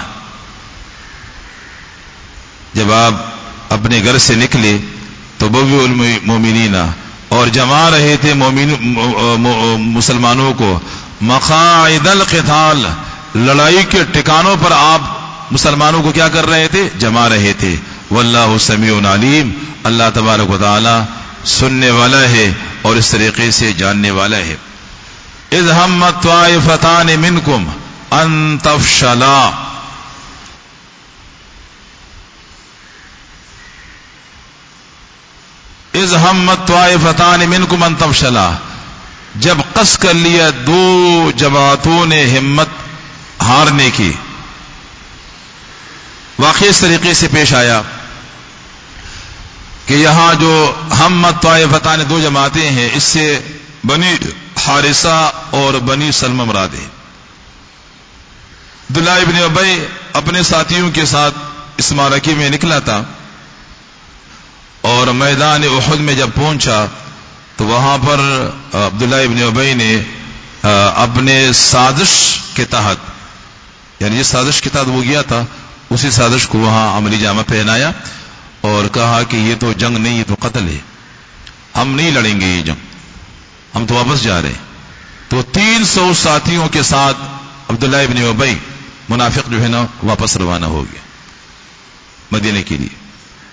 جب آپ اپنے گھر سے نکلے تُبَوِّئُ الْمُؤْمِنِينَ اور جما رہے تھے مسلمانوں کو مقاعد القتال، لڑائی کے ٹھکانوں پر آپ مسلمانوں کو کیا کر رہے تھے؟ جما رہے تھے. واللہ سمیع علیم، اللہ تبارک و تعالی سننے والا ہے اور اس طریقے سے جاننے والا ہے. اذ ہمت طائفتان منکم ان تفشلا، اذ ہمت طائفتان منکم ان تفشلا، جب قصد کر لیا 2 جماعتوں نے ہمت ہارنے کی. واقعی اس طریقے سے پیش آیا کہ یہاں جو ہمت طائفتان 2 جماعتیں ہیں، اس سے بنی حارثہ اور بنی سلمہ مراد ہے. عبداللہ ابن ابی اپنے ساتھیوں کے ساتھ اس معرکے میں نکلا تھا اور میدان احد میں جب پہنچا تو وہاں پر عبداللہ ابن ابی نے اپنے سازش کے تحت، یعنی جس سازش کے تحت وہ گیا تھا اسی سازش کو وہاں عملی جامہ پہنایا اور کہا کہ یہ تو جنگ نہیں، یہ تو قتل ہے، ہم نہیں لڑیں گے یہ جنگ، ہم تو واپس جا رہے ہیں. تو 300 ساتھیوں کے ساتھ عبداللہ ابن ابی منافق جو ہے نا واپس روانہ ہو گیا مدینے کے لیے.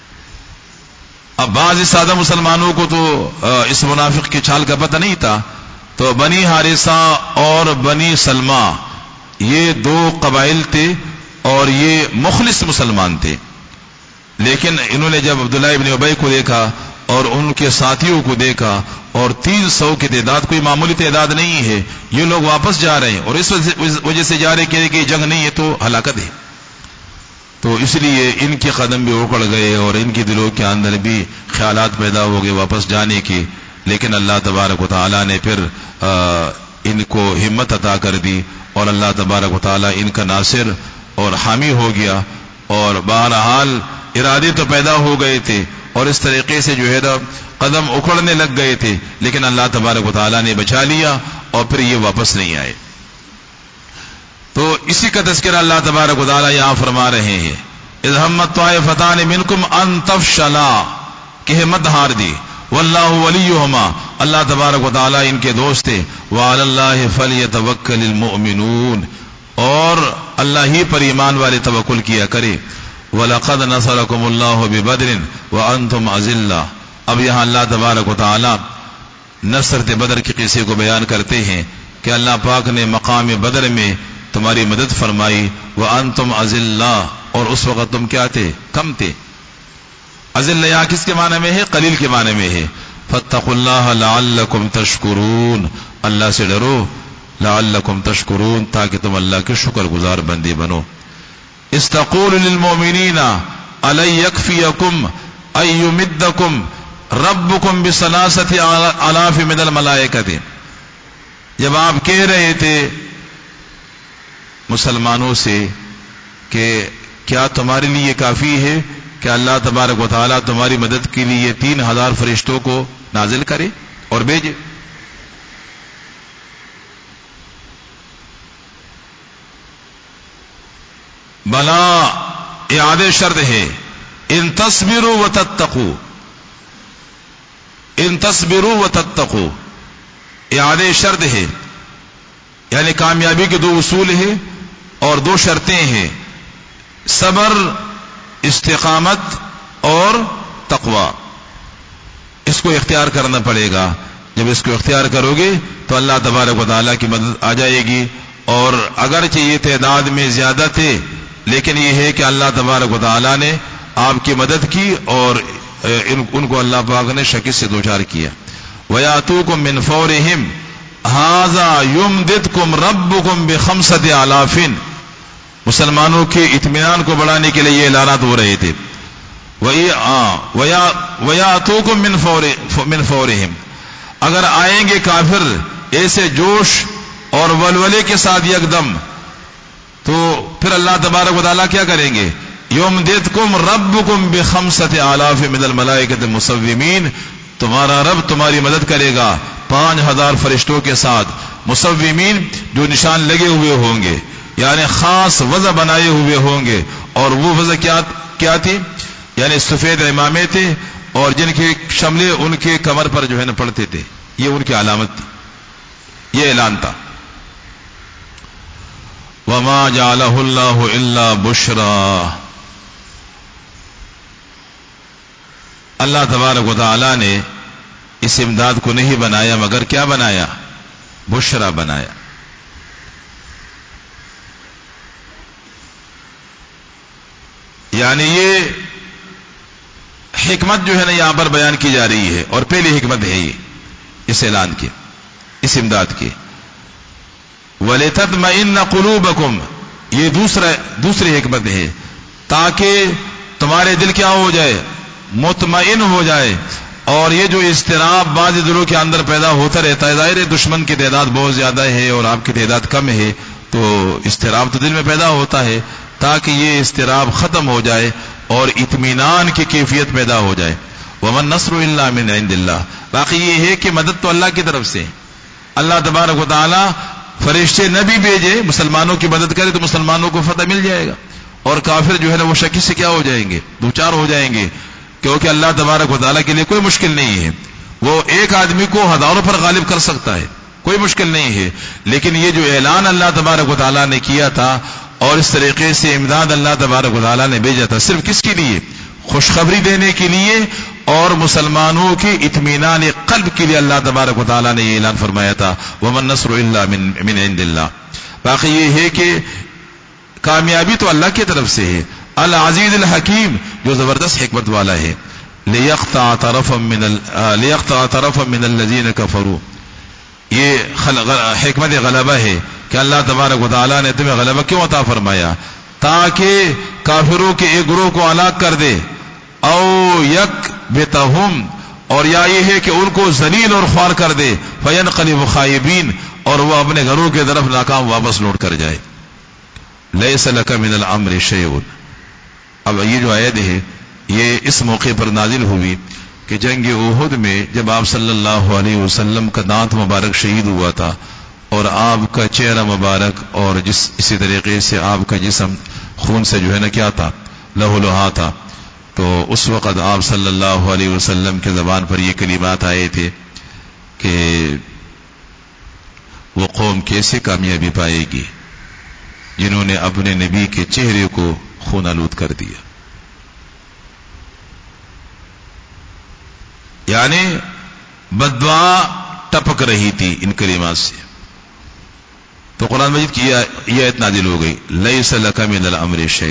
اب بعض سادہ مسلمانوں کو تو اس منافق کی چال کا پتہ نہیں تھا، تو بنی حارثہ اور بنی سلمہ یہ 2 قبائل تھے اور یہ مخلص مسلمان تھے. لیکن انہوں نے جب عبداللہ ابن ابی کو دیکھا اور ان کے ساتھیوں کو دیکھا اور 300 کی تعداد کوئی معمولی تعداد نہیں ہے، یہ لوگ واپس جا رہے ہیں اور اس وجہ سے جا رہے کہ جنگ نہیں ہے تو ہلاکت ہے. تو اس لیے ان کے قدم بھی اکڑ گئے اور ان کے دلوں کے اندر بھی خیالات پیدا ہو گئے واپس جانے کے. لیکن اللہ تبارک و تعالی نے پھر ان کو ہمت عطا کر دی اور اللہ تبارک و تعالی ان کا ناصر اور حامی ہو گیا. اور بہرحال ارادے تو پیدا ہو گئے تھے اور اس طریقے سے جو ہے نا قدم اکھڑنے لگ گئے تھے، لیکن اللہ تبارک و تعالی نے بچا لیا اور پھر یہ واپس نہیں آئے. تو اسی کا تذکرہ اللہ تبارک و تعالی یہاں فرما رہے ہیں اذ ہمت طائفتان منکم ان تفشلا، کہ ہمت ہار دی. واللہ ولیہما، اللہ تبارک و تعالی ان کے دوست تھے. وعلی اللہ فلیتوکل المؤمنون، اور اللہ ہی پر ایمان والے توکل کیا کرے. وَلَقَدْ نَصَرَكُمُ اللَّهُ بِبَدْرٍ وَأَنْتُمْ أَذِلَّةٌ. اب یہاں اللہ تبارک و تعالی نصرت بدر کے قصے کو بیان کرتے ہیں کہ اللہ پاک نے مقام بدر میں تمہاری مدد فرمائی. وَأَنْتُمْ أَذِلَّةٌ، اور اس وقت تم کیا تھے؟ کم تھے. اذل یہاں کس کے معنی میں ہے؟ قلیل کے معنی میں ہے. فَاتَّقُوا اللَّهَ لَعَلَّكُمْ تَشْكُرُونَ، اللہ سے ڈرو، لَعَلَّكُمْ تَشْكُرُونَ، تاکہ تم اللہ کے شکر گزار بندے بنو. استقول للمؤمنین ألن يكفيكم أن يمدكم ربكم بثلاثة آلاف من الملائکة. جب آپ کہہ رہے تھے مسلمانوں سے کہ کیا تمہارے لیے کافی ہے کہ اللہ تبارک و تعالیٰ تمہاری مدد کے لیے 3000 فرشتوں کو نازل کرے؟ اور بھیجے. بلا اعادے شرط ہے ان تصبروا وتتقوا، ان تصبروا وتتقوا اعادے شرط ہے، یعنی کامیابی کے دو اصول ہیں اور دو شرطیں ہیں، صبر، استقامت اور تقوی. اس کو اختیار کرنا پڑے گا. جب اس کو اختیار کرو گے تو اللہ تبارک و تعالیٰ کی مدد آ جائے گی. اور اگرچہ یہ تعداد میں زیادہ تھے لیکن یہ ہے کہ اللہ تبارک و تعالیٰ نے آپ کی مدد کی اور ان کو اللہ پاک نے شکست سے دوچار کیا. وَيَأْتُوكُم مِّن فَوْرِهِمْ هَٰذَا يُمْدِدْكُمْ رَبُّكُمْ بِخَمْسَةِ آلَافٍ. مسلمانوں کے اطمینان کو بڑھانے کے لیے یہ اعلانات ہو رہے تھے. وَيَأْتُوكُم مِّن فَوْرِهِمْ، اگر آئیں گے کافر ایسے جوش اور ولولے کے ساتھ یکدم تو پھر اللہ تبارک و تعالیٰ کیا کریں گے؟ یُمْدِدْكُمْ رَبُّكُمْ بِخَمْسَةِ آلَافٍ مِّنَ الْمَلَائِكَةِ مُصَوِّمِينَ، تمہارا رب تمہاری مدد کرے گا 5000 فرشتوں کے ساتھ، مصومین جو نشان لگے ہوئے ہوں گے، یعنی خاص وضع بنائے ہوئے ہوں گے. اور وہ وضع کیا تھی؟ یعنی سفید امامے تھے اور جن کے شملے ان کے کمر پر جو ہے نا پڑتے تھے، یہ ان کی علامت تھی، یہ اعلان تھا. وَمَا جَعَلَهُ اللَّهُ إِلَّا بُشْرَىٰ، اللہ تبارک و تعالی نے اس امداد کو نہیں بنایا مگر کیا بنایا؟ بشرا بنایا. یعنی یہ حکمت جو ہے نا یہاں پر بیان کی جا رہی ہے، اور پہلی حکمت ہے یہ اس اعلان کی، اس امداد کی. وَلِتَطْمَئِنَّ قُلُوبَكُمْ، یہ دوسری حکمت ہے تاکہ تمہارے دل کیا ہو جائے؟ مطمئن ہو جائے. اور یہ جو اضطراب بعض دلوں کے اندر پیدا ہوتا رہتا ہے، ظاہر دشمن کی تعداد بہت زیادہ ہے اور آپ کی تعداد کم ہے، تو اضطراب تو دل میں پیدا ہوتا ہے، تاکہ یہ اضطراب ختم ہو جائے اور اطمینان کی کیفیت پیدا ہو جائے. وَمَن نَّصْرُ إِلَّا مِنْ عِندِ اللَّهِ، باقی یہ ہے کہ مدد تو اللہ کی طرف سے. اللہ تبارک و تعالی فرشتے نبی بھیجے مسلمانوں کی مدد کرے تو مسلمانوں کو فتح مل جائے گا، اور کافر جو ہے نا وہ شکست سے کیا ہو جائیں گے؟ دوچار ہو جائیں گے. کیونکہ اللہ تبارک و تعالیٰ کے لیے کوئی مشکل نہیں ہے، وہ ایک آدمی کو ہزاروں پر غالب کر سکتا ہے، کوئی مشکل نہیں ہے. لیکن یہ جو اعلان اللہ تبارک و تعالیٰ نے کیا تھا اور اس طریقے سے امداد اللہ تبارک و تعالیٰ نے بھیجا تھا، صرف کس کے لیے؟ خوشخبری دینے کے لیے اور مسلمانوں کی اطمینان قلب کے لیے اللہ تبارک و تعالیٰ نے یہ اعلان فرمایا تھا. وَمَن نَّصْرُ إِلَّا مِنْ عِندِ اللَّهِ. باقی یہ ہے کہ کامیابی تو اللہ کی طرف سے ہے، العزیز الحکیم، جو زبردست حکمت والا ہے. لِيَقْطَعَ طَرَفًا مِّنَ الَّذِينَ كَفَرُوا، یہ حکمت غلبہ ہے کہ اللہ تبارک و تعالیٰ نے تمہیں غلبہ کیوں عطا فرمایا؟ تاکہ کافروں کے ایک گروہ کو ہلاک کر دے. او یکبتہم، اور یا یہ ہے کہ ان کو ذلیل اور خوار کر دے. فینقلب خائبین، اور وہ اپنے گھروں کی طرف ناکام واپس لوٹ کر جائے. لیس لک من الامر شیء. اب یہ جو آیت ہے یہ اس موقع پر نازل ہوئی کہ جنگ احد میں جب آپ صلی اللہ علیہ وسلم کا دانت مبارک شہید ہوا تھا اور آپ کا چہرہ مبارک اور اسی طریقے سے آپ کا جسم خون سے جو ہے نا کیا تھا؟ لہو لہا تھا. تو اس وقت آپ صلی اللہ علیہ وسلم کے زبان پر یہ کلمات آئے تھے کہ وہ قوم کیسے کامیابی پائے گی جنہوں نے اپنے نبی کے چہرے کو خون آلود کر دیا. یعنی بددعا ٹپک رہی تھی ان کلمات سے. تو قرآن مجید کی یہ آیت نازل ہو گئی، لیس لک من الامر شیء.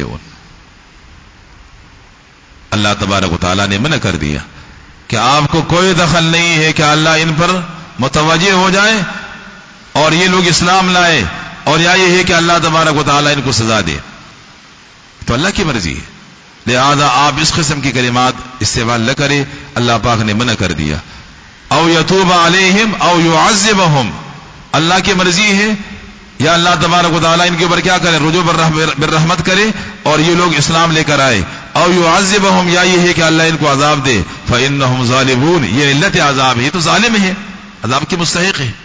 اللہ تبارک و تعالیٰ نے منع کر دیا کہ آپ کو کوئی دخل نہیں ہے کہ اللہ ان پر متوجہ ہو جائے اور یہ لوگ اسلام لائے، اور یا یہ ہے کہ اللہ تبارک و تعالیٰ ان کو سزا دے. تو اللہ کی مرضی ہے، لہذا آپ اس قسم کی کلمات استعمال نہ کریں. اللہ پاک نے منع کر دیا. او یتوب علیہم او یعذبہم، اللہ کی مرضی ہے یا اللہ تبارک و تعالیٰ ان کے اوپر کیا کرے؟ رجوع بالرحمت کرے اور یہ لوگ اسلام لے کر آئے. او يعذبهم، یا یہ ہے کہ اللہ ان کو عذاب دے، فإنهم ظالمون، یہ علت عذاب ہے، تو ظالم ہے، عذاب کے مستحق ہے.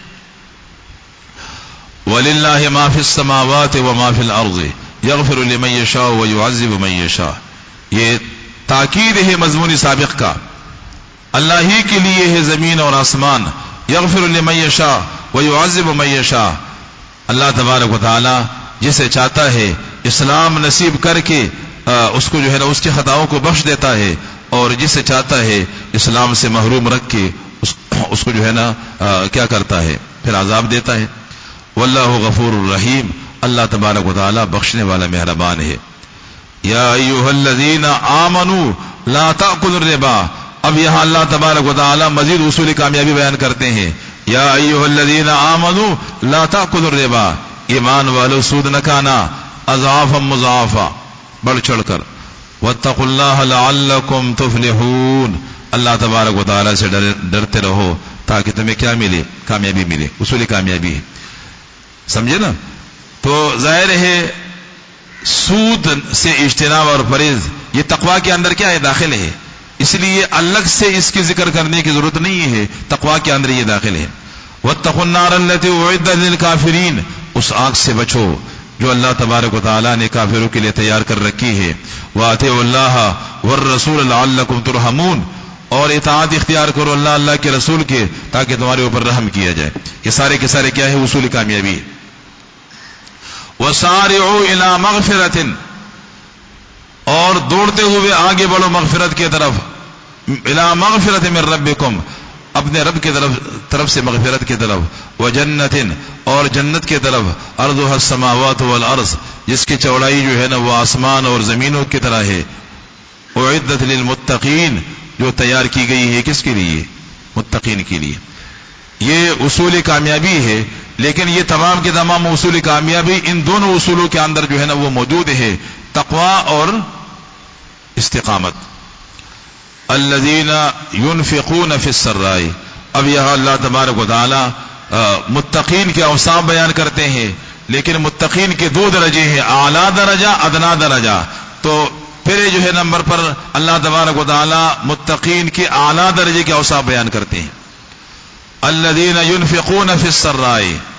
وَلِلَّهِ مَا فِي السَّمَاوَاتِ وَمَا فِي الْأَرْضِ يَغْفِرُ لِمَن يَشَاءُ وَيُعَذِّبُ مَن يَشَاءُ. یہ تاکید ہے مضمون سابق کا، اللہ ہی کے لیے ہے زمین اور آسمان. یغفر لمن یشاء ویعذب من یشاء، اللہ تبارک و تعالی جسے چاہتا ہے اسلام نصیب کر کے اس کو جو ہے نا اس کی خطاؤں کو بخش دیتا ہے، اور جسے چاہتا ہے اسلام سے محروم رکھ کے اس کو جو ہے نا کیا کرتا ہے، پھر عذاب دیتا ہے. واللہ غفور الرحیم، اللہ تبارک و تعالی بخشنے والا مہربان ہے. یا ایھا الذین آمنوا لا تأکلوا الربا، اب یہاں اللہ تبارک و تعالی مزید اصول کامیابی بیان کرتے ہیں. یا ایھا الذین آمنوا لا تأکلوا الربا، ایمان والو سود نہ کھانا، اضعافا مضاعفا، بڑھ چڑھ کر. واتقوا اللہ لعلکم تفلحون، اللہ تبارک و تعالی سے ڈرتے رہو تاکہ تمہیں کیا ملے، کامیابی ملے، اصول کامیابی ہے. سمجھے نا؟ تو ظاہر ہے سود سے اجتناب اور پرہیز یہ تقوی کے اندر کیا ہے، داخل ہے، اس لیے الگ سے اس کی ذکر کرنے کی ضرورت نہیں ہے، تقوی کے اندر یہ داخل ہے. واتقوا النار التي اعدت للكافرين، اس آگ سے بچو جو اللہ تبارک و تعالی نے کافروں کے لیے تیار کر رکھی ہے. واطیعوا اللہ والرسول لعلکم ترحمون، اور اطاعت اختیار کرو اللہ کے رسول کے تاکہ تمہارے اوپر رحم کیا جائے. یہ سارے کے سارے کیا ہے، اصول کامیابی. وسارعوا الى مغفرۃ، اور دوڑتے ہوئے آگے بڑھو مغفرت کی طرف. الى مغفرۃ من ربکم، اپنے رب کی طرف سے مغفرت کی طرف. وجنت، اور جنت کی طرف. ارضها السماوات والارض، جس کی چوڑائی جو ہے نا وہ آسمان اور زمینوں کی طرح ہے. اعدت للمتقین، جو تیار کی گئی ہے کس کے لیے، متقین کے لیے. یہ اصول کامیابی ہے، لیکن یہ تمام کے تمام اصول کامیابی ان دونوں اصولوں کے اندر جو ہے نا وہ موجود ہے، تقوی اور استقامت. الذین ينفقون فی السراء، اب یہاں اللہ تبارک و تعالی متقین کے اوصاف بیان کرتے ہیں، لیکن متقین کے دو درجے ہیں، اعلیٰ درجہ، ادنا درجہ. تو پھر جو ہے نمبر پر اللہ تبارک و تعالی متقین کے اعلیٰ درجے کے اوصاف بیان کرتے ہیں. الذین ينفقون فی السراء،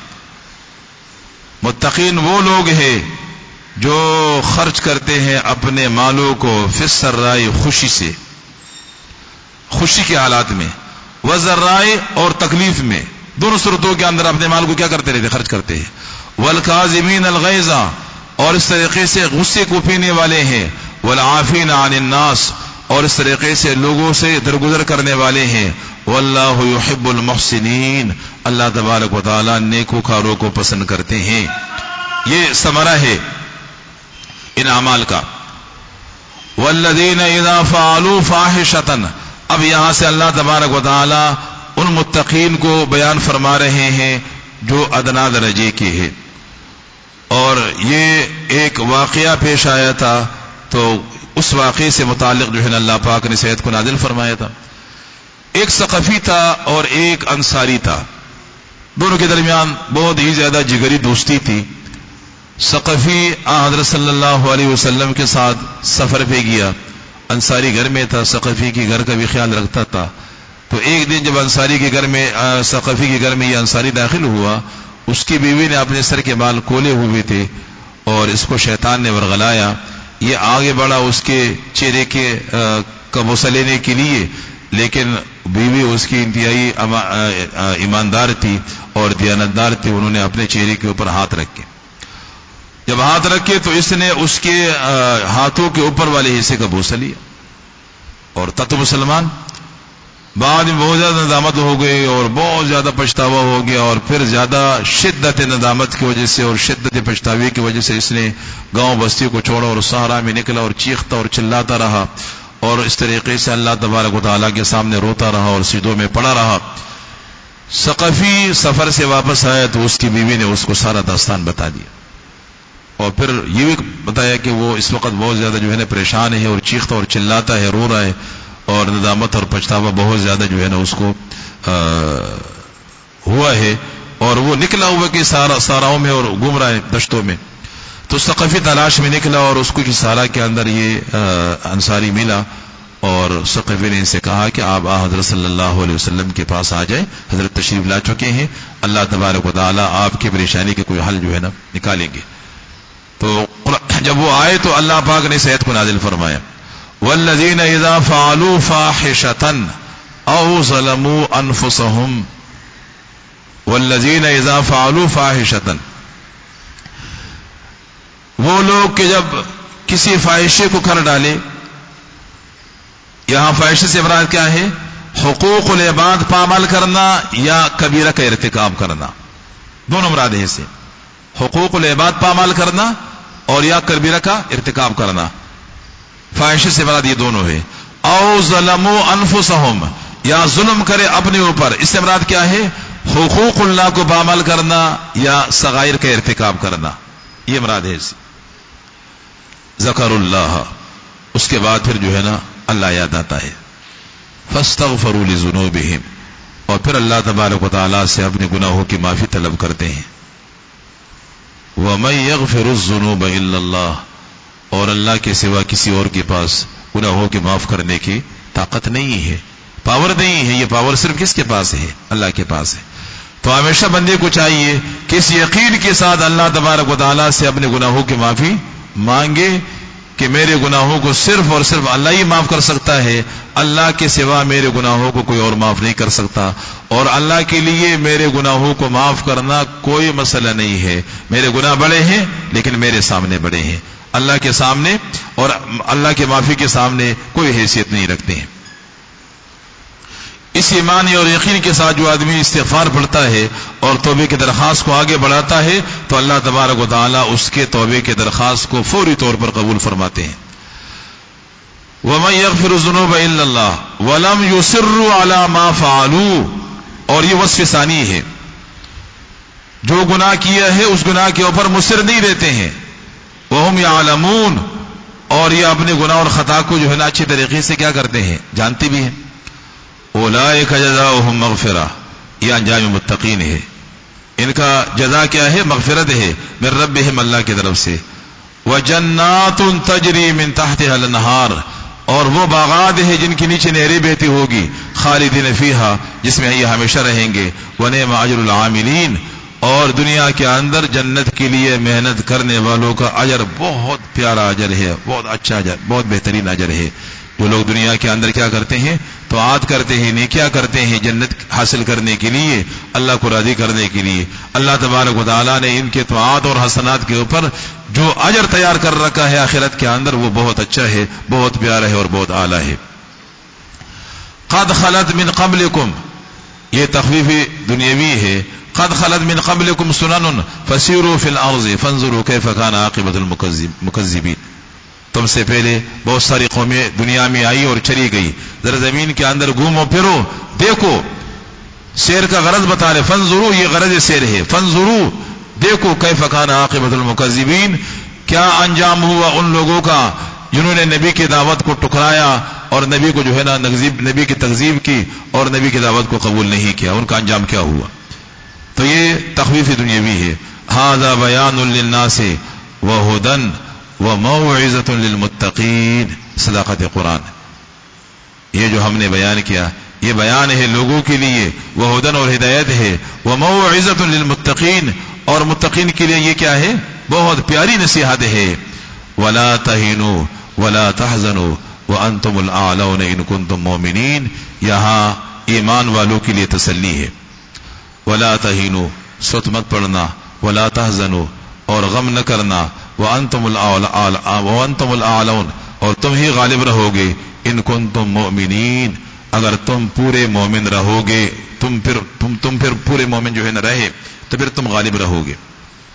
متقین وہ لوگ ہیں جو خرچ کرتے ہیں اپنے مالوں کو فی السراء، خوشی سے، خوشی کے حالات میں. وضراء، اور تکلیف میں، دونوں صورتوں کے اندر اپنے مال کو کیا کرتے رہتے، خرچ کرتے ہیں. والکاظمین الغیظ، اور اس طریقے سے غصے کو پینے والے ہیں. والعافین عن الناس، اور اس طریقے سے لوگوں سے درگزر کرنے والے ہیں. واللہ یحب المحسنین، اللہ تبارک و تعالی نیکوکاروں کو پسند کرتے ہیں. یہ ثمرہ ہے ان اعمال کا. والذین اذا فعلوا فاحشۃ، اب یہاں سے اللہ تبارک و تعالی ان متقین کو بیان فرما رہے ہیں جو ادنا درجے کے ہیں. اور یہ ایک واقعہ پیش آیا تھا، تو اس واقعے سے متعلق جو ہے اللہ پاک نے صحت کو نازل فرمایا تھا. ایک ثقفی تھا اور ایک انصاری تھا، دونوں کے درمیان بہت ہی زیادہ جگری دوستی تھی. ثقفی حضرت صلی اللہ علیہ وسلم کے ساتھ سفر پہ گیا، انصاری گھر میں تھا، ثقفی کے گھر کا بھی خیال رکھتا تھا. تو ایک دن جب انصاری کے گھر میں ثقفی کے گھر میں یہ انصاری داخل ہوا، اس کی بیوی نے اپنے سر کے بال کھولے ہوئے تھے اور اس کو شیطان نے ورغلایا. یہ آگے بڑھا اس کے چہرے کے کبوسہ لینے کے لیے، لیکن بیوی اس کی انتہائی ایماندار تھی اور دیانتدار تھی. انہوں نے اپنے چہرے کے اوپر ہاتھ رکھے. جب ہاتھ رکھے تو اس نے اس کے ہاتھوں کے اوپر والے حصے کا بوسہ لیا اور تھا تو مسلمان. بعد میں بہت زیادہ ندامت ہو گئی اور بہت زیادہ پچھتاوا ہو گیا، اور پھر زیادہ شدت ندامت کی وجہ سے اور شدت پچھتاوے کی وجہ سے اس نے گاؤں بستی کو چھوڑا اور صحرا میں نکلا اور چیختا اور چلاتا رہا، اور اس طریقے سے اللہ تبارک و تعالیٰ کے سامنے روتا رہا اور سجدوں میں پڑا رہا. ثقفی سفر سے واپس آیا تو اس کی بیوی نے اس کو سارا داستان بتا دیا، اور پھر یہ بھی بتایا کہ وہ اس وقت بہت زیادہ جو ہے نا پریشان ہے اور چیختا اور چلاتا ہے، رو رہا ہے، اور ندامت اور پچھتاوا بہت زیادہ جو ہے نا اس کو ہوا ہے، اور وہ نکلا ہوا کہ ساراؤں میں اور گھوم رہا ہے دشتوں میں. تو ثقفی تلاش میں نکلا اور اس کو سارا کے اندر یہ انصاری ملا، اور ثقفی نے ان سے کہا کہ آپ حضرت صلی اللہ علیہ وسلم کے پاس آ جائیں، حضرت تشریف لا چکے ہیں، اللہ تبارک و تعالیٰ آپ کی پریشانی کے کوئی حل جو ہے نا نکالیں گے۔ تو جب وہ آئے تو اللہ پاک نے اس آیت کو نازل فرمایا، والذین اذا فعلوا فاحشۃ او ظلموا انفسهم، والذین اذا فعلوا فاحشۃ، وہ لوگ کہ جب کسی فاحشے کو کر ڈالے، یہاں فاحشے سے مراد کیا ہے؟ حقوق العباد پامال کرنا یا کبیرہ کا ارتکاب کرنا، دونوں مراد ہیں اسے، حقوق العباد پامال کرنا اور یا کبیرہ کا ارتکاب کرنا، فاحشے سے مراد یہ دونوں ہے۔ او ظلموا انفسهم، یا ظلم کرے اپنے اوپر، اس سے مراد کیا ہے؟ حقوق اللہ کو پامال کرنا یا صغائر کا ارتکاب کرنا، یہ مراد ہے اسے۔ ذکر اللہ، اس کے بعد پھر جو ہے نا اللہ یاد آتا ہے، فاستغفروا لذنوبہم، اور پھر اللہ تبارک و تعالیٰ سے اپنے گناہوں کی معافی طلب کرتے ہیں۔ وَمَن يَغْفِرُ الذُّنُوبَ إِلَّا اللَّهُ، اور اللہ کے سوا کسی اور کے پاس گناہوں کے معاف کرنے کی طاقت نہیں ہے، پاور نہیں ہے، یہ پاور صرف کس کے پاس ہے؟ اللہ کے پاس ہے۔ تو ہمیشہ بندے کو چاہیے کہ اس یقین کے ساتھ اللہ تبارک و تعالیٰ سے اپنے گناہوں کی معافی مانگے کہ میرے گناہوں کو صرف اور صرف اللہ ہی معاف کر سکتا ہے، اللہ کے سوا میرے گناہوں کو کوئی اور معاف نہیں کر سکتا، اور اللہ کے لیے میرے گناہوں کو معاف کرنا کوئی مسئلہ نہیں ہے۔ میرے گناہ بڑے ہیں لیکن میرے سامنے بڑے ہیں، اللہ کے سامنے اور اللہ کے معافی کے سامنے کوئی حیثیت نہیں رکھتے ہیں۔ اس ایمان اور یقین کے ساتھ جو آدمی استغفار پڑھتا ہے اور توبے کی درخواست کو آگے بڑھاتا ہے تو اللہ تبارک و تعالیٰ اس کے توبے کی درخواست کو فوری طور پر قبول فرماتے ہیں۔ وَمَن يَغْفِرُ الذُّنُوبَ إِلَّا اللَّهُ وَلَمْ يُصِرُّوا عَلَى مَا فَعَلُوا، اور یہ وصف ثانی ہے، جو گناہ کیا ہے اس گناہ کے اوپر مصر نہیں رہتے ہیں، وَهُمْ يَعْلَمُونَ، اور یہ اپنے گناہ اور خطا کو جو ہے نا اچھی طریقے سے کیا کرتے ہیں؟ جانتے بھی ہیں۔ اولئک جزاؤہم مغفرہ، یہ انجام متقین ہے، ان کا جزا کیا ہے؟ مغفرت ہے من ربہم، اللہ کی طرف سے، وجنات تجری من تحتها الانہار، اور وہ باغات ہیں جن کے نیچے نہریں بہتی ہوگی، خالدین فیہا، جس میں یہ ہمیشہ رہیں گے، ونعم اجر العاملین، اور دنیا کے اندر جنت کے لیے محنت کرنے والوں کا اجر بہت پیارا اجر ہے، بہت اچھا اجر، بہت بہترین اجر ہے۔ جو لوگ دنیا کے اندر کیا کرتے ہیں؟ طاعات کرتے ہیں، نیکیاں کرتے ہیں جنت حاصل کرنے کے لیے، اللہ کو راضی کرنے کے لیے، اللہ تبارک و تعالیٰ نے ان کے طاعات اور حسنات کے اوپر جو اجر تیار کر رکھا ہے آخرت کے اندر وہ بہت اچھا ہے، بہت پیارا ہے اور بہت اعلیٰ ہے۔ قد خلت من قبلکم، یہ تخفیف دنیاوی ہے، قد خلت من قبلکم سنن فسیروا فی الارض فانظروا کیف کان عاقبۃ المکذبین، تم سے پہلے بہت ساری قومیں دنیا میں آئی اور چلی گئی، ذرا زمین کے اندر گھومو پھرو، دیکھو، سیر کا غرض بتا رہے، فانظروا یہ غرض سیر ہے، فانظروا دیکھو کیف کان عاقبۃ المکذبین، کیا انجام ہوا ان لوگوں کا جنہوں نے نبی کی دعوت کو ٹکرایا اور نبی کو جو ہے نا نبی کی تکذیب کی اور نبی کی دعوت کو قبول نہیں کیا، ان کا انجام کیا ہوا۔ تو یہ تخویف دنیاوی ہے۔ ھذا بیان للناس وہدی وموعظۃ للمتقین، صداقت قرآن، یہ جو ہم نے بیان کیا یہ بیان ہے لوگوں کے لیے، وہدن اور ہدایت ہے، وموعظۃ للمتقین، اور متقین کے لیے یہ کیا ہے؟ بہت پیاری نصیحت ہے۔ ولا تہینوا ولا تحزنوا وانتم الاعلون ان کنتم مؤمنین، یہاں ایمان والوں کے لیے تسلی ہے۔ ولا تہینوا، سست مت پڑنا، ولا تحزنوا، اور غم نہ کرنا، وانتم الاعلون، اور تم ہی غالب رہو گے، ان کنتم مؤمنین، اگر تم پورے مومن رہو گے، تم پھر پورے مومن جو ہے نہ رہے تو پھر تم غالب رہو گے۔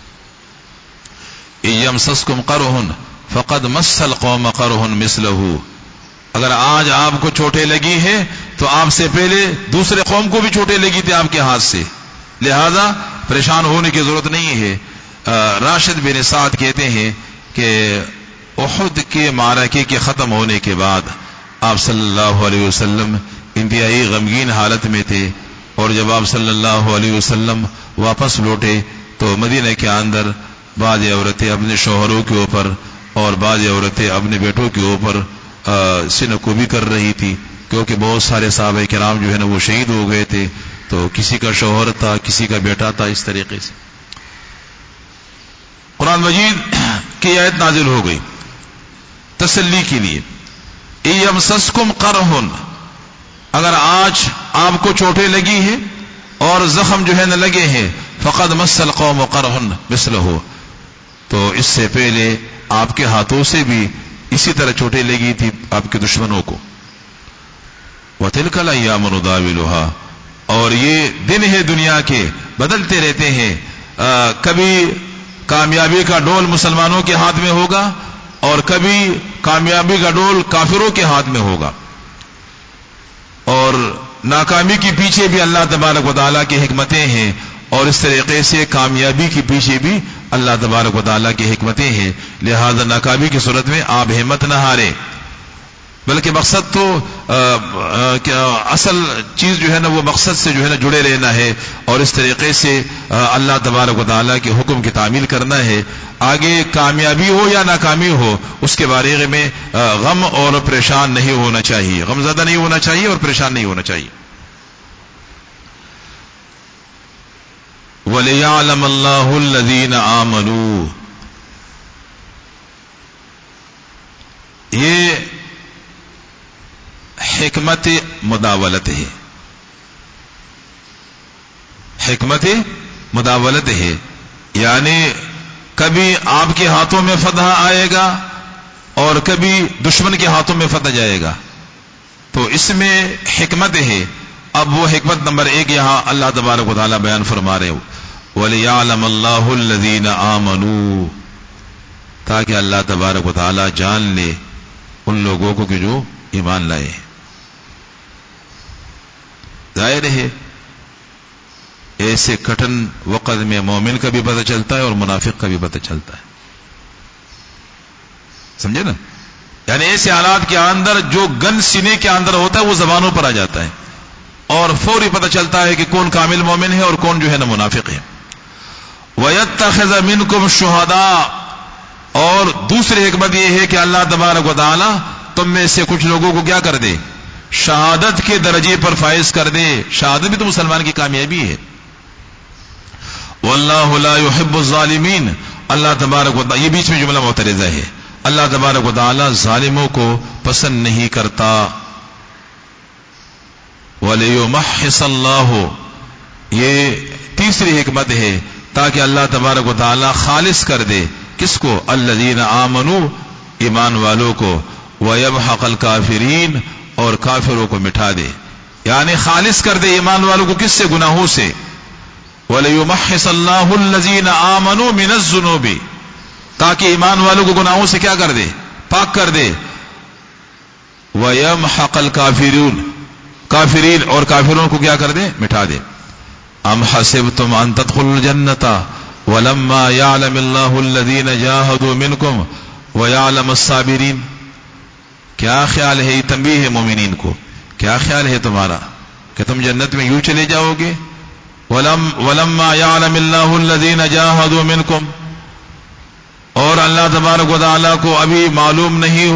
یمسسکم قرح فقد مس القوم قرح مثلہ، اگر آج آپ کو چوٹیں لگی ہیں تو آپ سے پہلے دوسرے قوم کو بھی چوٹیں لگی تھی آپ کے ہاتھ سے، لہذا پریشان ہونے کی ضرورت نہیں ہے۔ راشد بن سعد کہتے ہیں کہ احد کے معرکے کے ختم ہونے کے بعد آپ صلی اللہ علیہ وسلم انتہائی غمگین حالت میں تھے، اور جب آپ صلی اللہ علیہ وسلم واپس لوٹے تو مدینہ کے اندر بعض عورتیں اپنے شوہروں کے اوپر اور بعض عورتیں اپنے بیٹوں کے اوپر سنکوبی کر رہی تھی، کیونکہ بہت سارے صحابہ کرام جو ہے نا وہ شہید ہو گئے تھے، تو کسی کا شوہر تھا، کسی کا بیٹا تھا، اس طریقے سے قرآن مجید کی آیت نازل ہو گئی تسلی کے لیے. یمسسکم قرح، اگر آج آپ کو چوٹیں لگی ہیں اور زخم جو ہے نہ لگے ہیں، فقد مس القوم قرح مثلہ، تو اس سے پہلے آپ کے ہاتھوں سے بھی اسی طرح چوٹیں لگی تھی آپ کے دشمنوں کو. وَتِلْكَ الْأَيَّامُ نُدَاوِلُهَا، اور یہ دن ہے دنیا کے بدلتے رہتے ہیں. کبھی کامیابی کا ڈول مسلمانوں کے ہاتھ میں ہوگا اور کبھی کامیابی کا ڈول کافروں کے ہاتھ میں ہوگا، اور ناکامی کے پیچھے بھی اللہ تبارک و تعالیٰ کی حکمتیں ہیں، اور اس طریقے سے کامیابی کے پیچھے بھی اللہ تبارک و تعالیٰ کی حکمتیں ہیں. لہذا ناکامی کی صورت میں آپ ہمت نہ ہاریں، بلکہ مقصد تو اصل چیز جو ہے نا وہ مقصد سے جو ہے نا جڑے رہنا ہے، اور اس طریقے سے اللہ تبارک و تعالیٰ کے حکم کی تعمیل کرنا ہے. آگے کامیابی ہو یا ناکامی ہو، اس کے بارے میں غم اور پریشان نہیں ہونا چاہیے، غم زدہ نہیں ہونا چاہیے اور پریشان نہیں ہونا چاہیے. وَلِيَعْلَمَ اللَّهُ الَّذِينَ آمَنُوا، یہ حکمت مداولت ہے، حکمت مداولت ہے، یعنی کبھی آپ کے ہاتھوں میں فتح آئے گا اور کبھی دشمن کے ہاتھوں میں فتح جائے گا، تو اس میں حکمت ہے. اب وہ حکمت نمبر 1 یہاں اللہ تبارک و تعالیٰ بیان فرما رہے ہو، وَلِيَعْلَمَ اللَّهُ الَّذِينَ آمَنُوا، تاکہ اللہ تبارک و تعالیٰ جان لے ان لوگوں کو کہ جو ایمان لائے ہیں. ظاہر ہے ایسے کٹن وقت میں مومن کا بھی پتہ چلتا ہے اور منافق کا بھی پتہ چلتا ہے، سمجھے نا؟ یعنی ایسے حالات کے اندر جو گن سینے کے اندر ہوتا ہے وہ زبانوں پر آ جاتا ہے، اور فوری پتہ چلتا ہے کہ کون کامل مومن ہے اور کون جو ہے نا منافق ہے. وَيَتَّخِذَ مِنْكُمْ شُهَدَاءَ، اور دوسری حکمت یہ ہے کہ اللہ تبارک و تعالی تم میں سے کچھ لوگوں کو کیا کر دے، شہادت کے درجے پر فائز کر دے. شہادت بھی تو مسلمان کی کامیابی ہے. واللہ لا يحب الظالمین، اللہ تبارک و تعالی، یہ بیچ میں جملہ معترضہ ہے، اللہ تبارک و تعالی ظالموں کو پسند نہیں کرتا. وَلِيُمَحِّصَ اللَّهُ، یہ تیسری حکمت ہے تاکہ اللہ تبارک و تعالی خالص کر دے کس کو، الذین آمنوا، ایمان والوں کو، وَيَمْحَقَ الْكَافِرِينَ، اور کافروں کو مٹا دے. یعنی خالص کر دے ایمان والوں کو کس سے، گناہوں سے. وَلِيُمَحِّصَ اللَّهُ الَّذِينَ آمَنُوا مِنَ الذُّنُوبِ، تاکہ ایمان والوں کو گناہوں سے کیا کر دے، پاک کر دے. وَيَمْحَقَ الْكَافِرُونَ، کافرین اور کافروں کو کیا کر دے، مٹا دے. ام حسبتم ان تدخلوا الجنة ولما يعلم الله الذين جاهدوا منكم ويعلم الصابرين، کیا خیال ہے، یہ تنبیہ ہے مومنین کو، کیا خیال ہے تمہارا کہ تم جنت میں یوں چلے جاؤ گے. ولما يعلم الله الذين جاهدوا منكم، اور اللہ تبارک و تعالیٰ کو ابھی معلوم نہیں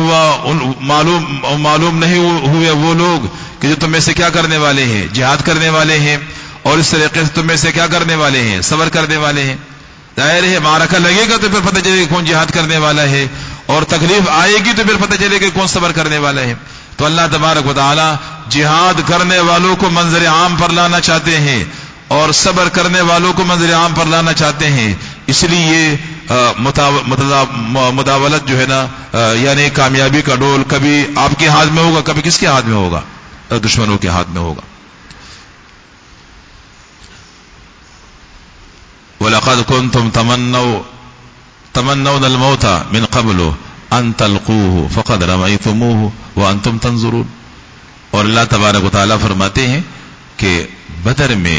ہوئے وہ لوگ کہ جو تم میں سے کیا کرنے والے ہیں، جہاد کرنے والے ہیں، اور اس طریقے سے تم میں سے کیا کرنے والے ہیں، صبر کرنے والے ہیں. ظاہر ہے معرکہ لگے گا تو پھر پتہ چلے گا کون جہاد کرنے والا ہے، اور تکلیف آئے گی تو پھر پتہ چلے گا کون صبر کرنے والا ہے. تو اللہ تبارک و تعالی جہاد کرنے والوں کو منظر عام پر لانا چاہتے ہیں اور صبر کرنے والوں کو منظر عام پر لانا چاہتے ہیں. اس لیے مداولت جو ہے نا، یعنی کامیابی کا ڈول کبھی آپ کے ہاتھ میں ہوگا، کبھی کس کے ہاتھ میں ہوگا، دشمنوں کے ہاتھ میں ہوگا. وَلَقَدْ كُنْتُمْ تَمَنَّوْنَ الْمَوْتَ مِنْ قَبْلُ أَنْ تَلْقُوهُ فَقَدْ رَمَيْتُمُوهُ وَأَنْتُمْ تَنْظُرُونَ. اور اللہ تبارک و تعالیٰ فرماتے ہیں کہ بدر میں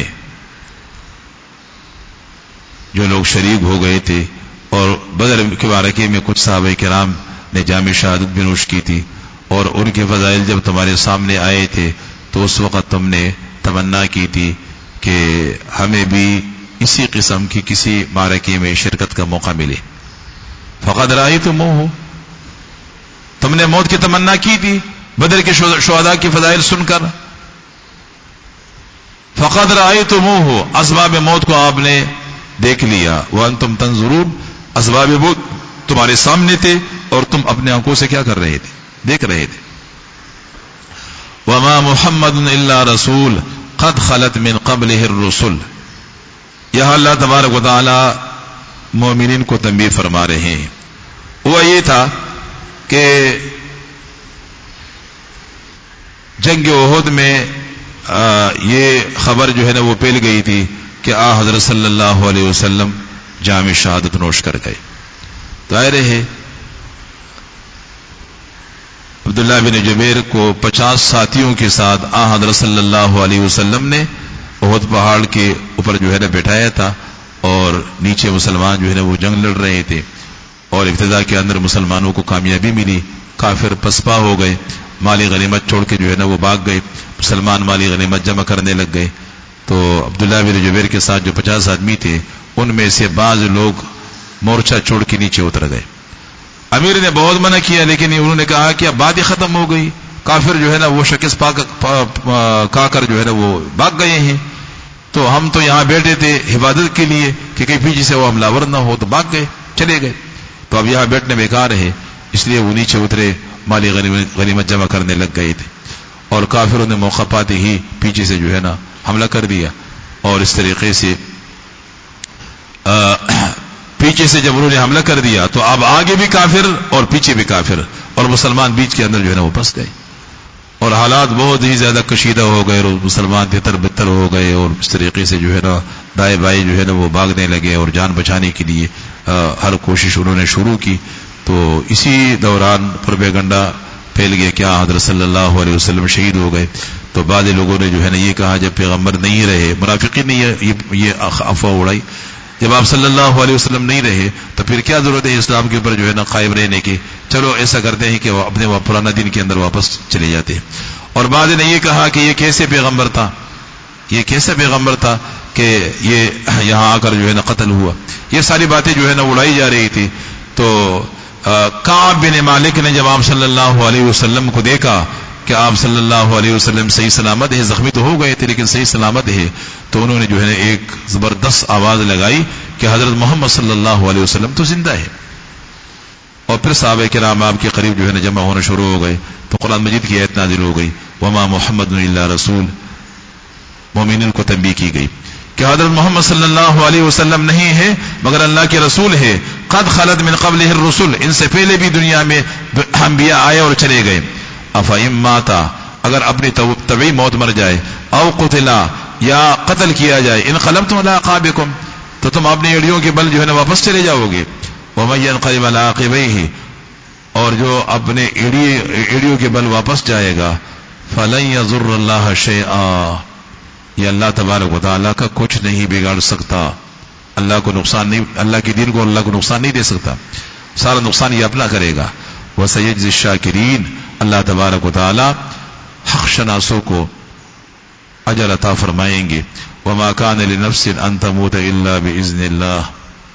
جو لوگ شریک ہو گئے تھے، اور بدر کے معرکے میں کچھ صحابہ کرام نے جام شہادت بھی نوش کی تھی، اور ان کے فضائل جب تمہارے سامنے آئے تھے تو اس وقت تم نے تمنا کی تھی کہ ہمیں بھی اسی قسم کی کسی معرکے میں شرکت کا موقع ملے. فقد رأیتموہ، تم نے موت کی تمنا کی تھی بدر کے شہداء کی فضائل سن کر. فقد رأیتموہ، اسباب موت کو آپ نے دیکھ لیا. وانتم تنظرون، اسباب موت تمہارے سامنے تھے اور تم اپنے آنکھوں سے کیا کر رہے تھے؟ دیکھ رہے تھے. وما محمد الا رسول قد خلت من قبلہ الرسل. یہاں اللہ تبارک و تعالی مومنین کو تنبیہ فرما رہے ہیں. وہ یہ تھا کہ جنگ احد میں یہ خبر جو ہے نا وہ پھیل گئی تھی کہ حضرت صلی اللہ علیہ وسلم جام شہادت نوش کر گئے. ظاہر ہے عبداللہ بن جبیر کو 50 ساتھیوں کے ساتھ حضرت صلی اللہ علیہ وسلم نے احد پہاڑ کے اوپر جو ہے نا بٹھایا تھا اور نیچے مسلمان جو ہے نا وہ جنگ لڑ رہے تھے اور ابتدا کے اندر مسلمانوں کو کامیابی ملی. کافر پسپا ہو گئے، مالی غنیمت چھوڑ کے جو ہے نا وہ بھاگ گئے. مسلمان مالی غنیمت جمع کرنے لگ گئے. تو عبداللہ بن جبیر کے ساتھ جو 50 آدمی تھے ان میں سے بعض لوگ مورچہ چھوڑ کے نیچے اتر گئے. امیر نے بہت منع کیا لیکن انہوں نے کہا کہ اب بات ہی ختم ہو گئی، کافر جو ہے نا وہ شکست کھا کر جو ہے نا وہ بھاگ گئے ہیں، تو ہم تو یہاں بیٹھے تھے حفاظت کے لیے کہ کہیں پیچھے سے وہ حملہ ور نہ ہو، تو بھاگ گئے، چلے گئے. تو اب یہاں بیٹھنے بیکار ہے، اس لیے وہ نیچے اترے، مالی غنیمت جمع کرنے لگ گئے تھے اور کافروں نے موقع پاتے ہی پیچھے سے جو ہے نا حملہ کر دیا. اور اس طریقے سے پیچھے سے جب انہوں نے حملہ کر دیا تو اب آگے بھی کافر اور پیچھے بھی کافر اور مسلمان بیچ کے اندر جو ہے نا وہ پھنس گئے اور حالات بہت ہی زیادہ کشیدہ ہو گئے اور مسلمان تتر بتر ہو گئے اور اس طریقے سے جو ہے نا دائیں بائیں جو ہے نا وہ بھاگنے لگے اور جان بچانے کے لیے ہر کوشش انہوں نے شروع کی. تو اسی دوران پروپیگنڈا پھیل گیا کیا حضرت صلی اللہ علیہ وسلم شہید ہو گئے. تو بعض لوگوں نے جو ہے نا یہ کہا جب پیغمبر نہیں رہے، منافقین نے یہ افواہ اڑائی، جب آپ صلی اللہ علیہ وسلم نہیں رہے تو پھر کیا ضرورت ہے اسلام کے اوپر جو ہے نا قائم رہنے کی، چلو ایسا کرتے ہیں کہ وہ اپنے پرانا دین کے اندر واپس چلے جاتے ہیں. اور بعض نے یہ کہا کہ یہ کیسے پیغمبر تھا، یہ کیسا پیغمبر تھا کہ یہ یہاں آ کر جو ہے نا قتل ہوا. یہ ساری باتیں جو ہے نا اڑائی جا رہی تھی. تو کعب بن مالک نے جب آپ صلی اللہ علیہ وسلم کو دیکھا کہ آپ صلی اللہ علیہ وسلم صحیح سلامت ہے، زخمی تو ہو گئے تھے لیکن صحیح سلامت ہے، تو انہوں نے جو ہے ایک زبردست آواز لگائی کہ حضرت محمد صلی اللہ علیہ وسلم تو زندہ ہے. اور پھر صحابہ کرام آپ کے قریب جو ہے نا جمع ہونا شروع ہو گئے. تو قرآن مجید کی آیت نازل ہو گئی، وما محمد الا رسول. مومنین کو تنبیہ کی گئی کہ حضرت محمد صلی اللہ علیہ وسلم نہیں ہے مگر اللہ کے رسول ہے. قد خلت من قبلہ الرسل، ان سے پہلے بھی دنیا میں انبیاء آئے اور چلے گئے. افئن ماتا، اگر اپنی طبعی موت مر جائے، او قتلا، یا قتل کیا جائے، انقلبتم علی اعقابکم، تو تم اپنی ایڑیوں کے بل جو ہے نا واپس چلے جاؤ گے. ومن ينقلب علی عقبیہ، اور جو اپنے ایڑیوں کے بل واپس جائے گا، فلن یضر اللہ شیئا، یہ اللہ تبارک و تعالیٰ کا کچھ نہیں بگاڑ سکتا. اللہ کو نقصان نہیں، اللہ کے دین کو اللہ کو نقصان نہیں دے سکتا، سارا نقصان یہ اپنا کرے گا. وسيجزي الشاکرین، اللہ تبارک و تعالی حق شناسوں کو اجر عطا فرمائیں گے. وما كان لنفس ان تموت الا باذن اللہ.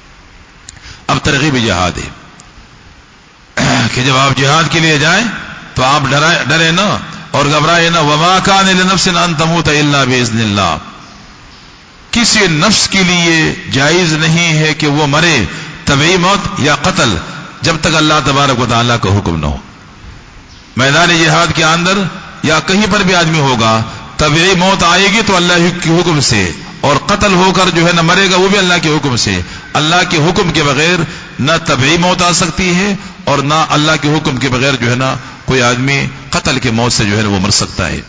اب ترغیب جہاد ہے کہ جب آپ جہاد کے لیے جائیں تو آپ ڈرے نہ اور گھبرائے نہ. وما كان لنفس ان تموت الا باذن اللہ، کسی نفس کے لیے جائز نہیں ہے کہ وہ مرے طبعی موت یا قتل جب تک اللہ تبارک و تعالیٰ کا حکم نہ ہو. میدان جہاد کے اندر یا کہیں پر بھی آدمی ہوگا، طبعی موت آئے گی تو اللہ کے حکم سے، اور قتل ہو کر جو ہے نہ مرے گا وہ بھی اللہ کے حکم سے. اللہ کے حکم کے بغیر نہ طبعی موت آ سکتی ہے اور نہ اللہ کے حکم کے بغیر جو ہے نا کوئی آدمی قتل کے موت سے جو ہے نا وہ مر سکتا ہے.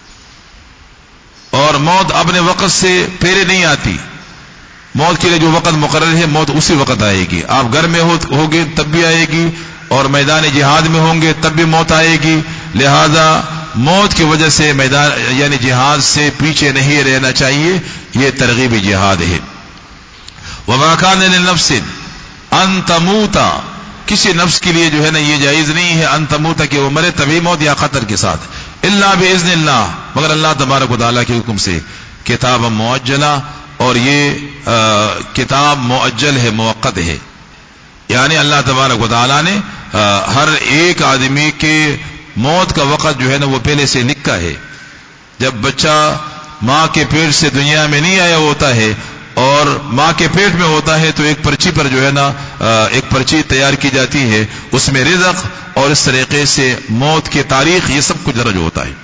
اور موت اپنے وقت سے پہلے نہیں آتی. موت کے لیے جو وقت مقرر ہے موت اسی وقت آئے گی. آپ گھر میں ہوگے تب بھی آئے گی اور میدان جہاد میں ہوں گے تب بھی موت آئے گی. لہذا موت کی وجہ سے میدان یعنی جہاد سے پیچھے نہیں رہنا چاہیے، یہ ترغیب جہاد ہے. وما كان لنفس ان تموت، کسی نفس کے لیے جو ہے نا یہ جائز نہیں ہے ان تموت کہ وہ مرے طبعی موت یا قتل کے ساتھ، الا باذن اللہ، مگر اللہ تبارک و تعالیٰ کے حکم سے. کتاب معجلہ، اور یہ کتاب مؤجل ہے، موقت ہے، یعنی اللہ تبارک و تعالیٰ نے ہر ایک آدمی کے موت کا وقت جو ہے نا وہ پہلے سے لکھا ہے. جب بچہ ماں کے پیٹ سے دنیا میں نہیں آیا ہوتا ہے اور ماں کے پیٹ میں ہوتا ہے تو ایک پرچی پر جو ہے نا ایک پرچی تیار کی جاتی ہے، اس میں رزق اور اس طریقے سے موت کی تاریخ یہ سب کچھ درج ہوتا ہے.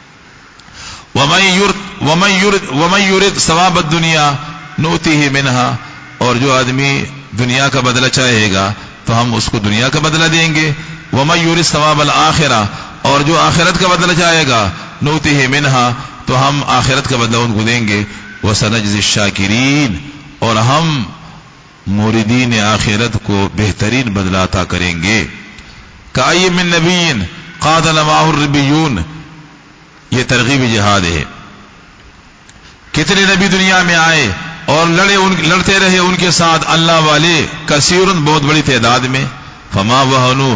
وَمَن يُرِدْ ثَوَابَ الدُّنْيَا نُؤْتِهِ مِنْهَا، اور جو آدمی دنیا کا بدلہ چاہے گا تو ہم اس کو دنیا کا بدلہ دیں گے. وَمَن يُرِدْ ثَوَابَ الْآخِرَةِ، اور جو آخرت کا بدلہ چاہے گا نُؤْتِهِ مِنْهَا، تو ہم آخرت کا بدلہ ان کو دیں گے. وَسَنَجْزِي الشَّاكِرِينَ، اور ہم موردین آخرت کو بہترین بدلہ عطا کریں گے. کأی من نبی قاتل معه الربیون، یہ ترغیب جہاد ہے. کتنے نبی دنیا میں آئے اور لڑتے رہے ان کے ساتھ اللہ والے، کثیر، بہت بڑی تعداد میں. فما وہنوا،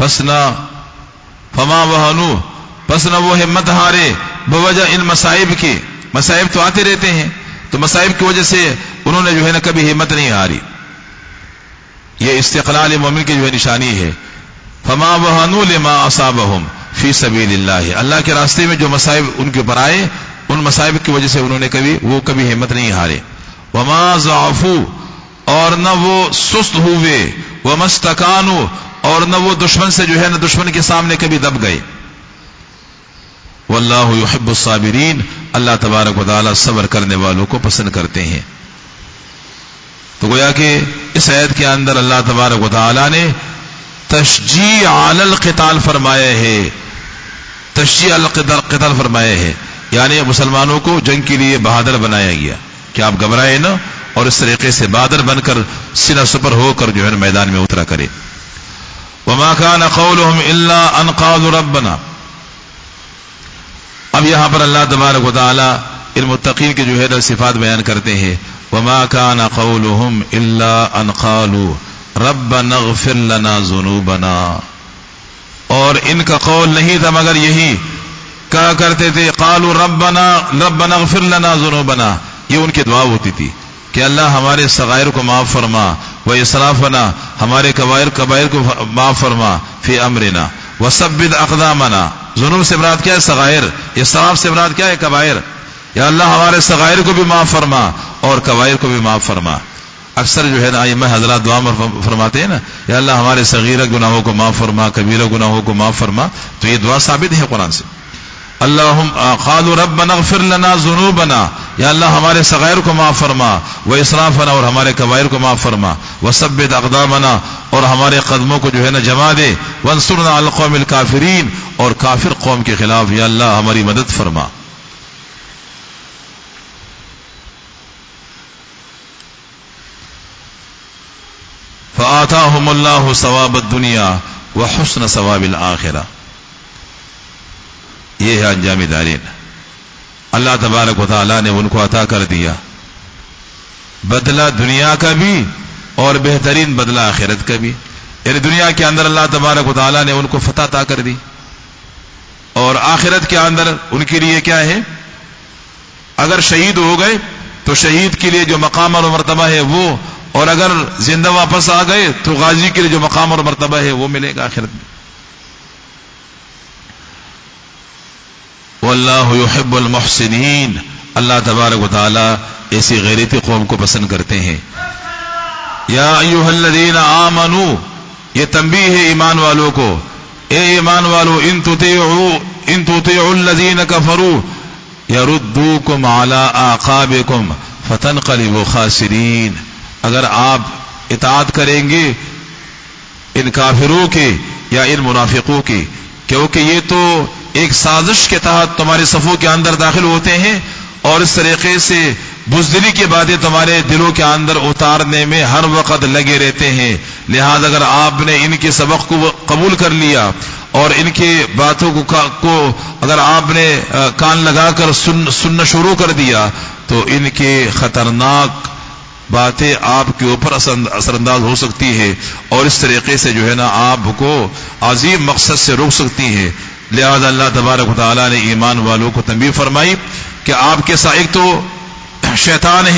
پس نہ وہ ہمت ہارے بوجہ ان مصائب کی. مصائب تو آتے رہتے ہیں، تو مصائب کی وجہ سے انہوں نے جو ہے نا کبھی ہمت نہیں ہاری. یہ استقلال مومن کی جو ہے نشانی ہے. فما وہنوا لما اصابہم فی سبیل اللہ، اللہ کے راستے میں جو مصائب ان کے اوپر آئے ان مصائب کی وجہ سے انہوں نے کبھی ہمت نہیں ہارے. وما ضعفوا، اور نہ وہ سست ہوئے. وما استکانوا، اور نہ وہ دشمن سے جو ہے نا دشمن کے سامنے کبھی دب گئے. واللہ یحب الصابرین، اللہ تبارک و تعالی صبر کرنے والوں کو پسند کرتے ہیں. تو گویا کہ اس آیت کے اندر اللہ تبارک و تعالی نے تشجیع علی القتال فرمایا ہے، تشجیع علی القتال فرمایا ہے، یعنی مسلمانوں کو جنگ کے لیے بہادر بنایا گیا کہ آپ گھبرائے نہ اور اس طریقے سے بہادر بن کر سینہ سپر ہو کر جو ہے میدان میں اترا کرے. وما كان قولهم الا ان قالوا ربنا، اب یہاں پر اللہ تبارک و تعالی ان متقین کے جو ہے صفات بیان کرتے ہیں. وما كان قولهم الا ان قالوا ربنا اغفر لنا ذنوبنا، اور ان کا قول نہیں تھا مگر یہی کہا کرتے تھے قالوا ربنا اغفر لنا ذنوبنا، یہ ان کی دعا ہوتی تھی کہ اللہ ہمارے صغائر کو معاف فرما، واسرافنا، ہمارے کبائر کو معاف فرما، فی امرنا، وثبت اقدامنا. ذنوب سے مراد کیا ہے؟ صغائر. اسراف سے مراد کیا ہے؟ کبائر. یا اللہ ہمارے صغائر کو بھی معاف فرما اور کبائر کو بھی معاف فرما. اکثر جو ہے نا ائمہ حضرات دعا فرماتے ہیں نا، یا اللہ ہمارے صغیرہ گناہوں کو معاف فرما، کبیرہ گناہوں کو معاف فرما، تو یہ دعا ثابت ہے قرآن سے. اللہم قالوا ربنا اغفر لنا ذنوبنا، یا اللہ ہمارے صغائر کو معاف فرما، واسرافنا، اور ہمارے کبائر کو معاف فرما، وثبت اقدامنا، اور ہمارے قدموں کو جو ہے نا جما دے، وانصرنا علی القوم الکافرین، اور کافر قوم کے خلاف یا اللہ ہماری مدد فرما. فآتاہم اللہ ثواب الدنیا وحسن ثواب الآخرہ. یہ ہے انجام دارین. اللہ تبارک و تعالی نے ان کو عطا کر دیا بدلہ دنیا کا بھی اور بہترین بدلہ آخرت کا بھی. یعنی دنیا کے اندر اللہ تبارک و تعالی نے ان کو فتح عطا کر دی، اور آخرت کے اندر ان کے لیے کیا ہے؟ اگر شہید ہو گئے تو شہید کے لیے جو مقام اور مرتبہ ہے وہ، اور اگر زندہ واپس آ گئے تو غازی کے لیے جو مقام اور مرتبہ ہے وہ ملے گا آخرت میں. واللہ یحب المحسنین، اللہ تبارک و تعالی ایسی غیرتی قوم کو پسند کرتے ہیں. یا ایھا الذین آمنوا، یہ تنبیہ ہے ایمان والوں کو، اے ایمان والو، ان تطیعوا الذین کفروا یردوکم علی اعقابکم فتنقلبوا خاسرین. اگر آپ اطاعت کریں گے ان کافروں کے یا ان منافقوں کی، کیونکہ یہ تو ایک سازش کے تحت تمہارے صفوں کے اندر داخل ہوتے ہیں اور اس طریقے سے بزدلی کی باتیں تمہارے دلوں کے اندر اتارنے میں ہر وقت لگے رہتے ہیں. لہذا اگر آپ نے ان کے سبق کو قبول کر لیا اور ان کی باتوں کو اگر آپ نے کان لگا کر سننا شروع کر دیا تو ان کے خطرناک باتیں آپ کے اوپر اثر انداز ہو سکتی ہے اور اس طریقے سے جو ہے نا آپ کو عظیم مقصد سے روک سکتی ہے. لہذا اللہ تبارک و تعالیٰ نے ایمان والوں کو تنبیہ فرمائی کہ آپ کے ساتھ ایک تو شیطان ہے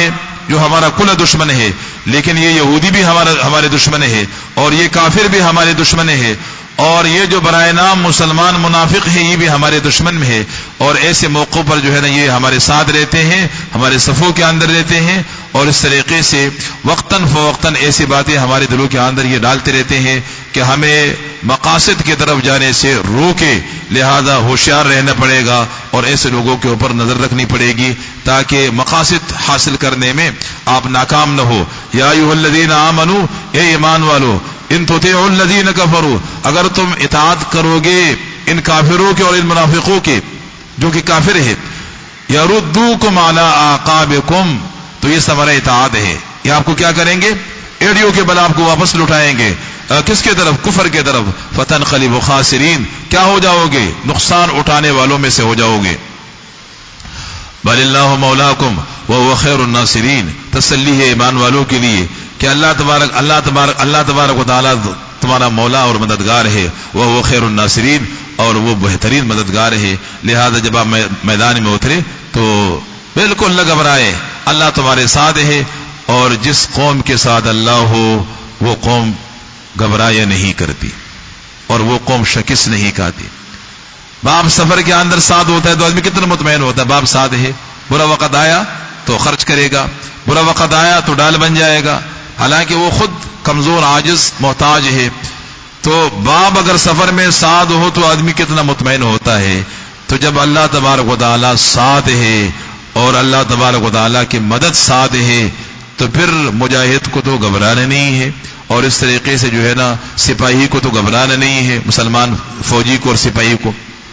جو ہمارا کل دشمن ہے، لیکن یہ یہودی بھی ہمارے دشمن ہے، اور یہ کافر بھی ہمارے دشمن ہے، اور یہ جو برائے نام مسلمان منافق ہے یہ بھی ہمارے دشمن میں ہے، اور ایسے موقعوں پر جو ہے نا یہ ہمارے ساتھ رہتے ہیں، ہمارے صفوں کے اندر رہتے ہیں، اور اس طریقے سے وقتاً فوقتاً ایسی باتیں ہمارے دلوں کے اندر یہ ڈالتے رہتے ہیں کہ ہمیں مقاصد کی طرف جانے سے روکے، لہذا ہوشیار رہنا پڑے گا اور ایسے لوگوں کے اوپر نظر رکھنی پڑے گی تاکہ مقاصد حاصل کرنے میں آپ ناکام نہ ہو۔ یا ایھا الذین آمنوا، اے ایمان والو، ان تطیعوا الذین کفروا، اگر تم اطاعت کرو گے ان کافروں کے اور ان منافقوں کے جو کہ کافر ہے، یردوکم علی اعقابکم، تو یہ ثمرہ اطاعت ہے، یہ آپ کو کیا کریں گے؟ ایڑیوں کے بل آپ کو واپس لٹائیں گے، کس کے طرف؟ کفر کے طرف، فتنقلبوا خاسرین، کیا ہو جاؤ گے؟ نقصان اٹھانے والوں میں سے ہو جاؤ گے۔ بل اللہ مولاکم وہو خیر الناصرین، تسلی ہے ایمان والوں کے لیے کہ اللہ تبارک و تعالی تمہارا مولا اور مددگار ہے، وہ خیر الناصرین، اور وہ بہترین مددگار ہے۔ لہذا جب آپ میدان میں اترے تو بالکل نہ گھبرائے، اللہ تمہارے ساتھ ہے، اور جس قوم کے ساتھ اللہ ہو وہ قوم گھبرایا نہیں کرتی اور وہ قوم شکست نہیں کھاتی۔ باپ سفر کے اندر ساتھ ہوتا ہے تو آدمی کتنا مطمئن ہوتا ہے، باپ ساتھ ہے، برا وقت آیا تو خرچ کرے گا، برا وقت آیا تو ڈال بن جائے گا، حالانکہ وہ خود کمزور عاجز محتاج ہے۔ تو باپ اگر سفر میں ساتھ ہو تو آدمی کتنا مطمئن ہوتا ہے۔ تو جب اللہ تبارک و تعالی ساتھ ہے اور اللہ تبارک و تعالی کی مدد ساتھ ہے تو پھر مجاہد کو تو گھبرانا نہیں ہے، اور اس طریقے سے جو ہے نا سپاہی کو تو گھبرانا نہیں ہے، مسلمان فوجی کو اور سپاہی کو۔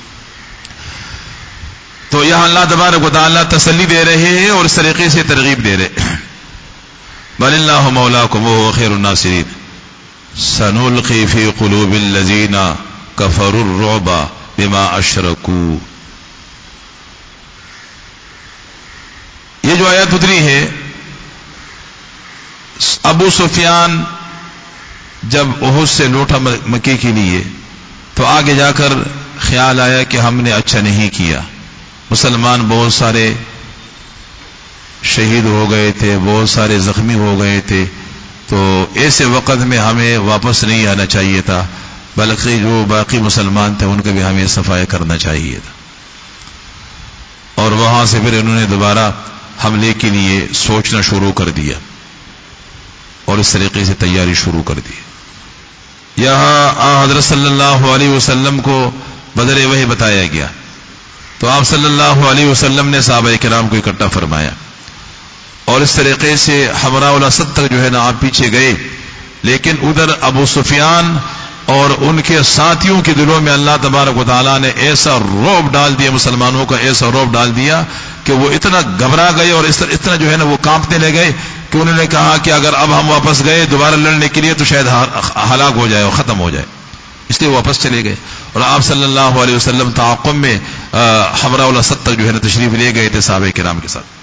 تو یہاں اللہ تبارک و تعالی تسلی دے رہے ہیں اور اس طریقے سے ترغیب دے رہے۔ بل اللہ مولاکم وہو خیر الناصرین، سنلقی فی قلوب الذین کفروا الرعب بما اشرکوا۔ یہ جو آیت اتری ہے، ابو سفیان جب احد سے لوٹا مکے کے لیے تو آگے جا کر خیال آیا کہ ہم نے اچھا نہیں کیا، مسلمان بہت سارے شہید ہو گئے تھے، بہت سارے زخمی ہو گئے تھے، تو ایسے وقت میں ہمیں واپس نہیں آنا چاہیے تھا، بلکہ جو باقی مسلمان تھے ان کا بھی ہمیں صفائی کرنا چاہیے تھا۔ اور وہاں سے پھر انہوں نے دوبارہ حملے کے لیے سوچنا شروع کر دیا اور اس طریقے سے تیاری شروع کر دی۔ یہاں حضرت صلی اللہ علیہ وسلم کو بدر وحی بتایا گیا تو آپ صلی اللہ علیہ وسلم نے صحابہ کرام کو اکٹھا فرمایا، اور اس طریقے سے حمراء الاسد تک جو ہے نا آپ پیچھے گئے، لیکن ادھر ابو سفیان اور ان کے ساتھیوں کے دلوں میں اللہ تبارک و تعالیٰ نے ایسا رعب ڈال دیا، مسلمانوں کا ایسا رعب ڈال دیا کہ وہ اتنا گھبرا گئے اور اتنا جو ہے نا وہ کانپنے لگے کہ انہوں نے کہا کہ اگر اب ہم واپس گئے دوبارہ لڑنے کے لیے تو شاید ہلاک ہو جائے اور ختم ہو جائے، اس لیے واپس چلے گئے۔ اور آپ صلی اللہ علیہ وسلم تعاقب میں حمراء الاسد تک جو ہے نا تشریف لے گئے تھے صحابہ کرام کے ساتھ۔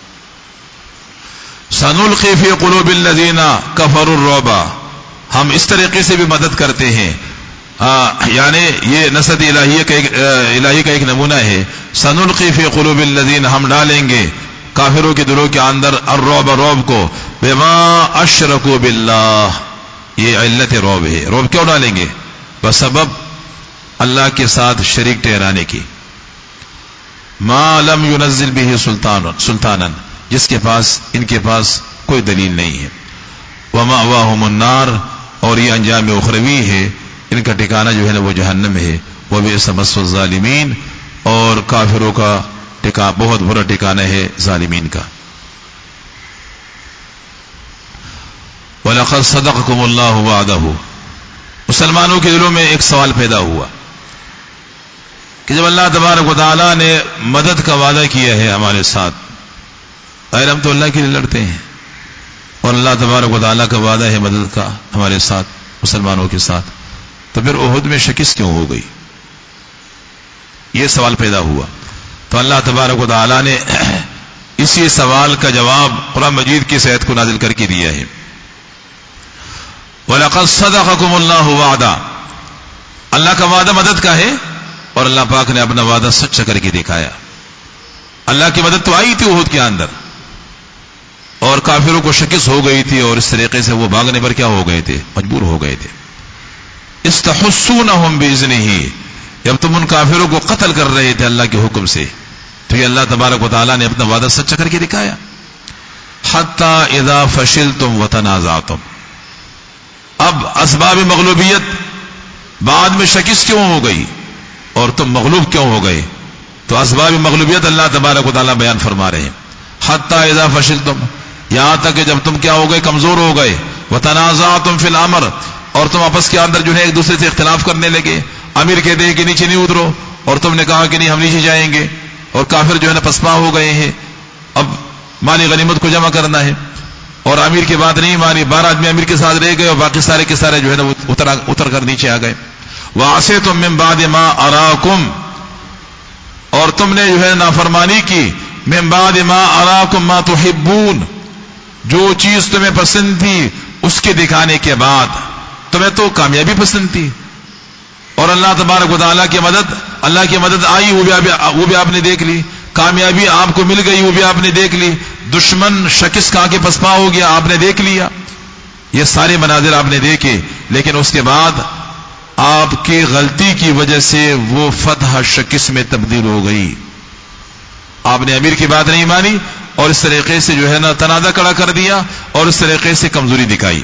سنلقی فی قلوب الذین کفروا الرعب، ہم اس طریقے سے بھی مدد کرتے ہیں، یعنی یہ نصرت الہی کا ایک نمونہ ہے۔ سنلقی فی قلوب الذین، ہم ڈالیں گے کافروں کے دلوں کے اندر الرعب، رعب کو، بما اشرکوا باللہ، یہ علت رعب ہے۔ رعب کیوں ڈالیں گے؟ بسبب اللہ کے ساتھ شریک ٹھہرانے کی، ما لم ينزل به سلطانا، جس کے پاس ان کے پاس کوئی دلیل نہیں ہے، ومأواہم النار، اور یہ انجام اخروی ہے، ان کا ٹھکانہ جو ہے نا وہ جہنم ہے، وبئس مثوى الظالمین، اور کافروں کا بہت برا ٹھکانہ ہے ظالمین کا۔ وَلَقَدْ صَدَقَكُمُ اللَّهُ وَعْدَهُ، مسلمانوں کے دلوں میں ایک سوال پیدا ہوا کہ جب اللہ تبارک و تعالیٰ نے مدد کا وعدہ کیا ہے ہمارے ساتھ، غیر ہم تو اللہ کے لیے لڑتے ہیں، اور اللہ تبارک و تعالیٰ کا وعدہ ہے مدد کا ہمارے ساتھ، مسلمانوں کے ساتھ، تو پھر احد میں شکست کیوں ہو گئی؟ یہ سوال پیدا ہوا۔ تو اللہ تبارک و تعالیٰ نے اسی سوال کا جواب قرآن مجید کی صحت کو نازل کر کے دیا ہے۔ وَلَقَدْ صَدَقَكُمُ اللَّهُ وَعْدَهُ، اللہ کا وعدہ مدد کا ہے، اور اللہ پاک نے اپنا وعدہ سچا کر کے دکھایا۔ اللہ کی مدد تو آئی تھی احد کے اندر، اور کافروں کو شکست ہو گئی تھی، اور اس طریقے سے وہ بھاگنے پر کیا ہو گئے تھے؟ مجبور ہو گئے تھے. استحسونہم باذنہ، جب تم ان کافروں کو قتل کر رہے تھے اللہ کے حکم سے، تو یہ اللہ تبارک و تعالیٰ نے اپنا وعدہ سچا کر کے دکھایا. حتی اذا فشلتم وتنازعتم، اب اسباب مغلوبیت بعد میں شکست کیوں ہو گئی اور تم مغلوب کیوں ہو گئے؟ تو اسباب مغلوبیت اللہ تبارک و تعالیٰ بیان فرما رہے ہیں. حتی اذا فشلتم، یہاں تک کہ جب تم کیا ہو گئے؟ کمزور ہو گئے. وتنازعتم فی الامر، اور تم آپس کے اندر جو ہے ایک دوسرے سے اختلاف کرنے لگے. امیر کہتے ہیں کہ نیچے نہیں اترو، اور تم نے کہا کہ نہیں ہم نیچے جائیں گے، اور کافر جو ہے نا پسپا ہو گئے ہیں. اب مالی غنیمت کو جمع کرنا ہے، اور امیر کی بات نہیں مانی. 12 آدمی امیر کے ساتھ رہ گئے، اور باقی سارے کے سارے جو ہے نا اتر کر نیچے آ گئے. وَعَصَيْتُم مِّن بَعْدِ مَا أَرَاكُمْ، اور تم نے جو ہے نافرمانی کی. مِّن بَعْدِ مَا أَرَاكُمْ مَا تُحِبُّونَ، جو چیز تمہیں پسند تھی اس کے دکھانے کے بعد. تمہیں تو کامیابی پسند تھی، اور اللہ تبارک و تعالیٰ کی مدد، اللہ کی مدد آئی وہ بھی آپ نے دیکھ لی. کامیابی آپ کو مل گئی وہ بھی آپ نے دیکھ لی. دشمن شکست کھا کے پسپا ہو گیا آپ نے دیکھ لیا. یہ سارے مناظر آپ نے دیکھے، لیکن اس کے بعد آپ کی غلطی کی وجہ سے وہ فتح شکست میں تبدیل ہو گئی. آپ نے امیر کی بات نہیں مانی، اور اس طریقے سے جو ہے نا تنازع کھڑا کر دیا، اور اس طریقے سے کمزوری دکھائی.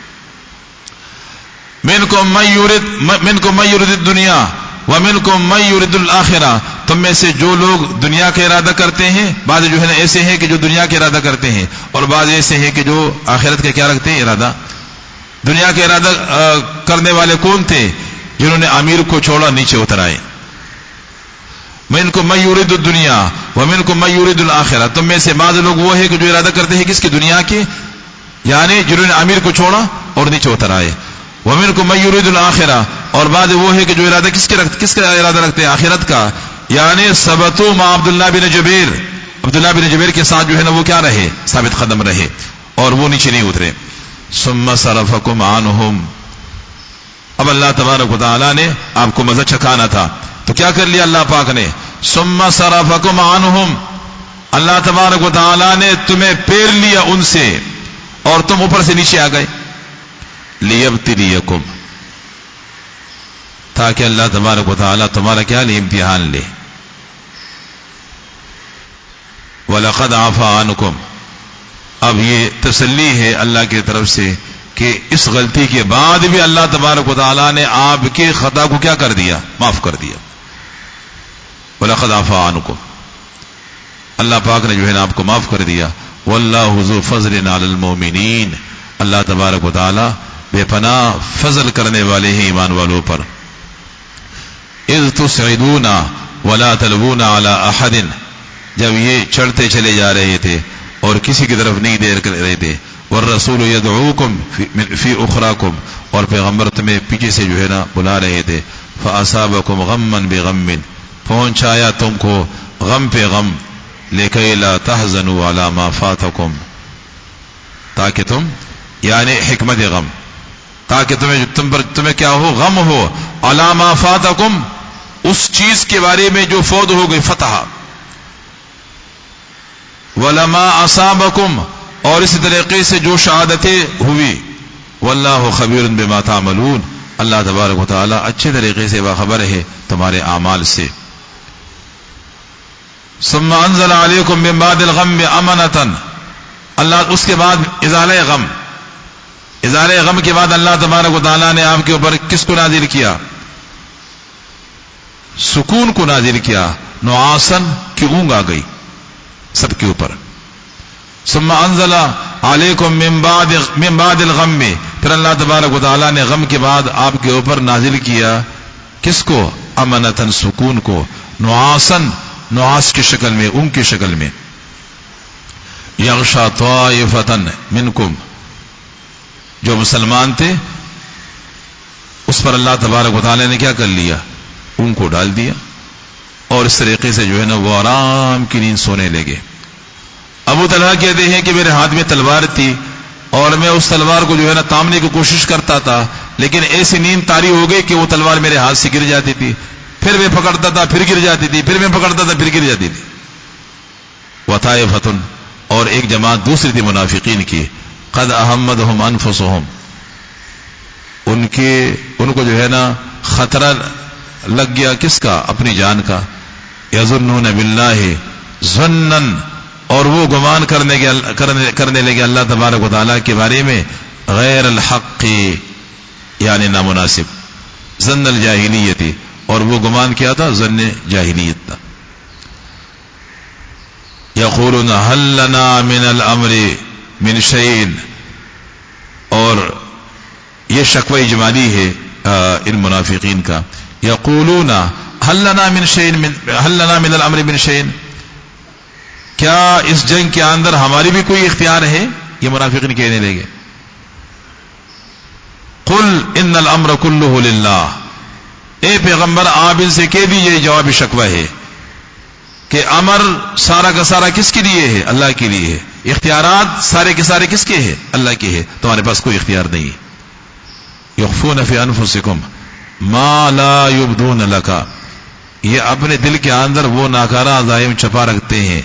منکم من یرید الدنیا ومنکم من یرید الآخرہ، تم میں سے جو لوگ دنیا کا ارادہ کرتے ہیں، بعض جو ہے نا ایسے ہیں کہ جو دنیا کا ارادہ کرتے ہیں، اور بعض ایسے ہیں کہ جو آخرت کا کیا رکھتے ہیں؟ ارادہ. دنیا کا ارادہ کرنے والے کون تھے؟ جنہوں نے امیر کو چھوڑا، نیچے اتر آئے. منکم من یرید الدنیا ومنکم من یرید الآخرہ، تم میں سے بعض لوگ وہ ہیں کہ جو ارادہ کرتے ہیں کس کی؟ دنیا کی، یعنی جنہوں نے امیر کو چھوڑا اور نیچے اتر آئے. ومنکم من یرید الآخرہ، اور بعض وہ ہے کہ جو ارادہ کس کا ارادہ رکھتے ہیں؟ آخرت کا. یعنی ثبتوا مع عبداللہ بن جبیر، عبداللہ بن جبیر کے ساتھ جو ہے نا وہ کیا رہے؟ ثابت قدم رہے، اور وہ نیچے نہیں اترے. ثم صرفکم عنہم، اب اللہ تبارک و تعالیٰ نے آپ کو مزہ چکھانا تھا، تو کیا کر لیا اللہ پاک نے؟ ثم صرفکم عنہم، اللہ تبارک و تعالیٰ نے تمہیں پیر لیا ان سے، اور تم اوپر سے نیچے آ گئے. لیبتلیکم، تاکہ اللہ تبارک و تعالیٰ تمہارا کیا لے؟ امتحان لے. وَلَقَدْ عَفَا عَنْكُمْ، اب یہ تسلی ہے اللہ کی طرف سے کہ اس غلطی کے بعد بھی اللہ تبارک و تعالیٰ نے آپ کے خطا کو کیا کر دیا؟ معاف کر دیا. وَلَقَدْ عَفَا عَنْكُمْ، اللہ پاک نے جو ہے نا آپ کو معاف کر دیا. وَاللَّهُ ذُو فَضْلٍ عَلَى الْمُؤْمِنِينَ، اللہ تبارک و تعالیٰ بے پناہ فضل کرنے والے ہیں ایمان والوں پر. اذ تسعدون ولا تلوون على احد، جب یہ چڑھتے چلے جا رہے تھے اور کسی کی طرف نہیں دیر کر رہے تھے. والرسول يدعوكم في اخراكم، اور پیغمبر تمہیں پیچھے سے جو ہے نا بلا رہے تھے. فاصابكم غما بغم، پہنچایا تم کو غم پہ غم. لكي لا تحزنوا على ما فاتكم، تاکہ تم، یعنی حکمت غم، تاکہ تمہیں کیا ہو؟ غم ہو. علی ما فاتکم، اس چیز کے بارے میں جو فوت ہو گئی، فتح. ولما اصابکم، اور اسی طریقے سے جو شہادتیں ہوئی. واللہ خبیر بما تعملون، اللہ تبارک و تعالی اچھے طریقے سے باخبر ہے تمہارے اعمال سے. ثم انزل علیکم من بعد الغم امنۃ، اللہ اس کے بعد ازالہ غم، ازالہ غم کے بعد اللہ تبارک و تعالیٰ نے آپ کے اوپر کس کو نازل کیا؟ سکون کو نازل کیا. نعاسن کی اونگ آ گئی سب کے اوپر. ثم انزل علیکم من بعد الغم، پھر اللہ تبارک و تعالیٰ نے غم کے بعد آپ کے اوپر نازل کیا کس کو؟ امنتن، سکون کو. نعاسن، نعاس کی شکل میں، اونگ کی شکل میں. یغشا طائفتن منکم، جو مسلمان تھے اس پر اللہ تبارک و تعالی نے کیا کر لیا؟ ان کو ڈال دیا، اور اس طریقے سے جو ہے نا وہ آرام کی نیند سونے لگے. ابو طلحہ کہتے ہیں کہ میرے ہاتھ میں تلوار تھی، اور میں اس تلوار کو جو ہے نا تامنے کی کوشش کرتا تھا، لیکن ایسی نیند طاری ہو گئی کہ وہ تلوار میرے ہاتھ سے گر جاتی تھی. پھر میں پکڑتا تھا، پھر گر جاتی تھی، پھر میں پکڑتا تھا، پھر گر جاتی تھی. وطائفتن، اور ایک جماعت دوسری تھی منافقین کی، قد احمدہم انفسہم، ان کو جو ہے نا خطرہ لگ گیا، کس کا؟ اپنی جان کا، یظنون باللہ ظنا، اور وہ گمان کرنے لگے اللہ تبارک و تعالیٰ کے بارے میں غیر الحق، یعنی نامناسب، ظن الجاہلیت، اور وہ گمان کیا تھا؟ ظن جاہلیت تھا۔ یقولون هل لنا من الامر من شیء، اور یہ شکوہ اجمالی ہے ان منافقین کا، یقولون هل لنا من الامر من شیء، کیا اس جنگ کے اندر ہماری بھی کوئی اختیار ہے؟ یہ منافقین کہنے لگے۔ قل ان الامر كله للہ، اے پیغمبر آپ ان سے کہہ دیجئے، جواب شکوہ ہے کہ امر سارا کا سارا کس کے لیے ہے؟ اللہ کے لیے ہے، اختیارات سارے کے سارے کس کے ہیں؟ اللہ کے ہیں، تمہارے پاس کوئی اختیار نہیں۔ یخفون فی انفسکم ما لا یبدون لک، یہ اپنے دل کے اندر وہ ناکارہ عزائم چھپا رکھتے ہیں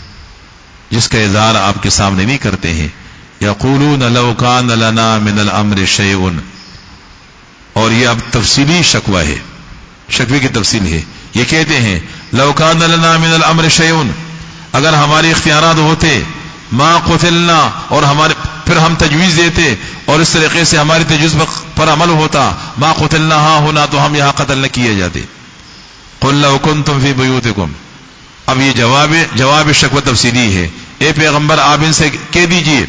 جس کا اظہار آپ کے سامنے نہیں کرتے ہیں۔ یقولون لو کان لنا من الامر شیء، اور یہ اب تفصیلی شکوہ ہے، شکوے کی تفصیل ہے، یہ کہتے ہیں لو کان لنا من الامر شیء، اگر ہمارے اختیارات ہوتے، ما قتلنا، اور پھر ہم تجویز دیتے اور اس طریقے سے ہماری تجویز پر عمل ہوتا، ما قتلنا ہاں ہونا، تو ہم یہاں قتل نہ کیے جاتے۔ قل لو کنتم فی بیوتکم، اب یہ جواب شکوہ تفصیلی ہے، اے پیغمبر آپ ان سے کہہ دیجئے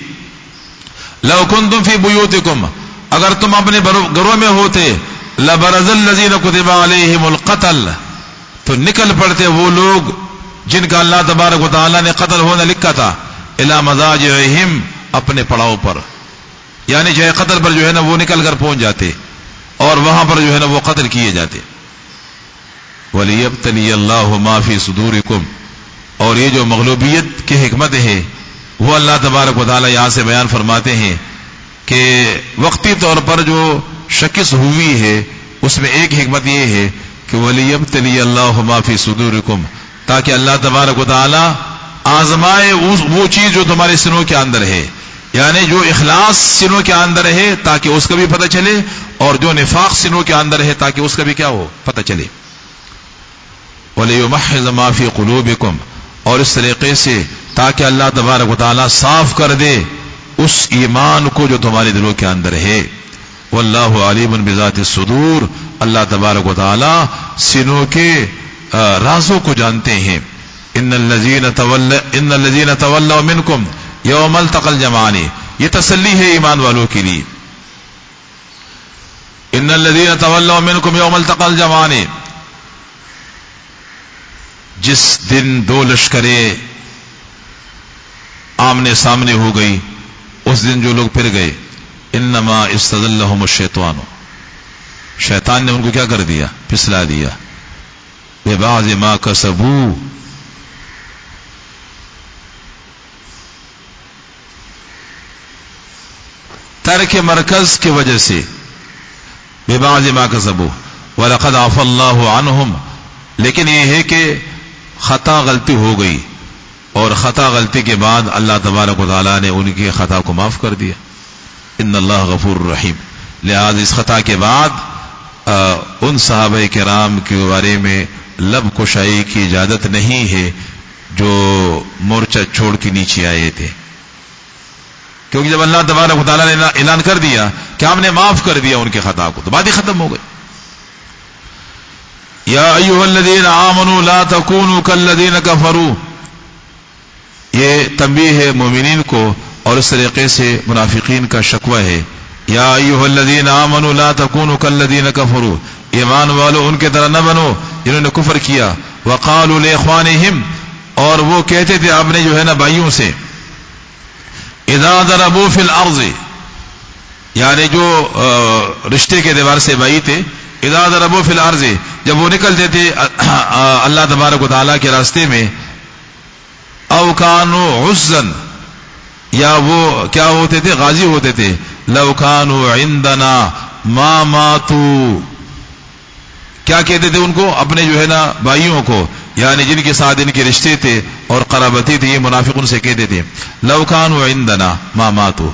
لو کنتم فی بیوتکم، اگر تم اپنے گھروں میں ہوتے، لبرز الذین کتب علیہم القتل، تو نکل پڑتے وہ لوگ جن کا اللہ تبارک و تعالی نے قتل ہونا لکھا تھا، الی مضاجعہم، اپنے پڑاؤ پر، یعنی جو ہے قتل پر جو ہے نا وہ نکل کر پہنچ جاتے اور وہاں پر جو ہے نا وہ قتل کیے جاتے۔ وَلِيَبْتَلِيَ اللَّهُ مَا فِي صُدُورِكُمْ، اور یہ جو مغلوبیت کی حکمت ہے وہ اللہ تبارک و تعالی یہاں سے بیان فرماتے ہیں کہ وقتی طور پر جو شکست ہوئی ہے اس میں ایک حکمت یہ ہے کہ وَلِيَبْتَلِيَ اللَّهُ مَا فِي صُدُورِكُمْ، تاکہ اللہ تبارک و تعالی آزمائے وہ چیز جو تمہارے سینوں کے اندر ہے، یعنی جو اخلاص سینوں کے اندر ہے تاکہ اس کا بھی پتہ چلے، اور جو نفاق سینوں کے اندر ہے تاکہ اس کا بھی کیا ہو، پتہ چلے۔ وَلِيُمَحِّصَ مَا فِي قُلُوبِكُمْ، اور اس طریقے سے تاکہ اللہ تبارک و تعالی صاف کر دے اس ایمان کو جو تمہارے دلوں کے اندر ہے۔ واللہ علیم بذات الصدور، اللہ تبارک و تعالی سینوں کے رازوں کو جانتے ہیں۔ ان الذین تولوا منکم یوم التقى الجمعان، یہ تسلی ہے ایمان والوں کے لیے۔ ان الذین تولوا منکم یوم التقى الجمعان، جس دن دو لشکریں آمنے سامنے ہو گئی، اس دن جو لوگ پھر گئے، انما استزلهم الشیطان، شیطان نے ان کو کیا کر دیا؟ پھسلا دیا۔ ببعض ما کسبوا، ترک مرکز کی وجہ سے، ببعض ما کسبوا ولقد عفا اللہ عنہم، لیکن یہ ہے کہ خطا غلطی ہو گئی، اور خطا غلطی کے بعد اللہ تبارک و تعالیٰ نے ان کی خطا کو معاف کر دیا۔ ان اللہ غفور رحیم، لہذا اس خطا کے بعد ان صحابہ کرام کے بارے میں لب کشائی کی اجازت نہیں ہے جو مورچہ چھوڑ کے نیچے آئے تھے، کیونکہ جب اللہ تبارک و تعالیٰ نے اعلان کر دیا کہ ہم نے معاف کر دیا ان کے خطا کو، تو بات ہی ختم ہو گئی۔ یا ایھا الذین آمنوا لا تکونوا کالذین کفروا، یہ تنبیہ ہے مومنین کو، اور اس طریقے سے منافقین کا شکوہ ہے۔ یا ایھا الذین آمنوا لا تکونوا کالذین کفروا، ایمان والو ان کے طرح نہ بنو جنہوں نے کفر کیا۔ وقالوا لاخوانہم، اور وہ کہتے تھے اپنے جو ہے نا بھائیوں سے، اذا ضربوا فی الارض، یعنی جو رشتے کے اعتبار سے بھائی تھے، اذا ضربوا فی الارض، جب وہ نکلتے تھے اللہ تبارک و تعالیٰ کے راستے میں، او کانوا عزا، یا وہ کیا ہوتے تھے؟ غازی ہوتے تھے۔ لو کانوا عندنا ما ماتوا، کیا کہتے تھے ان کو؟ اپنے جو ہے نا بھائیوں کو، یعنی جن کے ساتھ ان کے رشتے تھے اور قرابتی تھی، یہ منافق ان سے کہتے تھے لو کانوا عندنا ما ماتوا،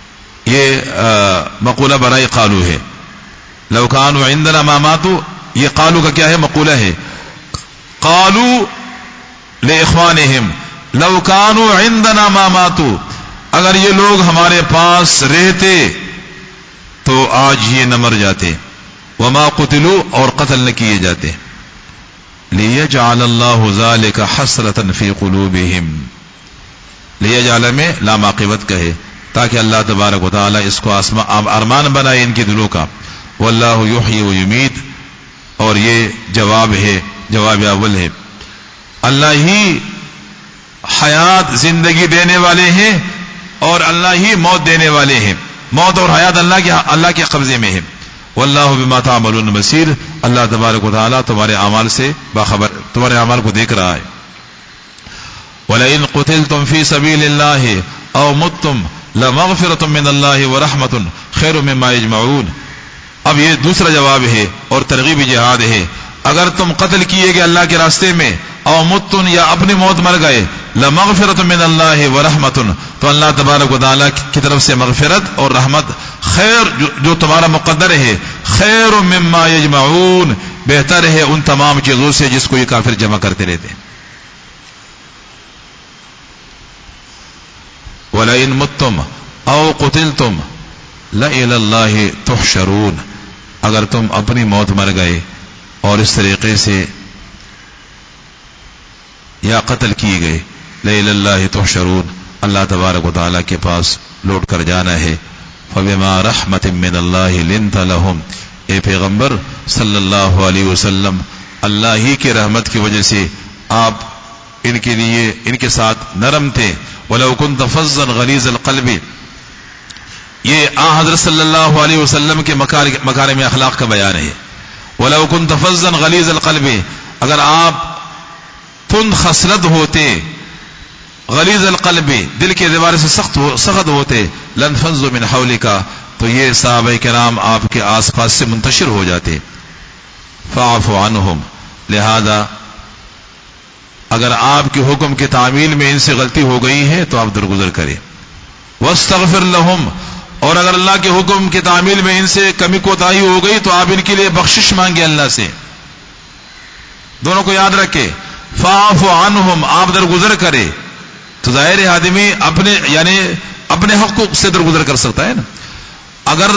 یہ مقولہ برائے قالو ہے. لو کانوا عندنا ما ماتوا، یہ قالو کا کیا ہے؟ مقولہ ہے. قالو لاخوانہم لو کانوا عندنا ما ماتوا، اگر یہ لوگ ہمارے پاس رہتے تو آج یہ نہ مر جاتے. وما قتلوا، اور قتل نہ کیے جاتے. لیجعل اللہ ذلک حسرۃ فی قلوبہم، لیجعل میں لام عاقبت کا ہے تاکہ اللہ تبارک و تعالی اس کو ارمان بنائے ان کے دلوں کا. واللہ یحیی و یمیت، اور یہ جواب ہے، جواب اول ہے. اللہ ہی حیات زندگی دینے والے ہیں اور اللہ ہی موت دینے والے ہیں. موت اور حیات اللہ کے قبضے میں ہے. واللہ بما تعملون بصیر، اللہ تبارک و تعالی تمہارے اعمال سے باخبر، تمہارے اعمال کو دیکھ رہا ہے. وَلَئِن قُتِلْتُمْ فِي سَبِيلِ اللَّهِ أَوْ مُتُّمْ لَمَغْفِرَةٌ مِّنَ اللَّهِ وَرَحْمَةٌ خَيْرٌ مِّمَّا يَجْمَعُونَ. اب یہ دوسرا جواب ہے اور ترغیب جہاد ہے. اگر تم قتل کیے گئے اللہ کے راستے میں، او متن، یا اپنی موت مر گئے، لمغفرۃ من اللہ ورحمۃ، تو اللہ تبارک و تعالیٰ کی طرف سے مغفرت اور رحمت، خیر جو تمہارا مقدر ہے، خیر مما یجمعون، بہتر ہے ان تمام چیزوں سے جس کو یہ کافر جمع کرتے رہتے ہیں. وَلَئِن مُتُّمْ او قتلتم لَإِلَى اللَّهِ تُحْشَرُونَ، اگر تم اپنی موت مر گئے اور اس طریقے سے یا قتل کیے گئے، لَإِلَى اللَّهِ تُحْشَرُونَ، اللہ تبارک و تعالیٰ کے پاس لوٹ کر جانا ہے. فَبِمَا رَحْمَةٍ مِّنَ اللَّهِ لِنْتَ لَهُمْ، اے پیغمبر صلی اللہ علیہ وسلم، اللہ ہی کی رحمت کی وجہ سے آپ ان کے لیے، ان کے ساتھ نرم تھے. وَلَوْ كُنْتَ فَظًّا غَلِيظَ الْقَلْبِ، یہ حضرت صلی اللہ علیہ وسلم کے مکارم اخلاق کا بیان ہے. وَلَوْ كُنْتَ فَظًّا غَلِيظَ الْقَلْبِ، اگر آپ تند خصلت ہوتے، غلیظ القلب، دل کے اعتبار سے سخت ہوتے، لَانْفَضُّوا مِنْ حَوْلِكَ، تو یہ صحابہ کرام آپ کے آس پاس سے منتشر ہو جاتے. فَاعْفُ عَنْهُمْ، لہذا اگر آپ کے حکم کے تعمیل میں ان سے غلطی ہو گئی ہے تو آپ درگزر کریں. وَاسْتَغْفِرْ لَهُمْ، اور اگر اللہ کے حکم کے تعمیل میں ان سے کمی کوتاہی ہو گئی تو آپ ان کے لیے بخشش مانگے اللہ سے. دونوں کو یاد رکھے. فَاعْفُ عَنْهُمْ، آپ درگزر کرے. تو ظاہر آدمی اپنے حق سے درگزر کر سکتا ہے نا. اگر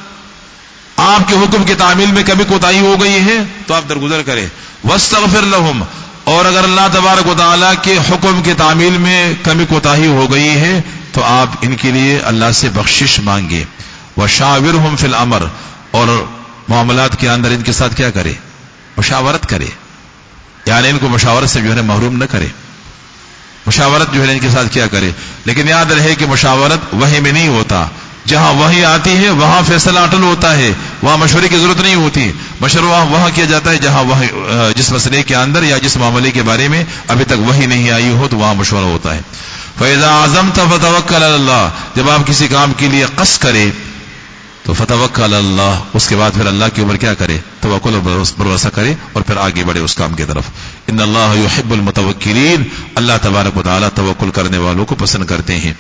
آپ کے حکم کے تعمیل میں کمی کوتاہی ہو گئی ہے تو آپ درگزر کریں. وَاسْتَغْفِرْ لَهُمْ، اور اگر اللہ تبارک و تعالیٰ کے حکم کے تعمیل میں کمی کوتاہی ہو گئی ہے تو آپ ان کے لیے اللہ سے بخشش مانگے. وَشَاوِرْهُمْ فِي الْأَمْرِ، اور معاملات کے اندر ان کے ساتھ کیا کرے؟ مشاورت کرے. یعنی ان کو مشاورت سے جو ہے محروم نہ کرے، مشاورت جو ہے ان کے ساتھ کیا کرے. لیکن یاد رہے کہ مشاورت وحی میں نہیں ہوتا. جہاں وحی آتی ہے وہاں فیصلہ اٹل ہوتا ہے، وہاں مشورے کی ضرورت نہیں ہوتی. مشورہ وہاں کیا جاتا ہے جہاں وحی، جس مسئلے کے اندر یا جس معاملے کے بارے میں ابھی تک وحی نہیں آئی ہو تو وہاں مشورہ ہوتا ہے. فَإِذَا عَزَمْتَ فَتَوَكَّلْ عَلَى اللَّهِ، جب آپ کسی کام کے لیے قصد کرے تو فتوکل علی اللہ، اس کے بعد پھر اللہ کے اوپر کیا کرے؟ توکل اور بھروسہ کرے اور پھر آگے بڑھے اس کام کی طرف. ان اللہ یحب المتوکلین، اللہ تبارک و تعالی توکل کرنے والوں کو پسند کرتے ہیں.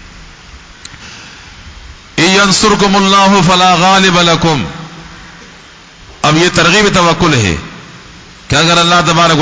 ینصرکم اللہ فلا غالب لکم، اب یہ ترغیب توکل ہے کہ اگر اللہ تبارک و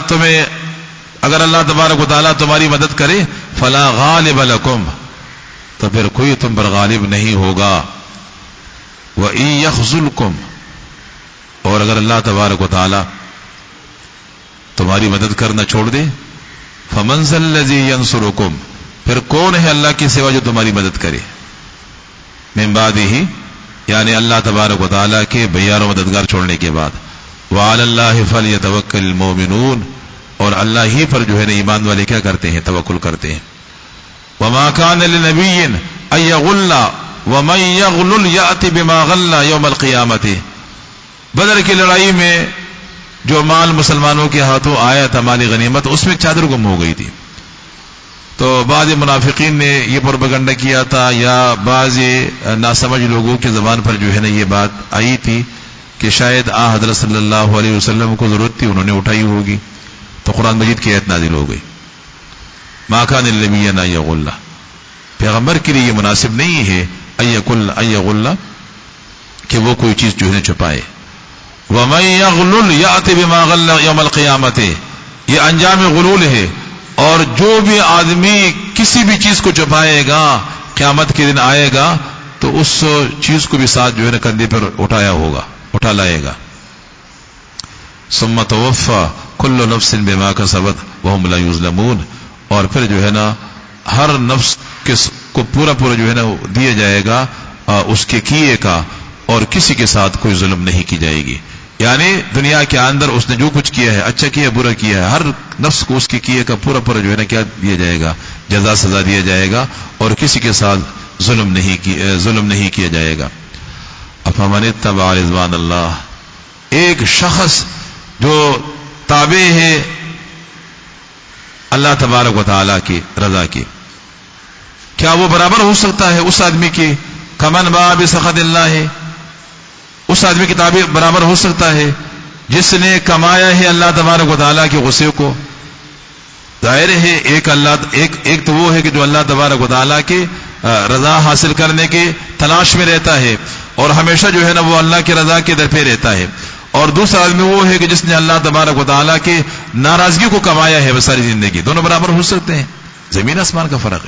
تعالی تمہاری مدد کرے، فلا غالب لکم، تو پھر کوئی تم پر غالب نہیں ہوگا. وَإِن يَخْذُلْكُمْ، اور اگر اللہ تبارک و تعالی تمہاری مدد کرنا چھوڑ دے، فَمَنْ ذَا الَّذِي يَنْصُرُكُمْ، پھر کون ہے اللہ کی سوا جو تمہاری مدد کرے؟ من بعدہ، یعنی اللہ تبارک و تعالی کے بیار و مددگار چھوڑنے کے بعد. وَعَلَى اللَّهِ فَلْيَتَوَكَّلِ الْمُؤْمِنُونَ، اور اللہ ہی پر جو ہے ایمان والے کیا کرتے ہیں؟ توکل کرتے ہیں. وَمَا كَانَ لِنَبِيٍّ أَن يَغُلَّ وَمَن يَغْلُلْ يَأْتِ بِمَا غَلَّ يَوْمَ الْقِيَامَةِ، بدر کی لڑائی میں جو مال مسلمانوں کے ہاتھوں آیا تھا، مال غنیمت، اس میں چادر گم ہو گئی تھی. تو بعض منافقین نے یہ پروپیگنڈا کیا تھا، یا بعض ناسمجھ لوگوں کی زبان پر جو ہے نا یہ بات آئی تھی کہ شاید حضرت صلی اللہ علیہ وسلم کو ضرورت تھی، انہوں نے اٹھائی ہوگی. تو قرآن مجید کی آیت نازل ہو گئی، ما کان للنبی ان یغل، پیغمبر کے لیے یہ مناسب نہیں ہے ان یغل کہ وہ کوئی چیز جو ہے چھپائے. وَمَن يَغْلُلْ يَأْتِ بِمَا غَلَّ يَوْمَ الْقِيَامَةِ، یہ انجام غلول ہے. اور جو بھی آدمی کسی بھی چیز کو چھپائے گا قیامت کے دن آئے گا تو اس چیز کو بھی ساتھ جو ہے نا کندھے پر اٹھا لائے گا. ثُمَّ تُوَفَّى كُلُّ نَفْسٍ بِمَا كَسَبَتْ وَهُمْ لَا يُظْلَمُونَ، اور پھر جو ہے نا ہر نفس کو پورا جو ہے نا دیا جائے گا اس کے کیے کا، اور کسی کے ساتھ کوئی ظلم نہیں کی جائے گی. یعنی دنیا کے اندر اس نے جو کچھ کیا ہے، اچھا کیا ہے برا کیا ہے، ہر نفس کو اس کے کیے کا پورا جو ہے نا کیا دیا جائے گا، جزا سزا دیا جائے گا، اور کسی کے ساتھ ظلم نہیں کیا جائے گا. افمن اتبع رضوان اللہ، ایک شخص جو تابع ہے اللہ تبارک و تعالی کی رضا کی، کیا وہ برابر ہو سکتا ہے اس آدمی کی کمن باء بسخط اللہ، اس آدمی کی تابع برابر ہو سکتا ہے جس نے کمایا ہے اللہ تبارک و تعالیٰ کے غصے کو؟ ظاہر ہے ایک تو وہ ہے کہ جو اللہ تبارک و تعالیٰ کی رضا حاصل کرنے کی تلاش میں رہتا ہے اور ہمیشہ جو ہے نا وہ اللہ کی رضا کے در پہ رہتا ہے، اور دوسرا آدمی وہ ہے کہ جس نے اللہ تبارک و تعالیٰ کی ناراضگی کو کمایا ہے وہ ساری زندگی. دونوں برابر ہو سکتے ہیں؟ زمین آسمان کا فرق ہے.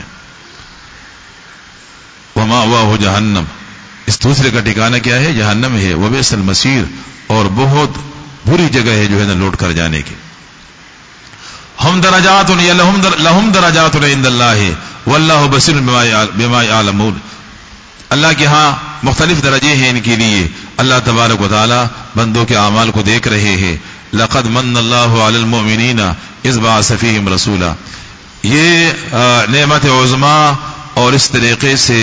وَمَأْوَاهُ جَهَنَّمُ، اس دوسرے کا ٹھکانہ کیا ہے؟ جہنم ہے. وَبِئْسَ الْمَصِيرُ، اور بہت بری جگہ ہے جو ہے نا لوٹ کر جانے کی. ہم درجات لہم درجات عند اللہ واللہ بصیر بما یعلمون، اللہ کے ہاں مختلف درجے ہیں ان کے لیے، اللہ تبارک و تعالی بندوں کے اعمال کو دیکھ رہے ہیں. لقد من اللہ علی المؤمنین اذ بعث فیہم رسولا، یہ نعمت عظما اور اس طریقے سے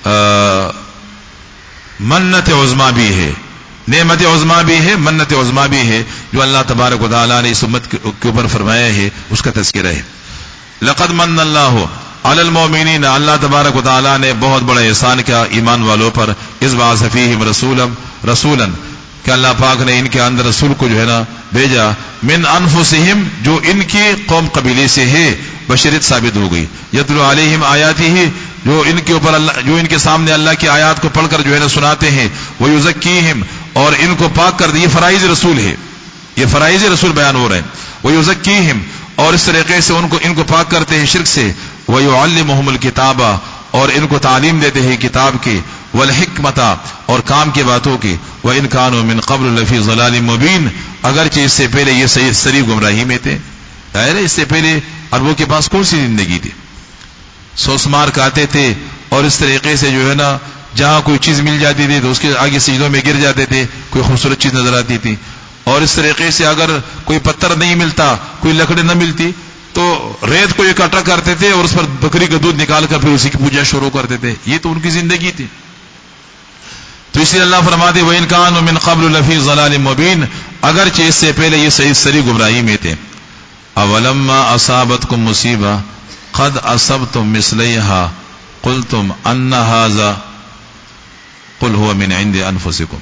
منت عظما بھی ہے، نعمت عظما بھی ہے، منت عظما بھی ہے جو اللہ تبارک و تعالیٰ نے اس امت کے اوپر فرمایا ہے، اس کا تذکرہ ہے. لقد من اللہ علی المؤمنین، اللہ تبارک و تعالیٰ نے بہت بڑا احسان کیا ایمان والوں پر. اذ بعث فیہم رسولا، کہ اللہ پاک نے ان کے اندر رسول کو جو ہے نا بھیجا، من انفسہم، جو ان کی قوم قبیلے سے ہے، بشریت ثابت ہو گئی. یتلو علیہم آیاتہ، جو ان کے اوپر اللہ، جو ان کے سامنے اللہ کی آیات کو پڑھ کر جو ہے نا سناتے ہیں. ویزکیہم، اور ان کو پاک کر دی. یہ فرائض رسول ہے، یہ فرائض رسول بیان ہو رہے ہیں. ویزکیہم، اور اس طریقے سے ان کو پاک کرتے ہیں شرک سے. ویعلمہم الکتاب، اور ان کو تعلیم دیتے ہیں کتاب کی. والحکمت، اور کام کی باتوں کی. وان کانوا من قبل لفی ضلال مبین، اگرچہ اس سے پہلے یہ صریح گمراہی میں تھے. ظاہر ہے اس سے پہلے عربوں کے پاس کون سی زندگی تھی؟ سوس مار کھاتے تھے، اور اس طریقے سے جو ہے نا جہاں کوئی چیز مل جاتی تھی تو اس کے آگے سجدوں میں گر جاتے تھے، کوئی خوبصورت چیز نظر آتی تھی. اور اس طریقے سے اگر کوئی پتھر نہیں ملتا، کوئی لکڑی نہ ملتی تو ریت کو اکٹھا کرتے تھے اور اس پر بکری کا دودھ نکال کر پھر اسی کی پوجا شروع کرتے تھے. یہ تو ان کی زندگی تھی. تو اس لیے اللہ فرماتے وَإِن كَانُوا مِن قَبْلُ لَفِي ضَلَالٍ مُبِينٍ، اگرچہ اس سے پہلے یہ صریح گمراہی میں تھے. أَوَلَمَّا أَصَابَتْكُم مُّصِيبَةٌ قَدْ أَصَبْتُم مِّثْلَيْهَا قُلْتُمْ أَنَّ هَٰذَا قُلْ هُوَ مِنْ عِندِ أَنفُسِكُمْ.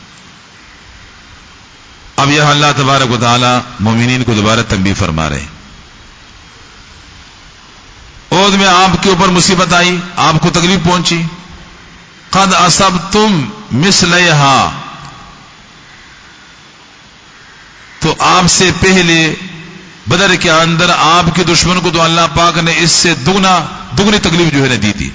اب یہ اللہ تبارک و تعالی مومنین کو دوبارہ تنبیہ فرما رہے ہیں. عہد میں آپ کے اوپر مصیبت آئی، آپ کو تکلیف پہنچی. قد اصبتم مثلیہا، تو آپ سے پہلے بدر کے اندر آپ کے دشمن کو تو اللہ پاک نے اس سے دگنی تکلیف جو ہے نا دی تھی.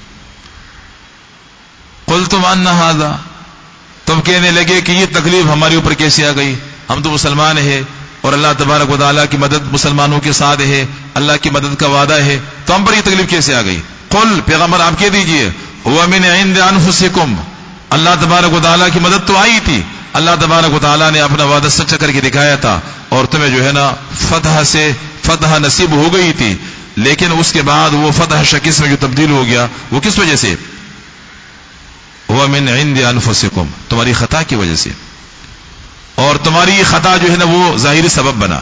قلتم ان ھذا، تم کہنے لگے کہ یہ تکلیف ہمارے اوپر کیسے آ گئی؟ ہم تو مسلمان ہیں اور اللہ تبارک و تعالیٰ کی مدد مسلمانوں کے ساتھ ہے، اللہ کی مدد کا وعدہ ہے، تو ہم پر یہ تکلیف کیسے آ گئی؟ قل، پیغمبر آپ کہہ دیجئے، هو من عند انفسکم، اللہ تبارک و تعالیٰ کی مدد تو آئی تھی، اللہ تبارک و تعالیٰ نے اپنا وعدہ سچا کر کے دکھایا تھا اور تمہیں جو ہے نا فتح نصیب ہو گئی تھی. لیکن اس کے بعد وہ فتح شکست میں جو تبدیل ہو گیا وہ کس وجہ سے؟ هو من عند انفسکم، تمہاری خطا کی وجہ سے. اور تمہاری خطا جو ہے نا وہ ظاہری سبب بنا.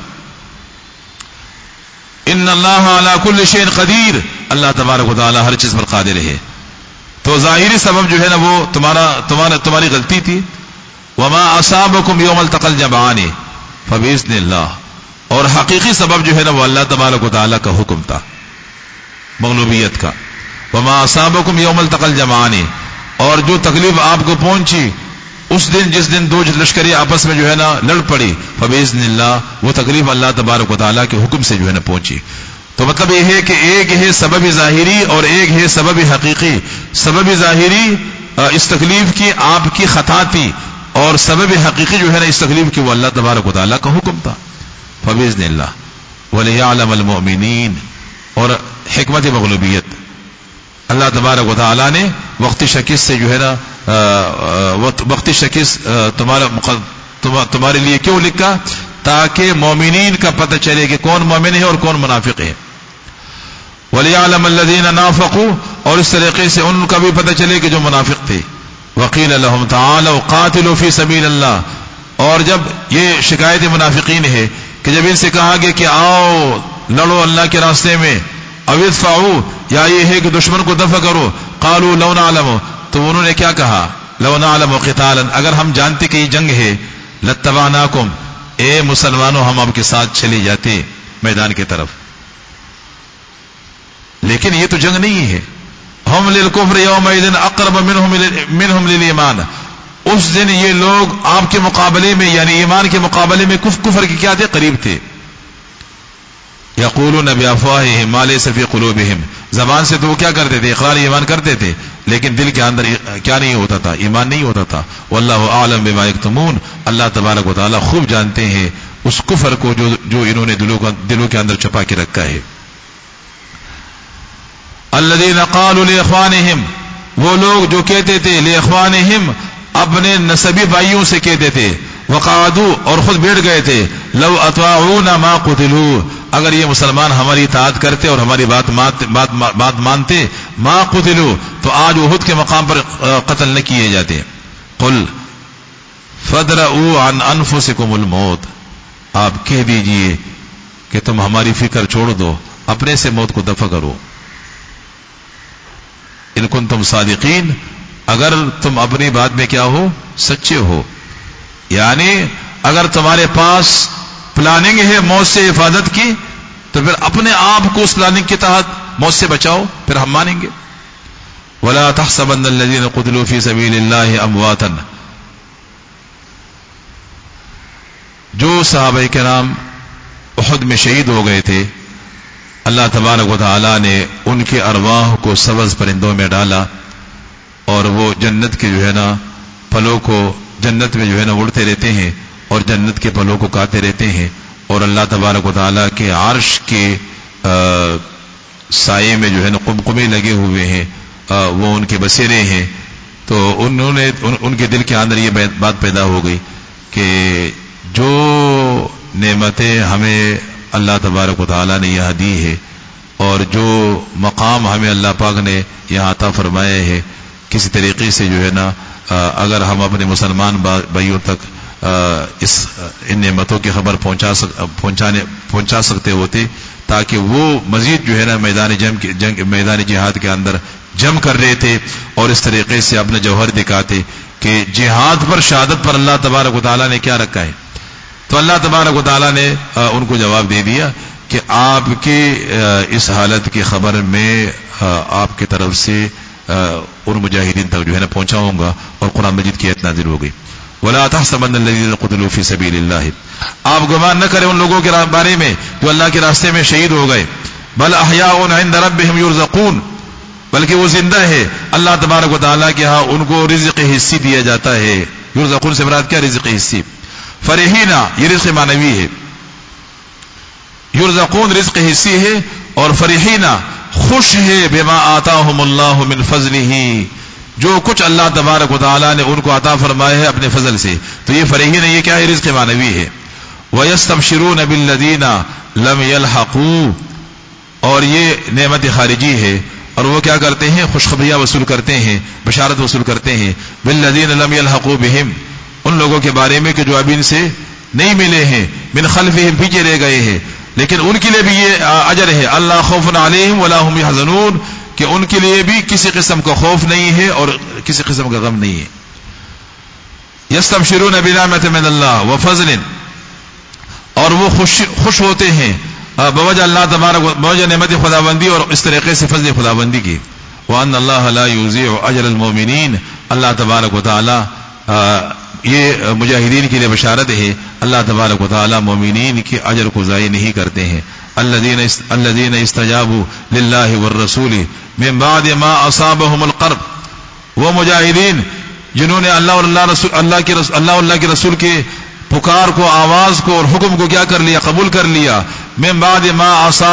ان اللہ علی کل شیء قدیر، اللہ تبارک و تعالی ہر چیز پر قادر ہے. تو ظاہری سبب جو ہے نا وہ تمہاری غلطی تھی. وما اصابکم یوم التقى الجمعان فباذن اللہ، اور حقیقی سبب جو ہے نا وہ اللہ تبارک و تعالیٰ کا حکم تھا مغلوبیت کا. وما اصابکم یوم التقى الجمعان، اور جو تکلیف آپ کو پہنچی اس دن جس دن دو لشکری آپس میں جو ہے نا لڑ پڑی، فباذن اللہ، وہ تکلیف اللہ تبارک و تعالیٰ کے حکم سے جو ہے نا پہنچی. تو مطلب یہ ہے کہ ایک ہے سبب ظاہری اور ایک ہے سبب حقیقی. سبب ظاہری اس تکلیف کی آپ کی خطا تھی، اور سبب حقیقی جو ہے نا اس تکلیف کی وہ اللہ تبارک و تعالیٰ کا حکم تھا. فباذن اللہ ولیعلم المؤمنین، اور حکمت مغلوبیت اللہ تبارک و تعالیٰ نے وقتی شکست سے جو ہے نا وقتی شکست تمہارے لیے کیوں لکھا؟ تاکہ مومنین کا پتہ چلے کہ کون مومن ہے اور کون منافق ہے. وَلِيَعْلَمَ الَّذِينَ نَافَقُوا، اور اس طریقے سے ان کا بھی پتہ چلے کہ جو منافق تھے. وَقِيلَ لَهُمْ تَعَالَوْا قَاتِلُوا فِي سَبِيلِ اللَّهِ، اور جب یہ شکایت منافقین ہے کہ جب ان سے کہا گیا کہ آؤ لڑو اللہ کے راستے میں، او ادفعوا، یا یہ ہے کہ دشمن کو دفع کرو، قالوا لو نعلم، تو انہوں نے کیا کہا؟ لو نعلم قتالا، اگر ہم جانتے کہ یہ جنگ ہے، لاتبعناکم، اے مسلمانوں ہم آپ کے ساتھ چلے جاتے میدان کی طرف. لیکن یہ تو جنگ نہیں ہے. ہم للکفر یومئذ اقرب منہم للایمان، اس دن یہ لوگ آپ کے مقابلے میں یعنی ایمان کے مقابلے میں کفر کے کیا تھے؟ قریب تھے. یقولون بافواہہم ما لیس فی قلوبہم، زبان سے تو وہ کیا کرتے تھے؟ اقرار ایمان کرتے تھے، لیکن دل کے اندر کیا نہیں ہوتا تھا؟ ایمان نہیں ہوتا تھا. واللہ اعلم بما یکتمون، اللہ تبارک و تعالی خوب جانتے ہیں اس کفر کو جو انہوں نے دلوں کے اندر چھپا کے رکھا ہے. الذین قالوا لاخوانہم، وہ لوگ جو کہتے تھے لاخوانہم، اپنے نسبی بھائیوں سے کہتے تھے، وقعدوا، اور خود بیٹھ گئے تھے، لو اطاعونا ما قتلوا، اگر یہ مسلمان ہماری اطاعت کرتے اور ہماری بات مانتے، ما قتلوا، تو آج احد کے مقام پر قتل نہ کیے جاتے. قل فادرؤوا عن انفسکم الموت، آپ کہہ دیجئے کہ تم ہماری فکر چھوڑ دو، اپنے سے موت کو دفع کرو. ان کنتم صادقین، اگر تم اپنی بات میں کیا ہو؟ سچے ہو. یعنی اگر تمہارے پاس پلاننگ ہے موت سے حفاظت کی، تو پھر اپنے آپ کو اس پلاننگ کے تحت موت سے بچاؤ، پھر ہم مانیں گے. ولا تحسبن الذين قتلوا في سبيل الله امواتا، جو صحابہ کرام احد میں شہید ہو گئے تھے، اللہ تبارک و تعالی نے ان کے ارواح کو سبز پرندوں میں ڈالا، اور وہ جنت کے جو ہے نا پھلوں کو جنت میں جو ہے نا اڑتے رہتے ہیں اور جنت کے پھلوں کو کھاتے رہتے ہیں، اور اللہ تبارک و تعالی کے عرش کے سائے میں جو ہے نا قمقمے لگے ہوئے ہیں، وہ ان کے بسیرے ہیں. تو انہوں نے ان کے دل کے اندر یہ بات پیدا ہو گئی کہ جو نعمتیں ہمیں اللہ تبارک و تعالی نے یہاں دی ہے، اور جو مقام ہمیں اللہ پاک نے یہاں عطا فرمائے ہے، کسی طریقے سے جو ہے نا اگر ہم اپنے مسلمان بھائیوں تک ان نعمتوں کی خبر پہنچا سکتے ہوتے، تاکہ وہ مزید جو ہے نا میدان جہاد کے اندر جم کر رہے تھے، اور اس طریقے سے اپنا جوہر دکھاتے کہ جہاد پر شہادت پر اللہ تبارک و تعالیٰ نے کیا رکھا ہے. تو اللہ تبارک و تعالیٰ نے ان کو جواب دے دیا کہ آپ کی اس حالت کی خبر میں آپ کی طرف سے ان مجاہدین تک جو ہے نا پہنچاؤں گا. اور قرآن مجید کی آیت نازل ہو گئی، وَلَا تَحْسَبَنَّ الَّذِينَ قُتِلُوا فِي سَبِيلِ اللَّهِ، آپ گمان نہ کریں ان لوگوں کے بارے میں جو اللہ کے راستے میں شہید ہو گئے، بل احیاء عند ربهم يرزقون، بلکہ وہ زندہ ہے اللہ تبارک و تعالیٰ کے ہاں ان کو رزق حصی دیا جاتا ہے. یرزقون سے مراد کیا؟ رزق حصی. فرحینا، یہ رزق معنوی ہے، یرزقون رزق حصی ہے، اور فرحینا خوش ہے بما آتاہم اللہ من فضلہ، جو کچھ اللہ تبارک و تعالیٰ نے ان کو عطا فرمایا ہے اپنے فضل سے. تو یہ فرحین یہ کیا ہے؟ رزق معنوی ہے. وَيَسْتَبْشِرُونَ بِالَّذِينَ لَمْ يَلْحَقُوا، اور یہ نعمت خارجی ہے، اور وہ کیا کرتے ہیں؟ خوشخبریاں وصول کرتے ہیں، بشارت وصول کرتے ہیں. بِالَّذِينَ لَمْ يَلْحَقُوا بِهِمْ، ان لوگوں کے بارے میں کہ جو اب ان سے نہیں ملے ہیں، من خلفہم، پیچھے رہ گئے ہیں، لیکن ان کے لیے بھی یہ اجر ہے، اللہ خوف علیہم ولا هم يحزنون، کہ ان کے لیے بھی کسی قسم کا خوف نہیں ہے اور کسی قسم کا غم نہیں ہے. یستبشرون بنعمت من اللہ وفضل، اور وہ خوش ہوتے ہیں بوجہ اللہ تبارک بوجہ نعمت خداوندی اور اس طریقے سے فضل خداوندی کی. وان اللہ لا یضیع اجر المؤمنین، اللہ تبارک و تعالی یہ مجاہدین کے لیے بشارت ہے، اللہ تبارک و تعالی مومنین کے اجر کو ضائع نہیں کرتے ہیں. الذین استجابوا للہ والرسول من بعد ما اصابهم القرب، وہ مجاہدین جنہوں نے اللہ کے رسول کے پکار کو، آواز کو اور حکم کو کیا کر لیا، قبول کر لیا. من بعد ما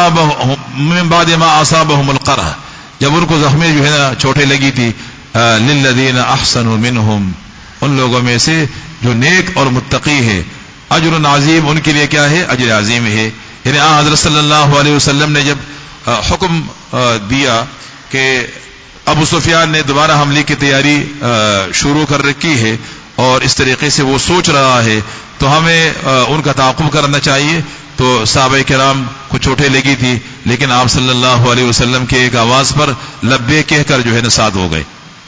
اصابهم القرح، جب ان کو زخمیں جو ہے نا چوٹیں لگی تھی. للذین احسنوا منہم، ان لوگوں میں سے جو نیک اور متقی ہے. اجر عظیم، ان کے لیے کیا ہے، اجر عظیم ہے. یعنی حضرت صلی اللہ علیہ وسلم نے جب حکم دیا کہ ابو سفیان نے دوبارہ حملے کی تیاری شروع کر رکھی ہے اور اس طریقے سے وہ سوچ رہا ہے، تو ہمیں ان کا تعاقب کرنا چاہیے. تو صحابہ کرام کو چوٹیں لگی تھی، لیکن آپ صلی اللہ علیہ وسلم کے ایک آواز پر لبے کہہ کر جو ہے نا ساتھ ہو گئے.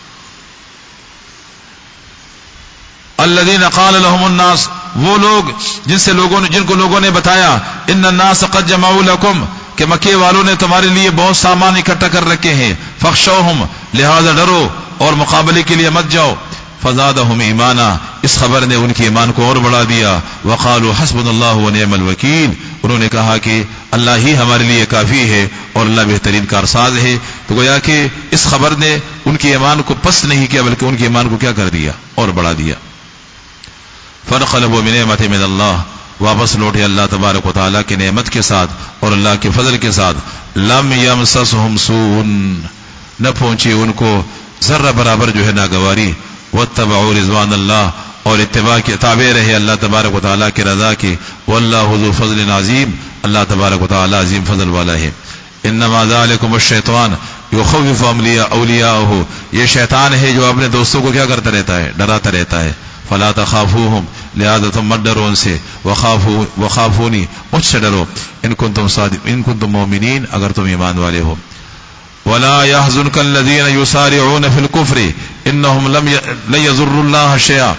الذین قال لهم الناس، وہ لوگ جن کو لوگوں نے بتایا، ان الناس قد جمعوا لكم، کہ مکے والوں نے تمہارے لیے بہت سامان اکٹھا کر رکھے ہیں. فخشوہم، لہذا ڈرو اور مقابلے کے لیے مت جاؤ. فزادہم ایمانا، اس خبر نے ان کے ایمان کو اور بڑھا دیا. وقالوا حسبنا اللہ ونعم الوکیل، انہوں نے کہا کہ اللہ ہی ہمارے لیے کافی ہے اور اللہ بہترین کارساز ہے. تو گویا کہ اس خبر نے ان کے ایمان کو پست نہیں کیا، بلکہ ان کے ایمان کو کیا کر دیا، اور بڑھا دیا. فانقلبوا بنعمت من اللہ، واپس لوٹے اللہ تبارک و تعالیٰ کی نعمت کے ساتھ اور اللہ کے فضل کے ساتھ. لم یمسسہم سوء، نہ پہنچی ان کو ذرہ برابر جو ہے ناگواری. واتبعوا رضوان اللہ، اور اتباع کے تابع رہے اللہ تبارک و تعالیٰ کی رضا کی. واللہ ذو فضل عظیم، اللہ تبارک و تعالیٰ عظیم فضل والا ہے. انما ذالکم الشیطان یخوف اولیاءہ، یہ شیطان ہے جو اپنے دوستوں کو کیا کرتا رہتا ہے، ڈراتا رہتا ہے. فلا تخافوہم، لہذا تم مت ڈرو ان سے. وخافونی، مجھ سے ڈرو. ان کنتم مومنین، اگر تم ایمان والے ہو. ولا يحزنك الذين يسارعون في الكفر انهم لن يضروا الله شيئا،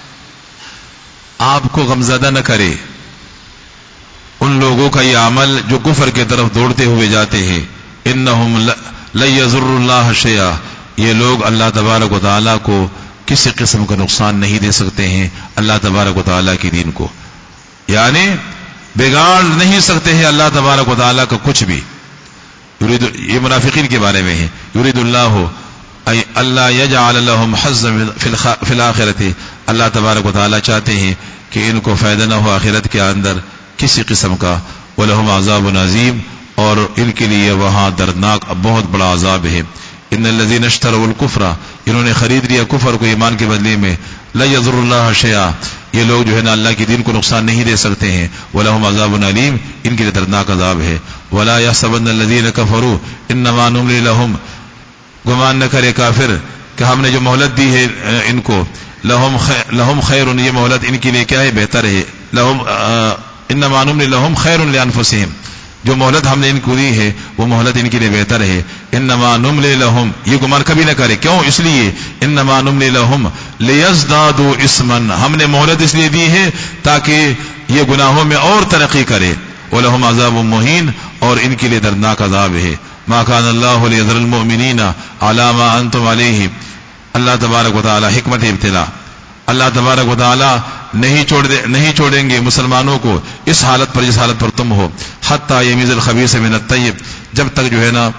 آپ کو غمزدہ نہ کرے ان لوگوں کا یہ عمل جو کفر کی طرف دوڑتے ہوئے جاتے ہیں. انهم لن يضروا الله شيئا، یہ لوگ اللہ تبارک و تعالیٰ کو کسی قسم کا نقصان نہیں دے سکتے ہیں. اللہ تبارک و تعالیٰ کی دین کو یعنی بگاڑ نہیں سکتے ہیں اللہ تبارک و تعالیٰ کا کچھ بھی. یہ منافقین کے بارے میں ہے. یرید اللہ اللہ یجعل لهم حظا فی الآخرۃ، اللہ تبارک و تعالیٰ چاہتے ہیں کہ ان کو فائدہ نہ ہو آخرت کے اندر کسی قسم کا. ولہم عذاب عظیم، اور ان کے لیے وہاں دردناک بہت بڑا عذاب ہے. ان الذین اشتروا الکفر، انہوں نے خرید لیا کفر کو ایمان کے بدلے میں. لا یضر اللہ شیئا، یہ لوگ جو ہے نا اللہ کی دین کو نقصان نہیں دے سکتے ہیں. ولہم عذاب علیم، ان کے لیے دردناک عذاب ہے. ولا یحسبن الذین کفروا انما نملی لهم، گمان نہ کرے کافر کہ ہم نے جو مہلت دی ہے ان کو. لهم خیر، یہ مہلت ان کے لیے کیا ہے، بہتر ہے. انما نملی لهم خیر لانفسهم، جو مہلت ہم نے ان کو دی ہے وہ مہلت ان کے لیے بہتر ہے. انما نملی لهم، یہ گمان کبھی نہ کرے. کیوں؟ اس لیے انما نملی لهم لیزدادوا اسما، ہم نے مہلت اس لیے دی ہے تاکہ یہ گناہوں میں اور ترقی کرے. ولہم عذاب مہین، اور ان کے لیے دردناک عذاب ہے. ما کان اللہ لیذر المؤمنین علی ما انتم علیہ، اللہ تبارک و تعالی حکمت ابتلا، اللہ تبارک و تعالی نہیں چھوڑیں گے مسلمانوں کو اس حالت پر جس حالت پر تم ہو. حتی یمیز الخبیث من الطیب، جب تک جو ہے نا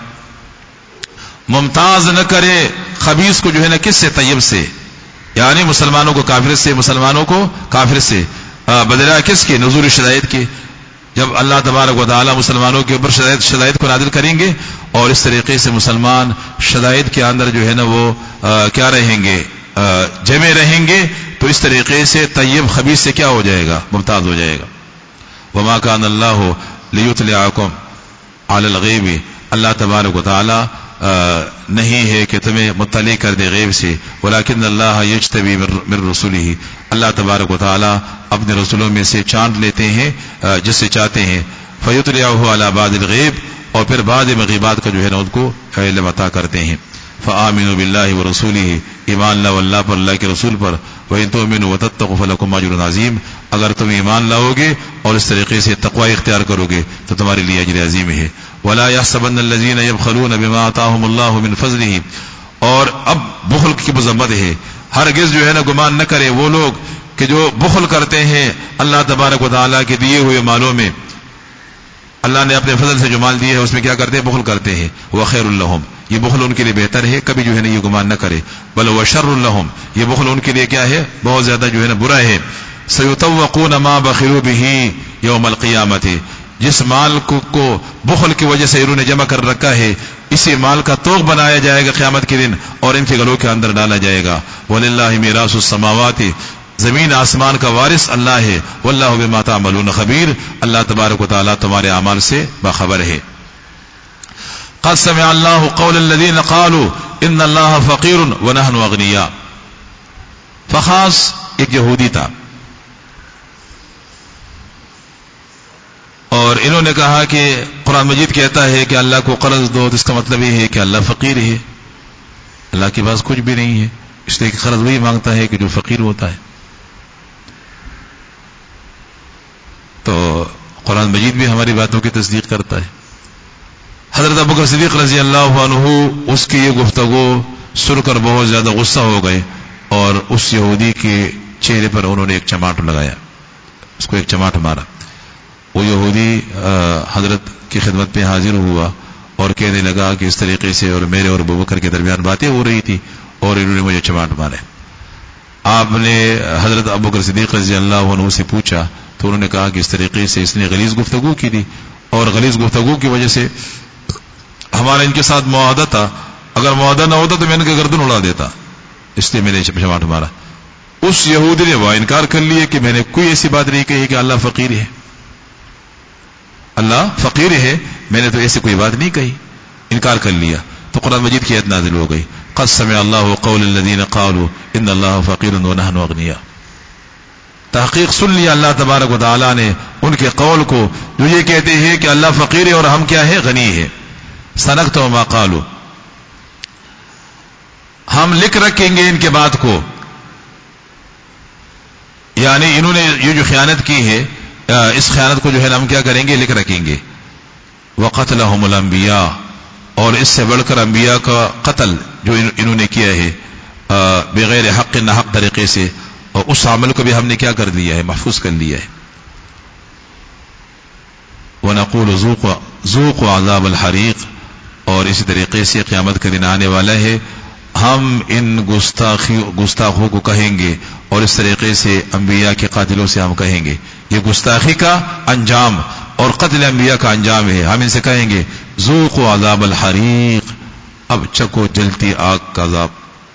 ممتاز نہ کرے خبیث کو جو ہے نا کس سے، طیب سے، یعنی مسلمانوں کو کافر سے، مسلمانوں کو کافر سے. بدلہ کس کے، نزول شدائد کے. جب اللہ تبارک و تعالی مسلمانوں کے اوپر شدائد کو نازل کریں گے اور اس طریقے سے مسلمان شدائد کے اندر جو ہے نا وہ کیا رہیں گے، جمع رہیں گے، تو اس طریقے سے طیب خبیث سے کیا ہو جائے گا، ممتاز ہو جائے گا. وما کان اللہ لیطلعکم علی الغیب، اللہ تبارک و تعالی نہیں ہے کہ تمہیں مطلع کر دے غیب سے. ولکن اللہ یجتبی من رسولہ، اللہ تبارک و تعالی اپنے رسولوں میں سے چاند لیتے ہیں جس سے چاہتے ہیں. فیطلعہ علی بعض الغیب، اور پھر بعض مغیبات کا جو ہے نا ان کو علم عطا کرتے ہیں. فآمنوا باللہ ورسولہ، ایمان لاؤ اللہ پر، اللہ کے رسول پر. وإن تؤمنوا وتتقوا فلکم اجر عظیم، اگر تم ایمان لاؤ گے اور اس طریقے سے تقوی اختیار کرو گے تو تمہارے لیے اجر عظیم ہے. ولا يحسبن الذين يبخلون بما آتاهم الله من فضله. اور اب بخل کی مذمت ہے. ہرگز جو ہے نا گمان نہ کرے وہ لوگ کہ جو بخل کرتے ہیں اللہ تبارک و تعالیٰ کے دیے ہوئے مالوں میں. اللہ نے اپنے فضل سے جو مال دیے ہے اس میں کیا کرتے ہیں؟ بخل کرتے ہیں. وخیر لهم، یہ بخل ان کے لیے بہتر ہے. کبھی جو ہے نا یہ گمان نہ کرے. بل وشر لهم، یہ بخل ان کے لیے کیا ہے؟ بہت زیادہ جو ہے نا برا ہے. سیطوقون ما بخلوا به یوم القیامت، جس مال کو بخل کی وجہ سے انہوں نے جمع کر رکھا ہے اسی مال کا توق بنایا جائے گا قیامت کے دن اور ان کے گلوں کے اندر ڈالا جائے گا. وَلِلَّهِ مِيرَاثُ السَّمَاوَاتِ، زمین آسمان کا وارث اللہ ہے. واللہ بما تعملون خبیر، اللہ تبارک و تعالیٰ تمہارے اعمال سے باخبر ہے. قد سمع اللہ قول الذین قالوا ان اللہ فقیر ونحن اغنیاء. فخاص ایک یہودی تھا اور انہوں نے کہا کہ قرآن مجید کہتا ہے کہ اللہ کو قرض دو، تو اس کا مطلب یہ ہے کہ اللہ فقیر ہے، اللہ کے پاس کچھ بھی نہیں ہے، اس لیے کہ قرض وہی مانگتا ہے کہ جو فقیر ہوتا ہے. تو قرآن مجید بھی ہماری باتوں کی تصدیق کرتا ہے. حضرت ابوبکر صدیق رضی اللہ عنہ اس کی یہ گفتگو سن کر بہت زیادہ غصہ ہو گئے اور اس یہودی کے چہرے پر انہوں نے ایک چماٹ لگایا، اس کو ایک چماٹ مارا. وہ یہودی حضرت کی خدمت میں حاضر ہوا اور کہنے لگا کہ اس طریقے سے اور میرے اور ابوبکر کے درمیان باتیں ہو رہی تھی اور انہوں نے مجھے چماٹ مارے. آپ نے حضرت ابوبکر صدیق رضی اللہ عنہ سے پوچھا تو انہوں نے کہا کہ اس طریقے سے اس نے غلیظ گفتگو کی تھی اور غلیظ گفتگو کی وجہ سے ہمارا ان کے ساتھ معاہدہ تھا، اگر معاہدہ نہ ہوتا تو میں ان کا گردن اڑا دیتا، اس لیے میں نے چماٹ مارا. اس یہودی نے وہ انکار کر لیا کہ میں نے کوئی ایسی بات نہیں کہی کہ اللہ فقیر ہے، اللہ فقیر ہے، میں نے تو ایسی کوئی بات نہیں کہی، انکار کر لیا. تو قرآن مجید کی آیت نازل ہو گئی قد سمع اللہ قول الذین قالوا ان اللہ فقیر ونحن اغنیاء. تحقیق سن لیا اللہ تبارک و تعالیٰ نے ان کے قول کو جو یہ کہتے ہیں کہ اللہ فقیر ہے اور ہم کیا ہے؟ غنی ہے. سنکتب ما قالوا، ہم لکھ رکھیں گے ان کے بات کو، یعنی انہوں نے یہ جو خیانت کی ہے اس خیانت کو جو ہے نا ہم کیا کریں گے؟ لکھ رکھیں گے. وقتلهم الانبیاء، اور اس سے بڑھ کر انبیاء کا قتل جو انہوں نے کیا ہے بغیر حق نہ حق طریقے سے، اور اس عمل کو بھی ہم نے کیا کر دیا ہے؟ محفوظ کر لیا ہے. ونقول ذوقوا عذاب الحریق، اور اسی طریقے سے قیامت کا دن آنے والا ہے، ہم ان گستاخوں کو کہیں گے اور اس طریقے سے انبیاء کے قاتلوں سے ہم کہیں گے. یہ گستاخی کا انجام اور قتل انبیاء کا انجام ہے. ہم ان سے کہیں گے ذوقوا عذاب الحریق، اب چکو جلتی آگ کا عذاب.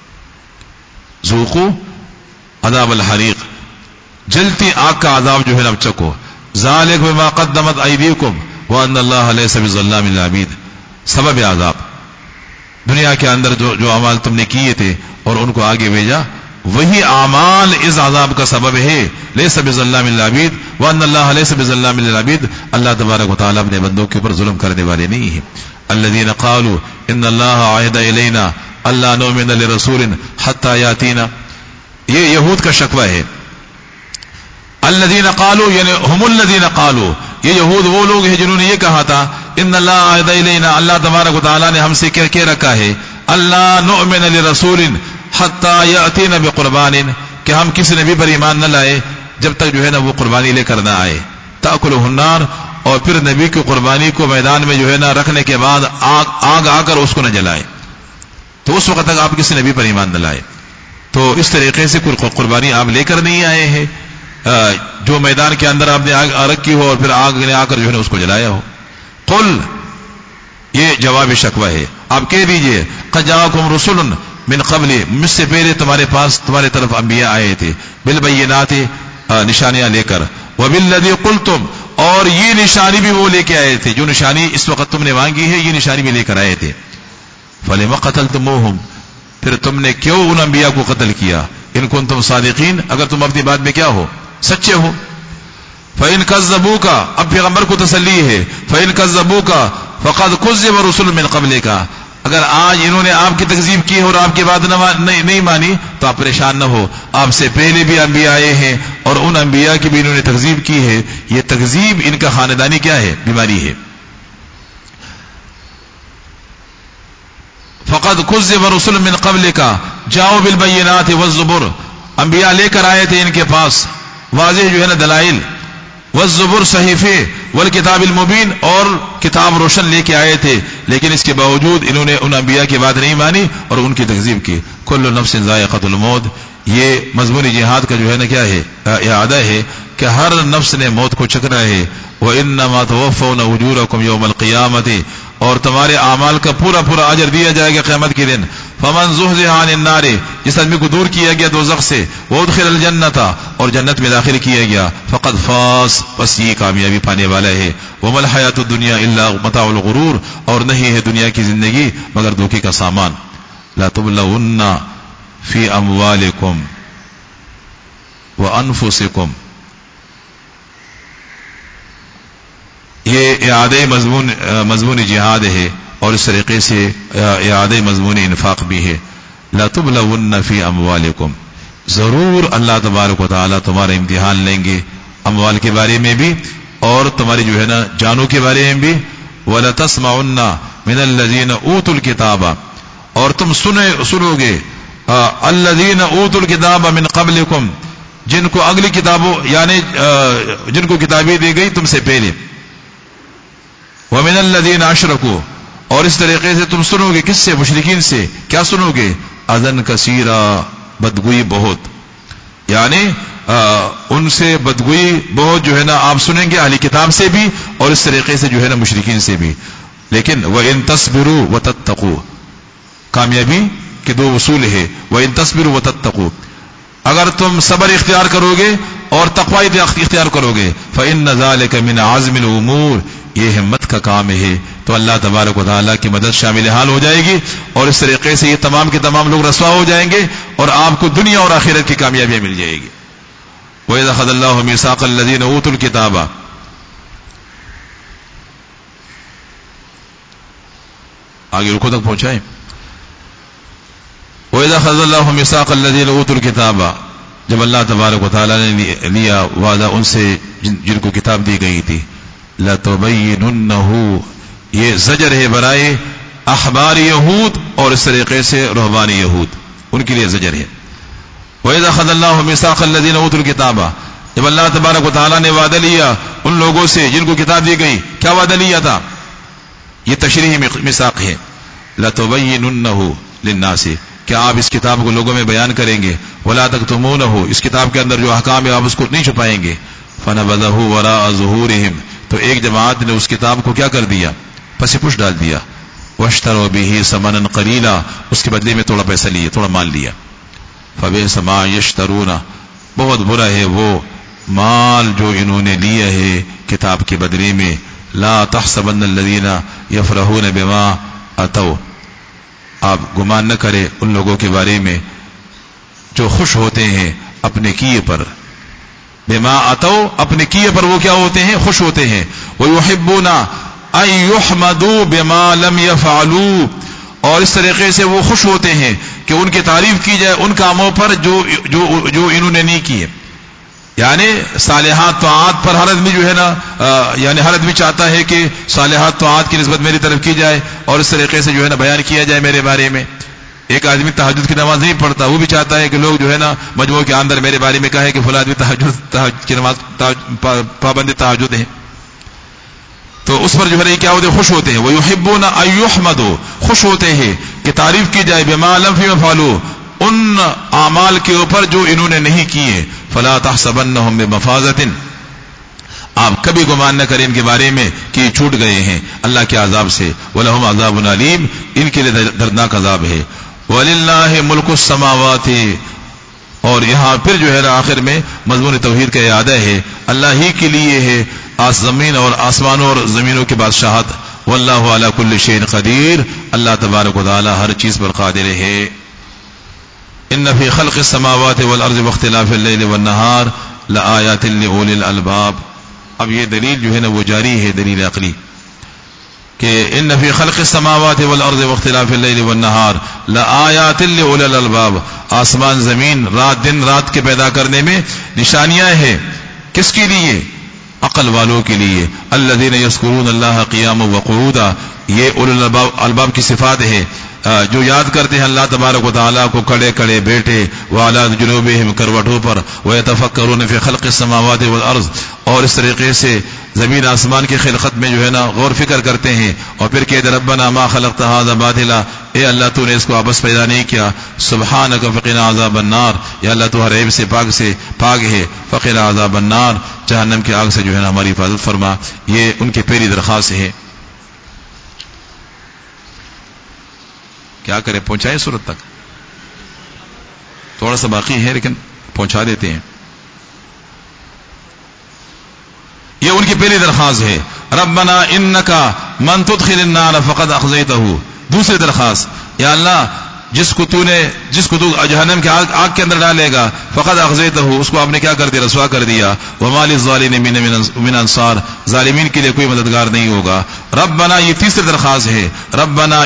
ذوقوا عذاب الحریق، جلتی آگ کا عذاب جو ہے نا اب چکو. ذالک بما قدمت ایدیکم وان اللہ لیس بظلام للعبید. سبب عذاب دنیا کے اندر جو اعمال تم نے کیے تھے اور ان کو آگے بھیجا، وہی اعمال اس عذاب کا سبب ہے. لیس بظلام للعبید وان اللہ لیس بظلام للعبید، اللہ تبارک و تعالیٰ اپنے بندوں کے اوپر ظلم کرنے والے نہیں ہیں. الذین قالوا ان اللہ عہد الینا اللہ نؤمن لرسول حتی یاتینا، یہ یہود کا شکوہ ہے. الذین قالوا یعنی ہم الذین قالوا، یہ یہود وہ لوگ ہیں جنہوں نے یہ کہا تھا ان اللہ عہد الینا، اللہ تبارک و تعالیٰ نے ہم سے کیا کہہ رکھا ہے اللہ نؤمن لرسول حتی یاتینا بقربان، کہ ہم کسی نبی پر ایمان نہ لائے جب تک جو ہے نا وہ قربانی لے کر نہ آئے. تأکلہ النار، اور پھر نبی کی قربانی کو میدان میں جو ہے نا رکھنے کے بعد آگ آ کر اس کو نہ جلائے، تو اس وقت تک آپ کسی نبی پر ایمان نہ لائے. تو اس طریقے سے کوئی قربانی آپ لے کر نہیں آئے ہیں جو میدان کے اندر آپ نے آگ رکھی ہو اور پھر آگ نے آ کر جو ہے نا اس کو جلایا ہو. قل، یہ جواب شکوہ ہے، آپ کہہ دیجئے قد جاءکم رسل من قبل، مجھ سے پہلے تمہارے پاس تمہارے طرف انبیاء آئے تھے بالبینات، نشانیاں لے کر، وبالذی قلتم، اور یہ نشانی بھی وہ لے کے آئے تھے جو نشانی اس وقت تم نے مانگی ہے، یہ نشانی بھی لے کر آئے تھے. فلم قتلتموہم، پھر تم نے کیوں ان انبیاء کو قتل کیا؟ ان کنتم صادقین، اگر تم اپنی بات میں کیا ہو؟ سچے ہو. فإن كذبوك، اب پیغمبر کو تسلی ہے، فإن كذبوك فقد كذب رسل من قبلك، اگر آج انہوں نے آپ کی تکذیب کی اور آپ کی بات نہیں مانی تو آپ پریشان نہ ہو، آپ سے پہلے بھی انبیاء آئے ہیں اور ان انبیاء کی بھی انہوں نے تکذیب کی ہے. یہ تکذیب ان کا خاندانی کیا ہے؟ بیماری ہے. فقد كذب رسل من قبلك جاؤوا بالبينات والزبر، انبیاء لے کر آئے تھے ان کے پاس واضح جو ہے نا دلائل، والزبر صحیفے، والکتاب المبین اور کتاب روشن لے کے آئے تھے، لیکن اس کے باوجود انہوں نے ان انبیاء کی بات نہیں مانی اور ان کی تکذیب کی. کل نفس ذائقۃ الموت، یہ مضمون جہاد کا جو ہے نا کیا ہے؟ اعادہ ہے کہ ہر نفس نے موت کو چکھنا ہے. وَإِنَّمَا تُوَفَّوْنَ أُجُورَكُمْ يَوْمَ الْقِيَامَةِ، اور تمہارے اعمال کا پورا پورا اجر دیا جائے گا قیامت کے دن. فَمَنْ زُحْزِحَ عَنِ النَّارِ، جس آدمی کو دور کیا گیا دوزخ سے، وَأُدْخِلَ الْجَنَّةَ، اور جنت میں داخل کیا گیا، فَقَدْ فَازَ، بس یہ کامیابی پانے والا ہے. وَمَا الْحَيَاةُ الدُّنْيَا إِلَّا مَتَاعُ الْغُرُورِ، اور نہیں ہے دنیا کی زندگی مگر دھوکے کا سامان. لَا تُبْلَوُنَّ فِي أَمْوَالِكُمْ وَأَنفُسِكُمْ، یہ اعادہ مضمون جہاد ہے اور اس طریقے سے اعادہ مضمون انفاق بھی ہے. لا تبلون فی اموالکم، ضرور اللہ تبارک و تعالی تمہارا امتحان لیں گے اموال کے بارے میں بھی اور تمہاری جو ہے نا جانوں کے بارے میں بھی. وَلَتَسْمَعُنَّ مِنَ الَّذِينَ أُوتُوا الْكِتَابَ، اور تم سنو گے الَّذِينَ أُوتُوا الْكِتَابَ مِنْ قَبْلِكُمْ، جن کو اگلی کتابوں یعنی جن کو کتابیں دی گئی تم سے پہلے. وَمِنَ الَّذِينَ أَشْرَكُوا، اور اس طریقے سے تم سنو گے کس سے؟ مشرکین سے. کیا سنو گے؟ اذًا کثیرا، بدگوئی بہت، یعنی ان سے بدگوئی بہت جو ہے نا آپ سنیں گے اہلی کتاب سے بھی اور اس طریقے سے جو ہے نا مشرکین سے بھی. لیکن وَإِن تَصْبِرُوا وَتَتَّقُوا، کامیابی کے دو اصول ہے. وَإِن تَصْبِرُوا وَتَتَّقُوا، اگر تم صبر اختیار کرو گے اور تقوی اختیار کرو گے، فَإِنَّ ذَلِكَ مِنْ عَزْمِ الْأُمُورِ، یہ ہمت کا کام ہے. تو اللہ تبارک و تعالیٰ کی مدد شامل حال ہو جائے گی اور اس طریقے سے یہ تمام کے تمام لوگ رسوا ہو جائیں گے اور آپ کو دنیا اور آخرت کی کامیابیاں مل جائے گی. وَإِذَا أَخَذَ اللَّهُ مِيثَاقَ الَّذِينَ أُوتُوا الْكِتَابَ، آگے رکو تک پہنچائیں. وَإِذَا أَخَذَ اللَّهُ مِيثَاقَ الَّذِينَ أُوتُوا الْكِتَابَ، جب اللہ تبارک و تعالیٰ نے لیا وعدہ ان سے جن کو کتاب دی گئی تھی. لَتُبَيِّنُنَّهُ، یہ زجر ہے برائے احبار یہود اور اس طریقے سے رہبان یہود، ان کے لیے زجر ہے. وَإِذَا أَخَذَ اللَّهُ مِيثَاقَ الَّذِينَ أُوتُوا الْكِتَابَ، جب اللہ تبارک و تعالیٰ نے وعدہ لیا ان لوگوں سے جن کو کتاب دی گئی، کیا وعدہ لیا تھا؟ یہ تشریحی میثاق ہے. لَتُبَيِّنُنَّهُ لِلنَّاسِ، کیا آپ اس کتاب کو لوگوں میں بیان کریں گے؟ وَلَا تَكْتُمُونَهُ، اس کتاب کے اندر جو احکام ہے آپ اس کو نہیں چھپائیں گے. فَنَبَذَهُ وَرَاءَ ظُهُورِهِمْ، تو ایک جماعت نے اس کتاب کو کیا کر دیا؟ پس پش ڈال دیا. وَاشْتَرَوْا بِهِ ثَمَنًا قَلِيلًا، اس کے بدلے میں تھوڑا پیسہ لیے، تھوڑا مال لیا. فَبِئْسَ مَا يَشْتَرُونَ، بہت برا ہے وہ مال جو انہوں نے لیا ہے کتاب کے بدلے میں. لَا تَحْسَبَنَّ الَّذِينَ يَفْرَحُونَ بِمَا أَتَوْا، آپ گمان نہ کرے ان لوگوں کے بارے میں جو خوش ہوتے ہیں اپنے کیے پر. بما اتوا، اپنے کیے پر وہ کیا ہوتے ہیں؟ خوش ہوتے ہیں. وَيُحِبُّونَ أَن يُحْمَدُوا بِمَا لَمْ يَفْعَلُوا، اور اس طریقے سے وہ خوش ہوتے ہیں کہ ان کی تعریف کی جائے ان کاموں پر جو انہوں نے نہیں کیے. یعنی صالحات طاعات پر ہر آدمی جو ہے نا یعنی ہر آدمی چاہتا ہے کہ صالحات طاعات کی نسبت میری طرف کی جائے اور اس طریقے سے جو ہے نا بیان کیا جائے میرے بارے میں. ایک آدمی تہجد کی نماز نہیں پڑھتا، وہ بھی چاہتا ہے کہ لوگ جو ہے نا مجموعہ کے اندر میرے بارے میں کہے کہ فلاں آدمی تہجد کی نماز پابند تہجد ہے. تو اس پر جو ہے کیا ہوتے ہیں؟ خوش ہوتے ہیں. وَيُحِبُّونَ أَن يُحْمَدُوا، خوش ہوتے ہیں کہ تعریف کی جائے بِمَا لَمْ يَفْعَلُوا، ان اعمال کے اوپر جو انہوں نے نہیں کیے. فَلَا تَحْسَبَنَّهُمْ بِمَفَازَةٍ، آپ کبھی گمان نہ کریں ان کے بارے میں کہ یہ چھوٹ گئے ہیں اللہ کے عذاب سے. وَلَهُمْ عَذَابٌ عَلِيمٌ، ان کے لیے دردناک عذاب ہے. وَلِلَّهِ مُلْكُ السَّمَاوَاتِ، اور یہاں پھر جو ہے نا آخر میں مضمون توحید کا اعادہ ہے. اللہ ہی کے لیے ہے زمین اور آسمانوں اور زمینوں کی بادشاہت. واللہ علی کل شیء قدیر، اللہ تبارک و تعالی ہر چیز پر قادر ہے. ان فی خلق السماوات والارض واختلاف اللیل والنہار لآیات لأولی الالباب. اب یہ دلیل جو ہے نا وہ جاری ہے، دلیل عقلی. کہ ان فی خلق السماوات والارض واختلاف اللیل والنہار لآیات لأولی الالباب، آسمان زمین رات دن رات کے پیدا کرنے میں نشانیاں ہیں. کس کے لیے؟ عقل والوں کے لیے. الذین یذکرون اللہ قیاما وقعودا، یہ اولی الالباب کی صفات ہے جو یاد کرتے ہیں اللہ تبارک و تعالیٰ کو کھڑے کھڑے بیٹھے، وعلی جنوبہم کروٹوں پر، ویتفکرون فی خلق السماوات والارض، اور اس طریقے سے زمین آسمان کی خلقت میں جو ہے نا غور فکر کرتے ہیں، اور پھر کہتے ربنا ما خلقت ھذا باطلا، اے اللہ تو نے اس کو آپس پیدا نہیں کیا، سبحانک فقنا عذاب النار، یا اللہ تو ہر عیب سے پاک ہے، فقنا عذاب النار، جہنم کی آگ سے جو ہے نا ہماری حفاظت فرما. یہ ان کی پہلی درخواست ہے. کیا کریں، پہنچائیں سورت تک؟ تھوڑا سا باقی ہے لیکن پہنچا دیتے ہیں. یہ ان کی پہلی درخواست ہے. ربنا انکا من تدخل النار فقد اخزیتہ. دوسری درخواست، یا اللہ جس کو تو جہنم کے آگ کے اندر ڈالے گا، فقد اخزیتہ، اس کو آپ نے کیا کر دیا؟ رسوا کر دیا. وما للظالمین من انصار، ظالمین کے لیے کوئی مددگار نہیں ہوگا. ربنا، یہ تیسری درخواست ہے، ربنا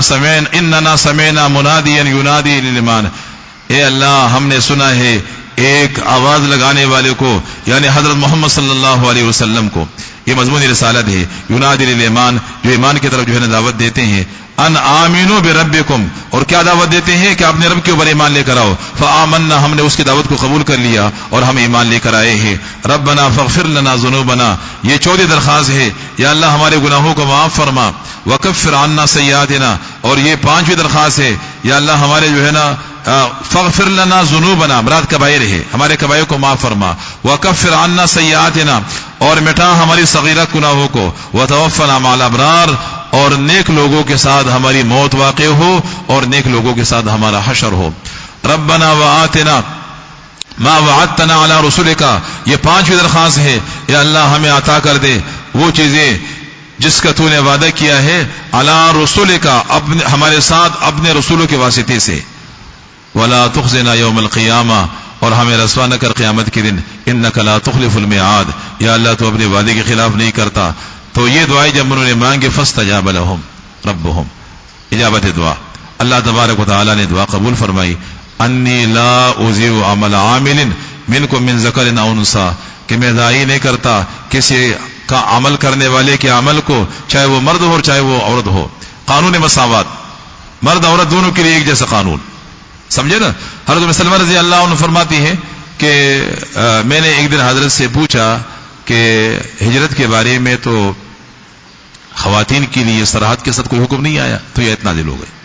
اننا سمعنا منادیا ینادی للایمان، اے اللہ ہم نے سنا ہے ایک آواز لگانے والے کو، یعنی حضرت محمد صلی اللہ علیہ وسلم کو. یہ مضمون رسالت ہے. ینادی للایمان، جو ایمان کی طرف جو ہے دعوت دیتے ہیں. ان آمنوا بربکم، اور کیا دعوت دیتے ہیں کہ اپنے رب کے اوپر ایمان لے کر آؤ. فآمنا، ہم نے اس کی دعوت کو قبول کر لیا اور ہم ایمان لے کر آئے ہیں. ربنا فاغفر لنا ذنوبنا، یہ چوتھی درخواست ہے، یا اللہ ہمارے گناہوں کو معاف فرما. وکفر عنا سیئاتنا، اور یہ پانچویں درخواست ہے، یا اللہ ہمارے جو ہے نا فاغفر لنا ذنوبنا، مراد کبائر ہے، ہمارے کبائر کو معاف فرما. وکفر عنا سیئاتنا، اور مٹا ہماری صغیرہ گناہوں کو. وتوفنا مع الابرار، اور نیک لوگوں کے ساتھ ہماری موت واقع ہو اور نیک لوگوں کے ساتھ ہمارا حشر ہو. ربنا وآتنا ما وعدتنا علی رسولک، یہ پانچویں درخواست ہے، یا اللہ ہمیں عطا کر دے وہ چیزیں جس کا تو نے وعدہ کیا ہے، علی رسولک، ہمارے ساتھ اپنے رسولوں کے واسطے سے. ولا تخزنا یوم القیامہ، اور ہمیں رسوا نہ کر قیامت کے دن. انک لا تخلف الميعاد، یا اللہ تو اپنے وعدے کے خلاف نہیں کرتا. تو یہ دعائیں جب انہوں نے مانگے، فاستجاب لهم ربهم، اجابت دعا. اللہ تبارک و تعالی نے دعا قبول فرمائی. انی لا اضیع عمل عامل منکم من ذکر او انثی، کہ میں ضائع نہیں کرتا کسی کا عمل کرنے والے کے عمل کو، چاہے وہ مرد ہو اور چاہے وہ عورت ہو. قانون مساوات، مرد عورت دونوں کے لیے ایک جیسا قانون، سمجھے نا. حضرت ام سلمہ رضی اللہ عنہ فرماتی ہے کہ میں نے ایک دن حضرت سے پوچھا کہ ہجرت کے بارے میں تو خواتین کے لیے سراحت کے ساتھ کوئی حکم نہیں آیا، تو یہ اتنا دل ہو گئے.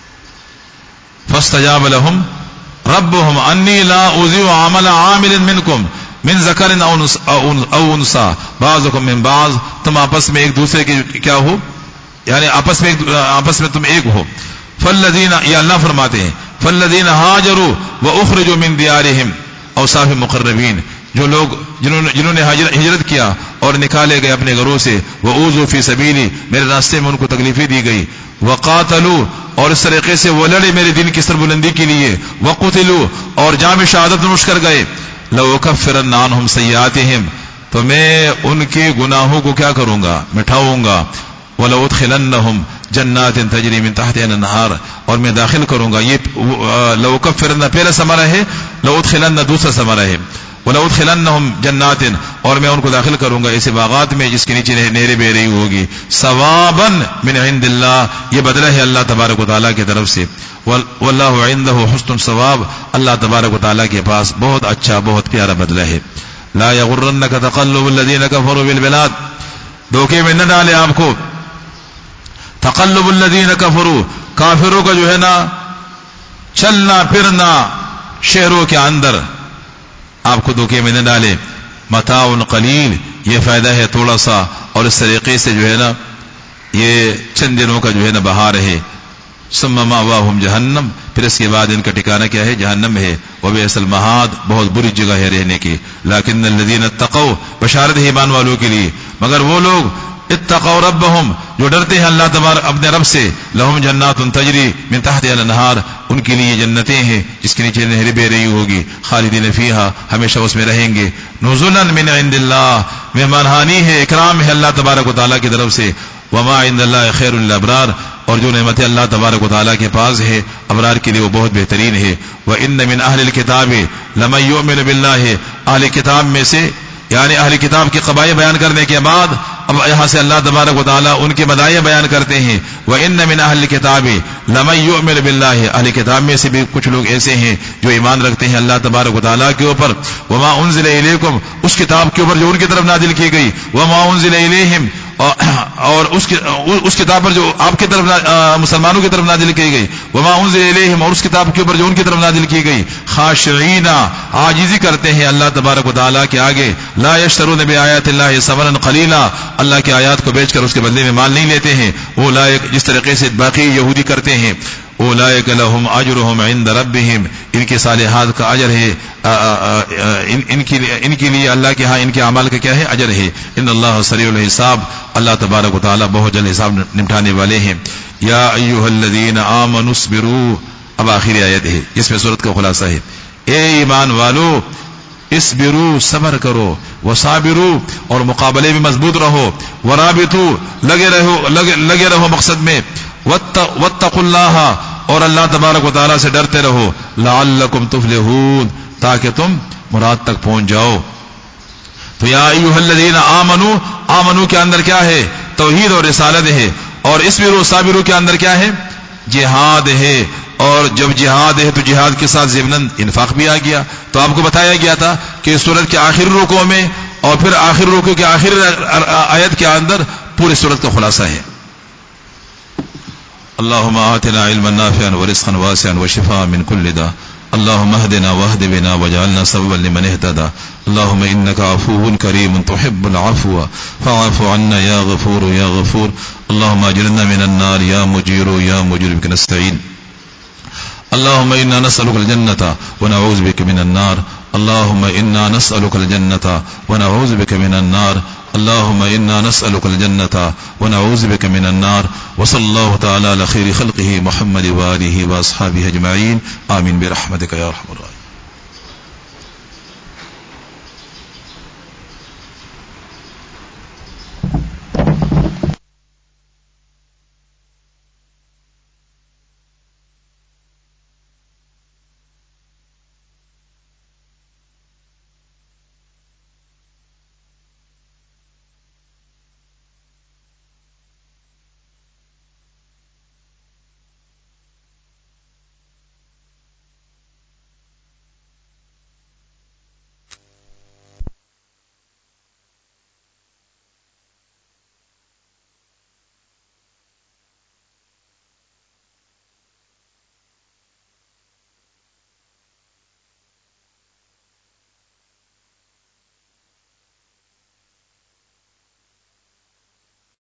فاستجاب لهم ربهم انی لا اضیع عمل عامل منکم من ذکر او انثی بعضکم من بعض، تم آپس میں ایک دوسرے کے کیا ہو، یعنی آپس میں تم ایک ہو. فالذین، یہ اللہ فرماتے ہیں، فالذین ہاجروا واخرجوا من دیارہم، اوصاف مقربین، جو لوگ جنہوں نے ہجرت کیا اور نکالے گئے اپنے گھروں سے. وَأُوذُوا فِي سَبِيلِي، میرے راستے میں ان کو تکلیفیں دی گئی. وَقَاتَلُوا، اور اس طریقے سے وہ لڑے میرے دین کی سربلندی کے لیے. وَقُتِلُوا، اور جام شہادت نوش کر گئے. لَأُكَفِّرَنَّ عَنْهُمْ سَيِّئَاتِهِمْ، تو میں ان کے گناہوں کو کیا کروں گا، مٹھاؤں گا. وَلَأُدْخِلَنَّهُمْ جنات تجری من تحتها الانہار، اور میں داخل کروں گا. یہ لَأُكَفِّرَنَّ پہلا ثمرہ ہے، لَأُدْخِلَنَّ دوسرا ثمرہ ہے. وَلَأُدْخِلَنَّهُمْ جنات، اور میں ان کو داخل کروں گا ایسے باغات میں جس کے نیچے نہریں بہ رہی ہوگی. ثوابا من عند اللہ، یہ بدلہ ہے اللہ تبارک و تعالیٰ کی طرف سے. واللہ عنده حسن الثواب، اللہ تبارک و تعالیٰ کے پاس بہت اچھا بہت پیارا بدلہ ہے. لا یغرنک تقلب الذین کفروا بالبلاد، دھوکے میں نہ ڈالے آپ کو تقلب الذین کفروا، کافروں کا جو ہے نا چلنا پھرنا شہروں کے اندر، آپ کو دھوکے میں نہ ڈالے. متاع قلیل، یہ فائدہ ہے تھوڑا سا، اور اس طریقے سے جو ہے نا یہ چند دنوں کا جو ہے نا بہار ہے. ثم مأواہم جہنم، پھر اس کے بعد ان کا ٹھکانہ کیا ہے، جہنم ہے. وبئس المہاد، بہت بری جگہ ہے رہنے کی. لیکن الذین اتقوا، بشارت ہے ایمان والوں کے لیے، مگر وہ لوگ اتقوا ربہم، جو ڈرتے ہیں اللہ تبارک اپنے رب سے. لہم جنات تجری من تحتها الانہار، ان کے لیے جنتیں ہیں جس کے نیچے نہریں بہ رہی ہوگی. خالدین فیہا، ہمیشہ اس میں رہیں گے. نزلا من عند اللہ، مہمان ہانی ہے، اکرام ہے اللہ تبارک و تعالیٰ کی طرف سے. وما عند اللہ خیر للابرار، اور جو نعمت اللہ تبارک و تعالیٰ کے پاس ہے ابرار کے لیے وہ بہت بہترین ہے. وَإِنَّ مِنْ أَهْلِ الْكِتَابِ لَمَن يُؤْمِنُ بِاللَّهِ، اہل کتاب میں سے یعنی اہل کتاب کے قبائح بیان کرنے کے بعد اب یہاں سے اللہ تبارک و تعالیٰ ان کے مدائح بیان کرتے ہیں. وَإِنَّ مِنْ أَهْلِ الْكِتَابِ لَمَن يُؤْمِنُ بِاللَّهِ، اہل کتاب میں سے بھی کچھ لوگ ایسے ہیں جو ایمان رکھتے ہیں اللہ تبارک و تعالیٰ کے اوپر. وَمَا أُنزِلَ إِلَيْكُمْ، اس کتاب کے اوپر جو ان کی طرف نازل کی گئی. وَمَا أُنزِلَ إِلَيْهِمْ، اور اس کتاب پر جو آپ کی طرف مسلمانوں کی طرف نازل کی گئی. وما انزل الیہم، اور اس کتاب کے اوپر جو ان کی طرف نازل کی گئی. خاشعین، عاجزی کرتے ہیں اللہ تبارک و تعالیٰ کے آگے. لا یشترون بآیات اللہ ثمنا قلیلا، اللہ کی آیات کو بیچ کر اس کے بدلے میں مال نہیں لیتے ہیں. اولئک، جس طریقے سے باقی یہودی کرتے ہیں. اولئک لهم اجرهم عند ربهم، ان کے صالحات کا اجر ہے ان کے لیے اللہ کے ہاں ان کے اعمال کا کیا ہے؟ اجر ہے. ان اللہ سریع الحساب، اللہ تبارک و تعالی بہت جلد حساب نمٹانے والے ہیں. یا ایھا الذین آمنوا اصبروا، اب آخری آیت ہے جس میں سورت کا خلاصہ ہے. اے ایمان والو، اصبروا، صبر کرو، وصابروا، اور مقابلے میں مضبوط رہو، ورابطوا، لگے رہو مقصد میں، واتقوا اللہ، اور اللہ تبارک و تعالیٰ سے ڈرتے رہو، لعلکم تفلحون، تاکہ تم مراد تک پہنچ جاؤ. تو یا ایھا الذین آمنوا، آمنوا کے اندر کیا ہے؟ توحید اور رسالت ہے. اور اصبروا صابروا کے اندر کیا ہے؟ جہاد ہے. اور جب جہاد ہے تو جہاد کے ساتھ ضمناً انفاق بھی آ گیا. تو آپ کو بتایا گیا تھا کہ سورت کے آخر رکوع میں اور پھر آخر رکوع کے آخر آیت کے اندر پورے سورت کا خلاصہ ہے. اللهم آتنا علما نافعا ورزقا واسعا وشفاء من كل داء. اللهم اهدنا واهد بنا واجعلنا سببا لمن اهتدى. اللهم إنك عفو كريم تحب العفو فاعف عنا يا غفور يا غفور. اللهم أجرنا من النار يا مجير يا مجير بك نستعين. اللهم إنا نسألك الجنة ونعوذ بك من النار. اللهم إنا نسألك الجنة ونعوذ بك من النار. اللهم إنا نسألك الجنة ونعوذ بك من النار. وصلى الله تعالى على خير خلقه محمد وآله وأصحابه أجمعين. آمين برحمتك يا أرحم الراحمين.